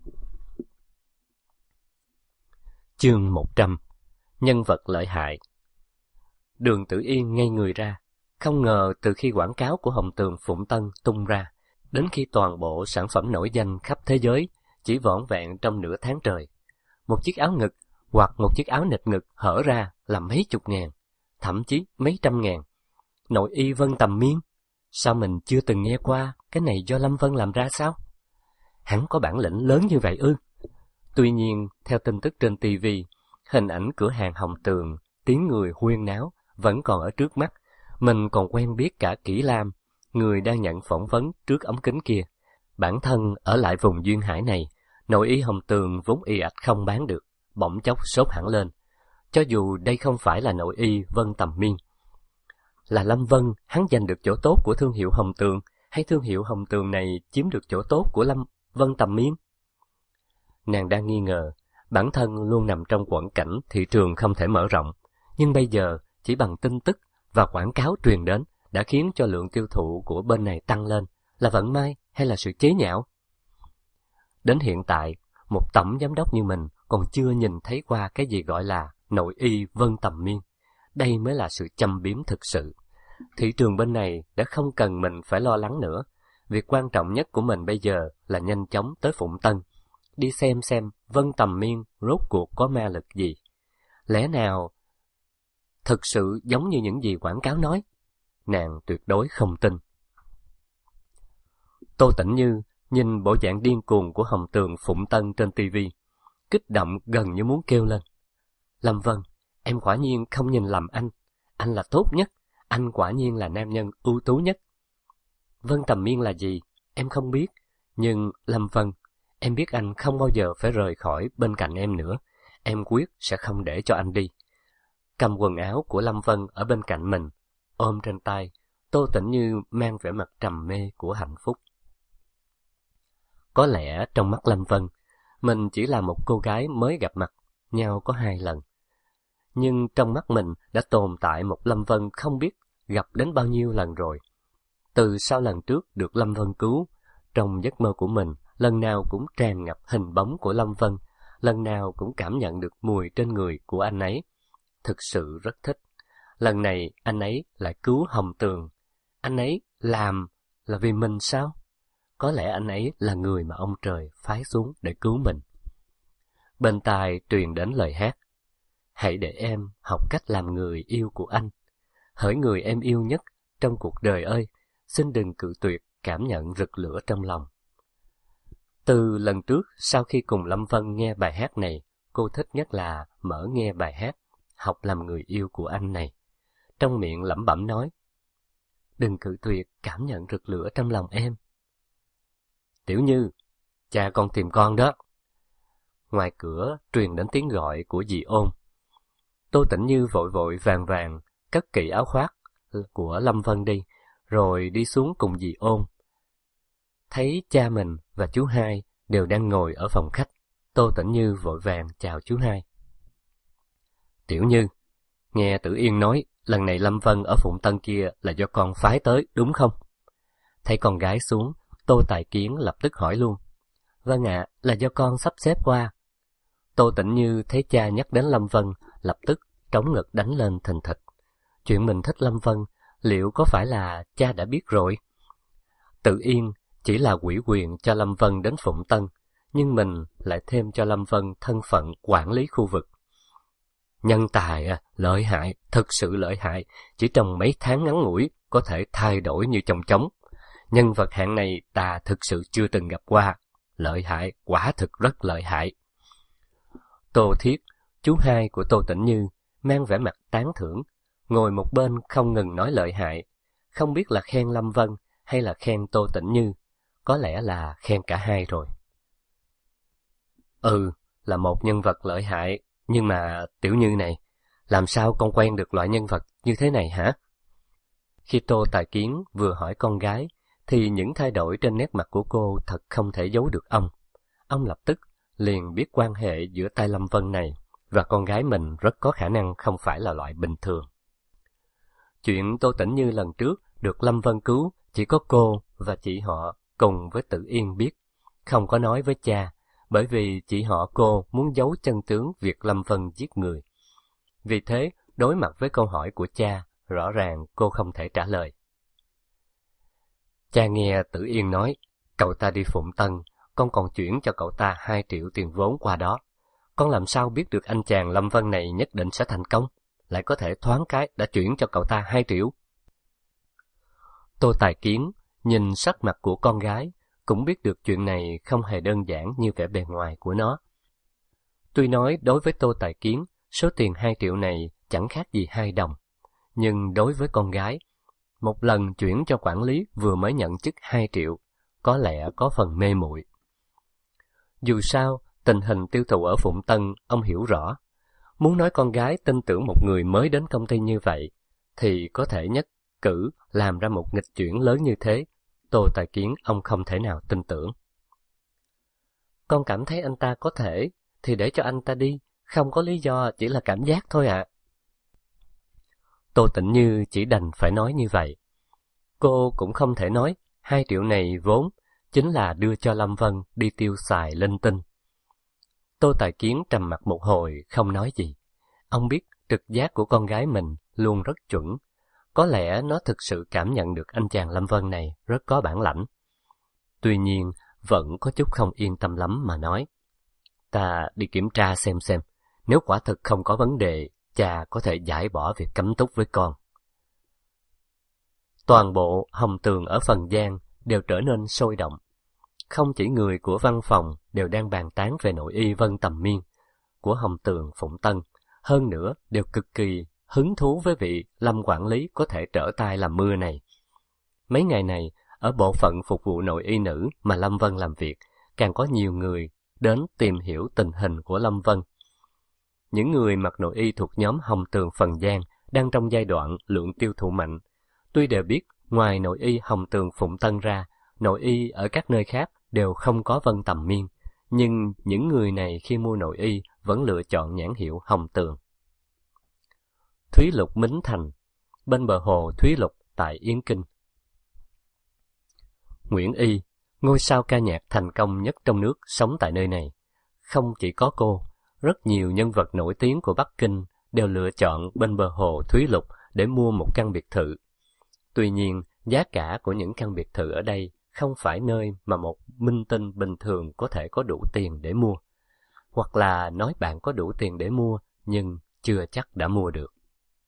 Speaker 2: Chương một trăm. Nhân vật lợi hại. Đường Tử Yên ngây người ra, không ngờ từ khi quảng cáo của Hồng Tường Phụng Tân tung ra, đến khi toàn bộ sản phẩm nổi danh khắp thế giới chỉ vỏn vẹn trong nửa tháng trời. Một chiếc áo ngực hoặc một chiếc áo nịt ngực hở ra là mấy chục ngàn, thậm chí mấy trăm ngàn. Nội y vân tầm miên, sao mình chưa từng nghe qua cái này do Lâm Vân làm ra sao? Hắn có bản lĩnh lớn như vậy ư? Tuy nhiên, theo tin tức trên ti vi, hình ảnh cửa hàng Hồng Tường, tiếng người huyên náo vẫn còn ở trước mắt. Mình còn quen biết cả Kỷ Lam, người đang nhận phỏng vấn trước ống kính kia. Bản thân ở lại vùng duyên hải này, nội y Hồng Tường vốn y ạch không bán được, bỗng chốc sốt hẳn lên. Cho dù đây không phải là nội y vân tầm miên. Là Lâm Vân hắn giành được chỗ tốt của thương hiệu Hồng Tường, hay thương hiệu Hồng Tường này chiếm được chỗ tốt của Lâm Vân tầm miên? Nàng đang nghi ngờ, bản thân luôn nằm trong quẫn cảnh thị trường không thể mở rộng, nhưng bây giờ chỉ bằng tin tức và quảng cáo truyền đến đã khiến cho lượng tiêu thụ của bên này tăng lên, là vận may hay là sự chế nhạo? Đến hiện tại, một tổng giám đốc như mình còn chưa nhìn thấy qua cái gì gọi là nội y vân tầm miên. Đây mới là sự châm biếm thực sự. Thị trường bên này đã không cần mình phải lo lắng nữa. Việc quan trọng nhất của mình bây giờ là nhanh chóng tới Phụng Tân, đi xem xem vân tầm miên rốt cuộc có ma lực gì. Lẽ nào thực sự giống như những gì quảng cáo nói? Nàng tuyệt đối không tin. Tô Tĩnh Như nhìn bộ dạng điên cuồng của Hồng Tường Phụng Tân trên ti vi, kích động gần như muốn kêu lên. Lâm Vân, em quả nhiên không nhìn lầm anh. Anh là tốt nhất. Anh quả nhiên là nam nhân ưu tú nhất. Vân tầm miên là gì? Em không biết. Nhưng Lâm Vân, em biết anh không bao giờ phải rời khỏi bên cạnh em nữa. Em quyết sẽ không để cho anh đi. Cầm quần áo của Lâm Vân ở bên cạnh mình, ôm trên tay, Tô Tĩnh Như mang vẻ mặt trầm mê của hạnh phúc. Có lẽ trong mắt Lâm Vân, mình chỉ là một cô gái mới gặp mặt nhau có hai lần. Nhưng trong mắt mình đã tồn tại một Lâm Vân không biết gặp đến bao nhiêu lần rồi. Từ sau lần trước được Lâm Vân cứu, trong giấc mơ của mình, lần nào cũng tràn ngập hình bóng của Lâm Vân, lần nào cũng cảm nhận được mùi trên người của anh ấy. Thực sự rất thích. Lần này anh ấy lại cứu Hồng Tường. Anh ấy làm là vì mình sao? Có lẽ anh ấy là người mà ông trời phái xuống để cứu mình. Bên tai truyền đến lời hát. Hãy để em học cách làm người yêu của anh. Hỡi người em yêu nhất trong cuộc đời ơi, xin đừng cự tuyệt cảm nhận rực lửa trong lòng. Từ lần trước, sau khi cùng Lâm Vân nghe bài hát này, cô thích nhất là mở nghe bài hát Học làm người yêu của anh này. Trong miệng lẩm bẩm nói, đừng cự tuyệt cảm nhận rực lửa trong lòng em. Tiểu Như, cha con tìm con đó. Ngoài cửa truyền đến tiếng gọi của dì Ôn. Tô Tĩnh Như vội vội vàng vàng cất kỹ áo khoác của Lâm Vân đi, rồi đi xuống cùng dì Ôn. Thấy cha mình và chú hai đều đang ngồi ở phòng khách, Tô Tĩnh Như vội vàng chào chú hai. Tiểu Như, nghe Tử Yên nói lần này Lâm Vân ở Phụng Tân kia là do con phái tới, đúng không? Thấy con gái xuống, Tô Tài Kiến lập tức hỏi luôn. Vâng ạ, là do con sắp xếp qua. Tô Tĩnh Như thấy cha nhắc đến Lâm Vân, lập tức trống ngực đánh lên thình thịch. Chuyện mình thích Lâm Vân, liệu có phải là cha đã biết rồi? Tự Yên chỉ là ủy quyền cho Lâm Vân đến Phụng Tân, nhưng mình lại thêm cho Lâm Vân thân phận quản lý khu vực. Nhân tài à, lợi hại, thực sự lợi hại, chỉ trong mấy tháng ngắn ngủi có thể thay đổi như chong chóng. Nhân vật hạng này ta thực sự chưa từng gặp qua, lợi hại, quả thực rất lợi hại. Tô Thiết, chú hai của Tô Tĩnh Như, mang vẻ mặt tán thưởng, ngồi một bên không ngừng nói lợi hại, không biết là khen Lâm Vân hay là khen Tô Tĩnh Như, có lẽ là khen cả hai rồi. Ừ, là một nhân vật lợi hại, nhưng mà Tiểu Như này, làm sao con quen được loại nhân vật như thế này hả? Khi Tô Tài Kiến vừa hỏi con gái, thì những thay đổi trên nét mặt của cô thật không thể giấu được ông. Ông lập tức liền biết quan hệ giữa tay Lâm Vân này và con gái mình rất có khả năng không phải là loại bình thường. Chuyện Tô Tĩnh Như lần trước được Lâm Vân cứu chỉ có cô và chị họ cùng với Tự Yên biết, không có nói với cha, bởi vì chị họ cô muốn giấu chân tướng việc Lâm Vân giết người. Vì thế, đối mặt với câu hỏi của cha, rõ ràng cô không thể trả lời. Cha nghe Tử Yên nói, cậu ta đi Phụng Tân, con còn chuyển cho cậu ta hai triệu tiền vốn qua đó. Con làm sao biết được anh chàng Lâm Vân này nhất định sẽ thành công, lại có thể thoáng cái đã chuyển cho cậu ta hai triệu. Tô Tài Kiến nhìn sắc mặt của con gái, cũng biết được chuyện này không hề đơn giản như vẻ bề ngoài của nó. Tuy nói đối với Tô Tài Kiến, số tiền hai triệu này chẳng khác gì hai đồng, nhưng đối với con gái, một lần chuyển cho quản lý vừa mới nhận chức hai triệu, có lẽ có phần mê muội. Dù sao, tình hình tiêu thụ ở Phụng Tân ông hiểu rõ. Muốn nói con gái tin tưởng một người mới đến công ty như vậy, thì có thể nhất cử làm ra một nghịch chuyển lớn như thế, Tô Tài Kiến ông không thể nào tin tưởng. Con cảm thấy anh ta có thể, thì để cho anh ta đi, không có lý do, chỉ là cảm giác thôi ạ. À. Tô Tĩnh Như chỉ đành phải nói như vậy. Cô cũng không thể nói, hai triệu này vốn chính là đưa cho Lâm Vân đi tiêu xài linh tinh. Tô Tài Kiến trầm mặt một hồi, không nói gì. Ông biết trực giác của con gái mình luôn rất chuẩn. Có lẽ nó thực sự cảm nhận được anh chàng Lâm Vân này rất có bản lãnh. Tuy nhiên, vẫn có chút không yên tâm lắm mà nói. Ta đi kiểm tra xem xem, nếu quả thực không có vấn đề, cha có thể giải bỏ việc cấm túc với con. Toàn bộ Hồng Tường ở Phần Giang đều trở nên sôi động. Không chỉ người của văn phòng đều đang bàn tán về nội y Vân Tầm Miên của Hồng Tường Phụng Tân, hơn nữa đều cực kỳ hứng thú với vị Lâm quản lý có thể trở tay làm mưa này. Mấy ngày này, ở bộ phận phục vụ nội y nữ mà Lâm Vân làm việc, càng có nhiều người đến tìm hiểu tình hình của Lâm Vân. Những người mặc nội y thuộc nhóm Hồng Tường Phần Giang đang trong giai đoạn lượng tiêu thụ mạnh. Tuy đều biết ngoài nội y Hồng Tường Phụng Tân ra, nội y ở các nơi khác đều không có Vân Tầm Miên, nhưng những người này khi mua nội y vẫn lựa chọn nhãn hiệu Hồng Tường. Thúy Lục Mính Thành, bên bờ hồ Thúy Lục tại Yến Kinh. Nguyễn Y, ngôi sao ca nhạc thành công nhất trong nước sống tại nơi này. Không chỉ có cô, rất nhiều nhân vật nổi tiếng của Bắc Kinh đều lựa chọn bên bờ hồ Thúy Lục để mua một căn biệt thự. Tuy nhiên, Giá cả của những căn biệt thự ở đây không phải nơi mà một minh tinh bình thường có thể có đủ tiền để mua. Hoặc là nói bạn có đủ tiền để mua, nhưng chưa chắc đã mua được.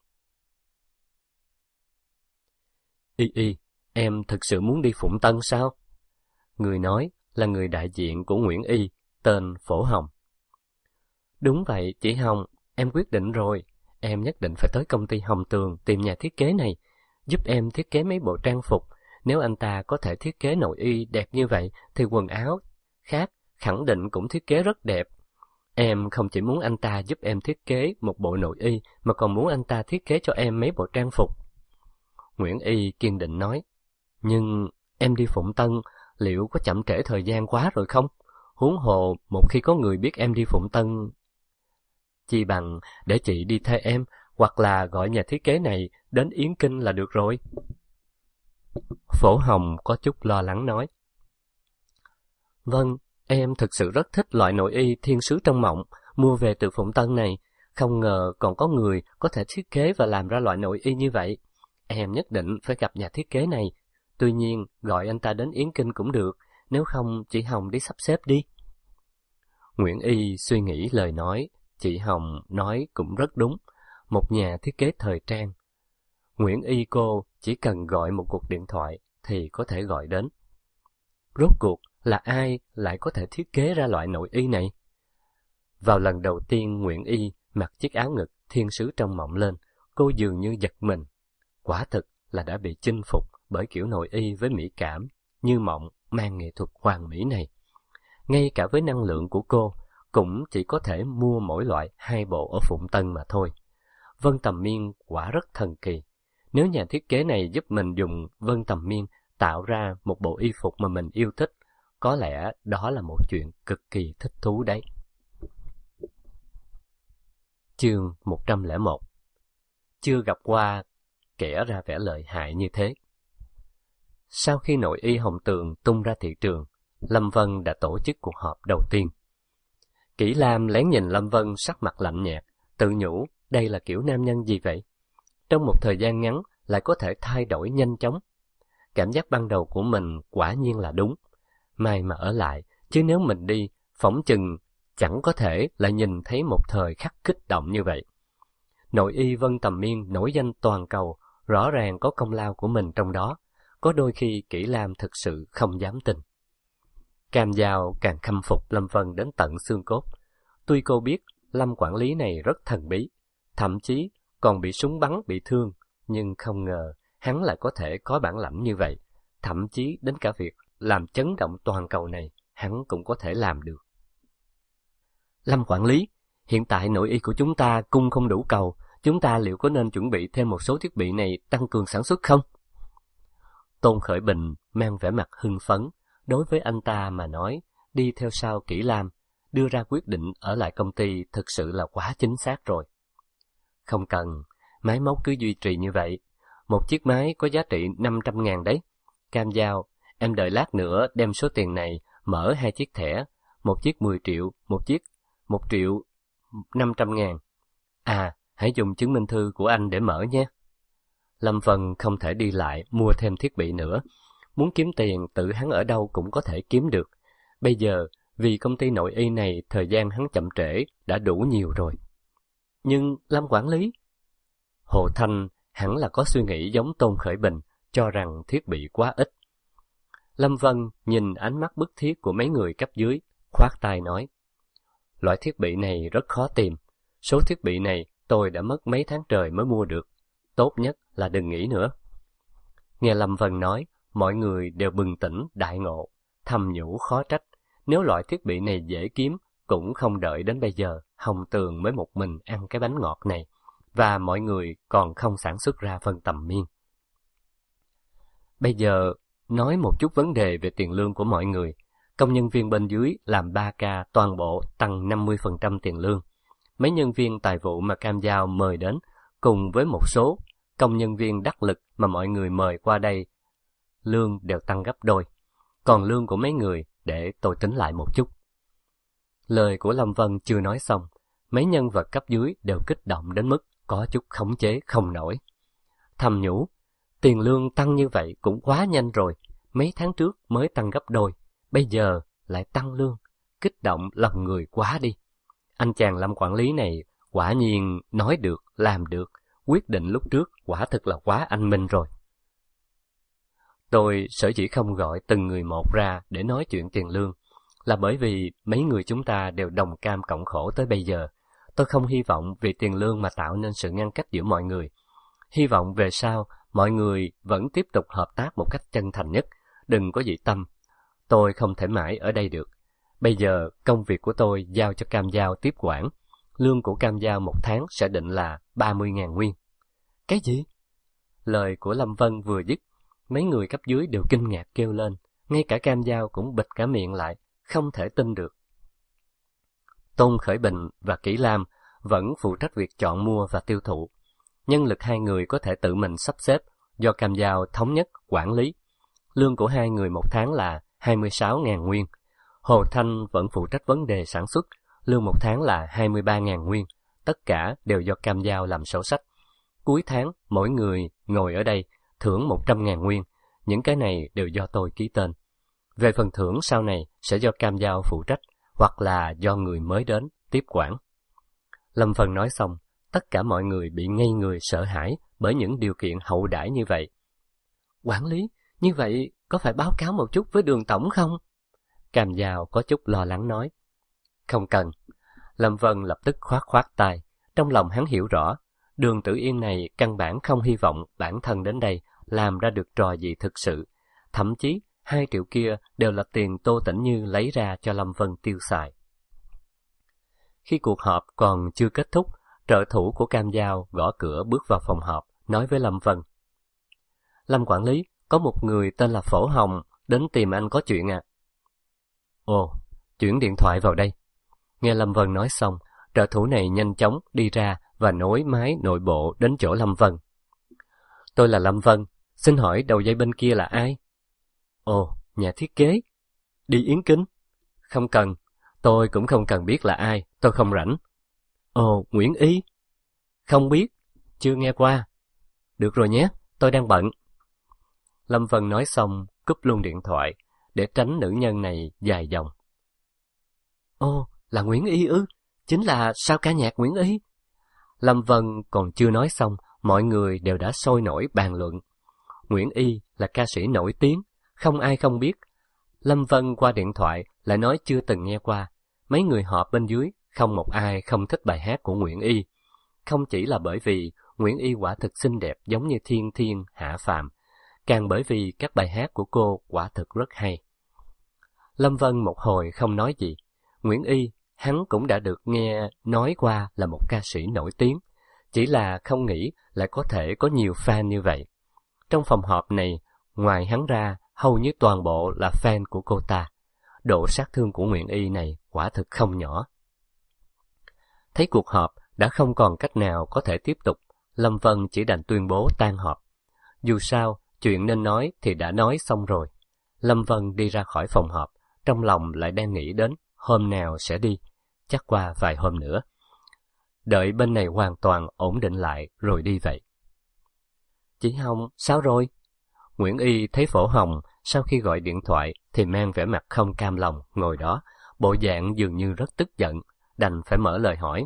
Speaker 2: Y Y, em thực sự muốn đi Phụng Tân sao? Người nói là người đại diện của Nguyễn Y, tên Phổ Hồng. Đúng vậy, chị Hồng, em quyết định rồi. Em nhất định phải tới công ty Hồng Tường tìm nhà thiết kế này, giúp em thiết kế mấy bộ trang phục. Nếu anh ta có thể thiết kế nội y đẹp như vậy, thì quần áo khác khẳng định cũng thiết kế rất đẹp. Em không chỉ muốn anh ta giúp em thiết kế một bộ nội y, mà còn muốn anh ta thiết kế cho em mấy bộ trang phục. Nguyễn Y kiên định nói, nhưng em đi Phụng Tân, liệu có chậm trễ thời gian quá rồi không? Huống hồ, một khi có người biết em đi Phụng Tân, chi bằng để chị đi thay em, hoặc là gọi nhà thiết kế này đến Yến Kinh là được rồi. Phổ Hồng có chút lo lắng nói, vâng, em thực sự rất thích loại nội y thiên sứ trong mộng, mua về từ Phụng Tân này. Không ngờ còn có người có thể thiết kế và làm ra loại nội y như vậy. Em nhất định phải gặp nhà thiết kế này. Tuy nhiên, gọi anh ta đến Yến Kinh cũng được, nếu không chị Hồng đi sắp xếp đi. Nguyễn Y suy nghĩ lời nói, chị Hồng nói cũng rất đúng, một nhà thiết kế thời trang. Nguyễn Y cô chỉ cần gọi một cuộc điện thoại thì có thể gọi đến. Rốt cuộc là ai lại có thể thiết kế ra loại nội y này? Vào lần đầu tiên Nguyễn Y mặc chiếc áo ngực thiên sứ trong mộng lên, cô dường như giật mình. Quả thực là đã bị chinh phục bởi kiểu nội y với mỹ cảm, như mộng mang nghệ thuật hoàn mỹ này. Ngay cả với năng lượng của cô, cũng chỉ có thể mua mỗi loại hai bộ ở Phụng Tân mà thôi. Vân Tầm Miên quả rất thần kỳ. Nếu nhà thiết kế này giúp mình dùng Vân Tầm Miên tạo ra một bộ y phục mà mình yêu thích, có lẽ đó là một chuyện cực kỳ thích thú đấy. Chương một trăm lẻ một. Chưa gặp qua kẻ ra vẻ lợi hại như thế. Sau khi nội y Hồng Tường tung ra thị trường, Lâm Vân đã tổ chức cuộc họp đầu tiên. Kỷ Lam lén nhìn Lâm Vân sắc mặt lạnh nhạt, tự nhủ đây là kiểu nam nhân gì vậy? Trong một thời gian ngắn lại có thể thay đổi nhanh chóng. Cảm giác ban đầu của mình quả nhiên là đúng. May mà ở lại, chứ nếu mình đi, phỏng chừng chẳng có thể lại nhìn thấy một thời khắc kích động như vậy. Nội y Vân Tầm Miên nổi danh toàn cầu, rõ ràng có công lao của mình trong đó. Có đôi khi Kỷ Lam thực sự không dám tin. Cam Giao càng khâm phục Lâm Vân đến tận xương cốt. Tuy cô biết Lâm quản lý này rất thần bí, thậm chí còn bị súng bắn bị thương, nhưng không ngờ hắn lại có thể có bản lãnh như vậy. Thậm chí đến cả việc làm chấn động toàn cầu này, hắn cũng có thể làm được. Lâm quản lý, hiện tại nội y của chúng ta cung không đủ cầu, chúng ta liệu có nên chuẩn bị thêm một số thiết bị này tăng cường sản xuất không? Tôn Khởi Bình mang vẻ mặt hưng phấn. Đối với anh ta mà nói, đi theo sau Kỷ Lam, đưa ra quyết định ở lại công ty thực sự là quá chính xác rồi. Không cần, máy móc cứ duy trì như vậy. Một chiếc máy có giá trị năm trăm ngàn đấy. Cam Giao, em đợi lát nữa đem số tiền này mở hai chiếc thẻ, một chiếc mười triệu, một chiếc một triệu năm trăm ngàn. À, hãy dùng chứng minh thư của anh để mở nhé. Lâm Vân không thể đi lại mua thêm thiết bị nữa. Muốn kiếm tiền tự hắn ở đâu cũng có thể kiếm được. Bây giờ, vì công ty nội y này thời gian hắn chậm trễ đã đủ nhiều rồi. Nhưng Lâm quản lý, Hồ Thanh hẳn là có suy nghĩ giống Tôn Khởi Bình, cho rằng thiết bị quá ít. Lâm Vân nhìn ánh mắt bức thiết của mấy người cấp dưới, khoát tay nói, loại thiết bị này rất khó tìm. Số thiết bị này tôi đã mất mấy tháng trời mới mua được. Tốt nhất là đừng nghĩ nữa. Nghe Lâm Vân nói, mọi người đều bừng tỉnh đại ngộ, thầm nhủ khó trách. Nếu loại thiết bị này dễ kiếm, cũng không đợi đến bây giờ Hồng Tường mới một mình ăn cái bánh ngọt này, và mọi người còn không sản xuất ra Vân Tầm Miên. Bây giờ, nói một chút vấn đề về tiền lương của mọi người. Công nhân viên bên dưới làm ba ca toàn bộ tăng năm mươi phần trăm tiền lương. Mấy nhân viên tài vụ mà Cam Giao mời đến, cùng với một số công nhân viên đắc lực mà mọi người mời qua đây, lương đều tăng gấp đôi. Còn lương của mấy người để tôi tính lại một chút. Lời của Lâm Vân chưa nói xong, mấy nhân vật cấp dưới đều kích động đến mức có chút khống chế không nổi. Thầm nhủ, Tiền lương tăng như vậy cũng quá nhanh rồi, mấy tháng trước mới tăng gấp đôi, bây giờ lại tăng lương, kích động lòng người quá đi. Anh chàng Lâm quản lý này quả nhiên nói được, làm được, quyết định lúc trước quả thực là quá anh minh rồi. Tôi sở dĩ không gọi từng người một ra để nói chuyện tiền lương, là bởi vì mấy người chúng ta đều đồng cam cộng khổ tới bây giờ. Tôi không hy vọng vì tiền lương mà tạo nên sự ngăn cách giữa mọi người. Hy vọng về sau, mọi người vẫn tiếp tục hợp tác một cách chân thành nhất, đừng có dị tâm. Tôi không thể mãi ở đây được. Bây giờ, công việc của tôi giao cho Cam Giao tiếp quản. Lương của Cam Giao một tháng sẽ định là ba mươi ngàn nguyên. Cái gì? Lời của Lâm Vân vừa dứt, mấy người cấp dưới đều kinh ngạc kêu lên. Ngay cả Cam Giao cũng bịt cả miệng lại, không thể tin được. Tôn Khởi Bình và Kỷ Lam vẫn phụ trách việc chọn mua và tiêu thụ. Nhân lực hai người có thể tự mình sắp xếp, do Cam Giao thống nhất quản lý. Lương của hai người một tháng là hai mươi sáu ngàn nguyên. Hồ Thanh vẫn phụ trách vấn đề sản xuất, lương một tháng là hai mươi ba ngàn nguyên. Tất cả đều do Cam Giao làm sổ sách. Cuối tháng, mỗi người ngồi ở đây thưởng một trăm ngàn nguyên. Những cái này đều do tôi ký tên. Về phần thưởng sau này sẽ do Cam Giao phụ trách, hoặc là do người mới đến tiếp quản. Lâm Vân nói xong, tất cả mọi người bị ngây người sợ hãi bởi những điều kiện hậu đãi như vậy. Quản lý, như vậy có phải báo cáo một chút với Đường tổng không? Cam Giao có chút lo lắng nói. Không cần. Lâm Vân lập tức khoát khoát tay. Trong lòng hắn hiểu rõ, Đường Tử Yên này căn bản không hy vọng bản thân đến đây làm ra được trò gì thực sự. Thậm chí, hai triệu kia đều là tiền Tô Tĩnh Như lấy ra cho Lâm Vân tiêu xài. Khi cuộc họp còn chưa kết thúc, trợ thủ của Cam Giao gõ cửa bước vào phòng họp, nói với Lâm Vân. Lâm quản lý, có một người tên là Phổ Hồng đến tìm anh có chuyện à? Ồ, chuyển điện thoại vào đây. Nghe Lâm Vân nói xong, trợ thủ này nhanh chóng đi ra và nối máy nội bộ đến chỗ Lâm Vân. Tôi là Lâm Vân, xin hỏi đầu dây bên kia là ai? Ồ, nhà thiết kế. Đi Yến Kinh? Không cần, tôi cũng không cần biết là ai, tôi không rảnh. Ồ, Nguyễn Y? Không biết, chưa nghe qua. Được rồi nhé, tôi đang bận. Lâm Vân nói xong, cúp luôn điện thoại, để tránh nữ nhân này dài dòng. Ồ, là Nguyễn Y ư? Chính là sao ca nhạc Nguyễn Y? Lâm Vân còn chưa nói xong, mọi người đều đã sôi nổi bàn luận. Nguyễn Y là ca sĩ nổi tiếng, không ai không biết. Lâm Vân qua điện thoại lại nói chưa từng nghe qua. Mấy người họp bên dưới, không một ai không thích bài hát của Nguyễn Y. Không chỉ là bởi vì Nguyễn Y quả thực xinh đẹp giống như thiên thiên hạ phàm, càng bởi vì các bài hát của cô quả thực rất hay. Lâm Vân một hồi không nói gì. Nguyễn Y, hắn cũng đã được nghe nói qua là một ca sĩ nổi tiếng, chỉ là không nghĩ lại có thể có nhiều fan như vậy. Trong phòng họp này, ngoài hắn ra, hầu như toàn bộ là fan của cô ta. Độ sát thương của Nguyễn Y này quả thực không nhỏ. Thấy cuộc họp đã không còn cách nào có thể tiếp tục, Lâm Vân chỉ đành tuyên bố tan họp. Dù sao, chuyện nên nói thì đã nói xong rồi. Lâm Vân đi ra khỏi phòng họp, trong lòng lại đang nghĩ đến hôm nào sẽ đi, chắc qua vài hôm nữa. Đợi bên này hoàn toàn ổn định lại rồi đi vậy. Chị Hồng, sao rồi? Nguyễn Y thấy Phổ Hồng sau khi gọi điện thoại thì mang vẻ mặt không cam lòng ngồi đó, bộ dạng dường như rất tức giận, đành phải mở lời hỏi.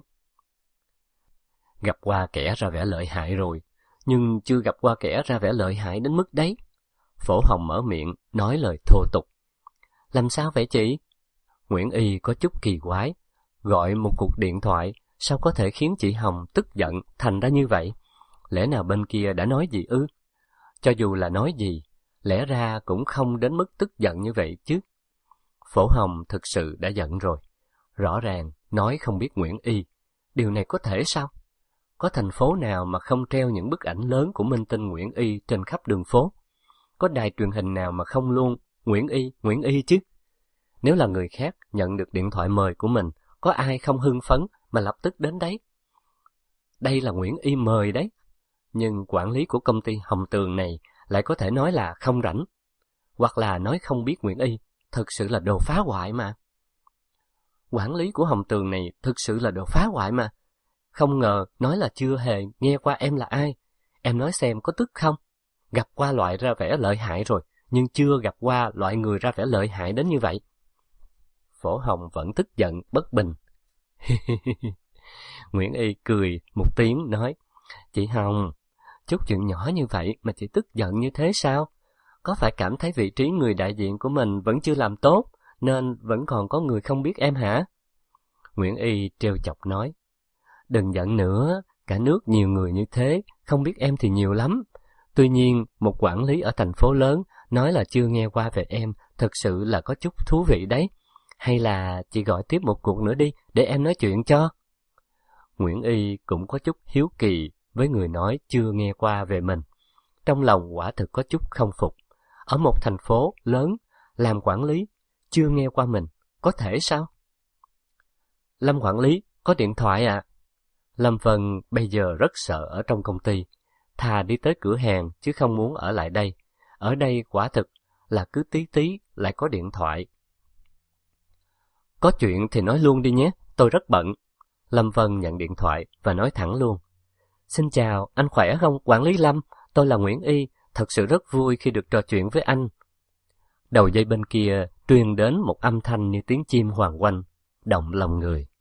Speaker 2: Gặp qua kẻ ra vẻ lợi hại rồi, nhưng chưa gặp qua kẻ ra vẻ lợi hại đến mức đấy. Phổ Hồng mở miệng, nói lời thô tục. Làm sao vậy chị? Nguyễn Y có chút kỳ quái, gọi một cuộc điện thoại, sao có thể khiến chị Hồng tức giận thành ra như vậy? Lẽ nào bên kia đã nói gì ư? Cho dù là nói gì, lẽ ra cũng không đến mức tức giận như vậy chứ. Phổ Hồng thực sự đã giận rồi. Rõ ràng nói không biết Nguyễn Y. Điều này có thể sao? Có thành phố nào mà không treo những bức ảnh lớn của minh tinh Nguyễn Y trên khắp đường phố? Có đài truyền hình nào mà không luôn Nguyễn Y, Nguyễn Y chứ? Nếu là người khác nhận được điện thoại mời của mình, có ai không hưng phấn mà lập tức đến đấy? Đây là Nguyễn Y mời đấy. Nhưng quản lý của công ty Hồng Tường này lại có thể nói là không rảnh, hoặc là nói không biết Nguyễn Y, thực sự là đồ phá hoại mà. Quản lý của Hồng Tường này thực sự là đồ phá hoại mà. Không ngờ nói là chưa hề nghe qua em là ai. Em nói xem có tức không? gặp qua loại ra vẻ lợi hại rồi, nhưng chưa gặp qua loại người ra vẻ lợi hại đến như vậy. Phổ Hồng vẫn tức giận, bất bình. Nguyễn Y cười một tiếng nói, chị Hồng, chút chuyện nhỏ như vậy mà chị tức giận như thế sao? Có phải cảm thấy vị trí người đại diện của mình vẫn chưa làm tốt, nên vẫn còn có người không biết em hả? Nguyễn Y trêu chọc nói, đừng giận nữa, cả nước nhiều người như thế, không biết em thì nhiều lắm. Tuy nhiên, một quản lý ở thành phố lớn nói là chưa nghe qua về em, thật sự là có chút thú vị đấy. Hay là chị gọi tiếp một cuộc nữa đi, để em nói chuyện cho. Nguyễn Y cũng có chút hiếu kỳ với người nói chưa nghe qua về mình. Trong lòng quả thực có chút không phục. Ở một thành phố lớn, làm quản lý, chưa nghe qua mình, có thể sao? Lâm quản lý, có điện thoại ạ. À? Lâm Vân bây giờ rất sợ ở trong công ty, thà đi tới cửa hàng chứ không muốn ở lại đây. Ở đây quả thực là cứ tí tí lại có điện thoại. Có chuyện thì nói luôn đi nhé, tôi rất bận. Lâm Vân nhận điện thoại và nói thẳng luôn. Xin chào, anh khỏe không, quản lý Lâm? Tôi là Nguyễn Y, thật sự rất vui khi được trò chuyện với anh. Đầu dây bên kia truyền đến một âm thanh như tiếng chim hoàng oanh, động lòng người.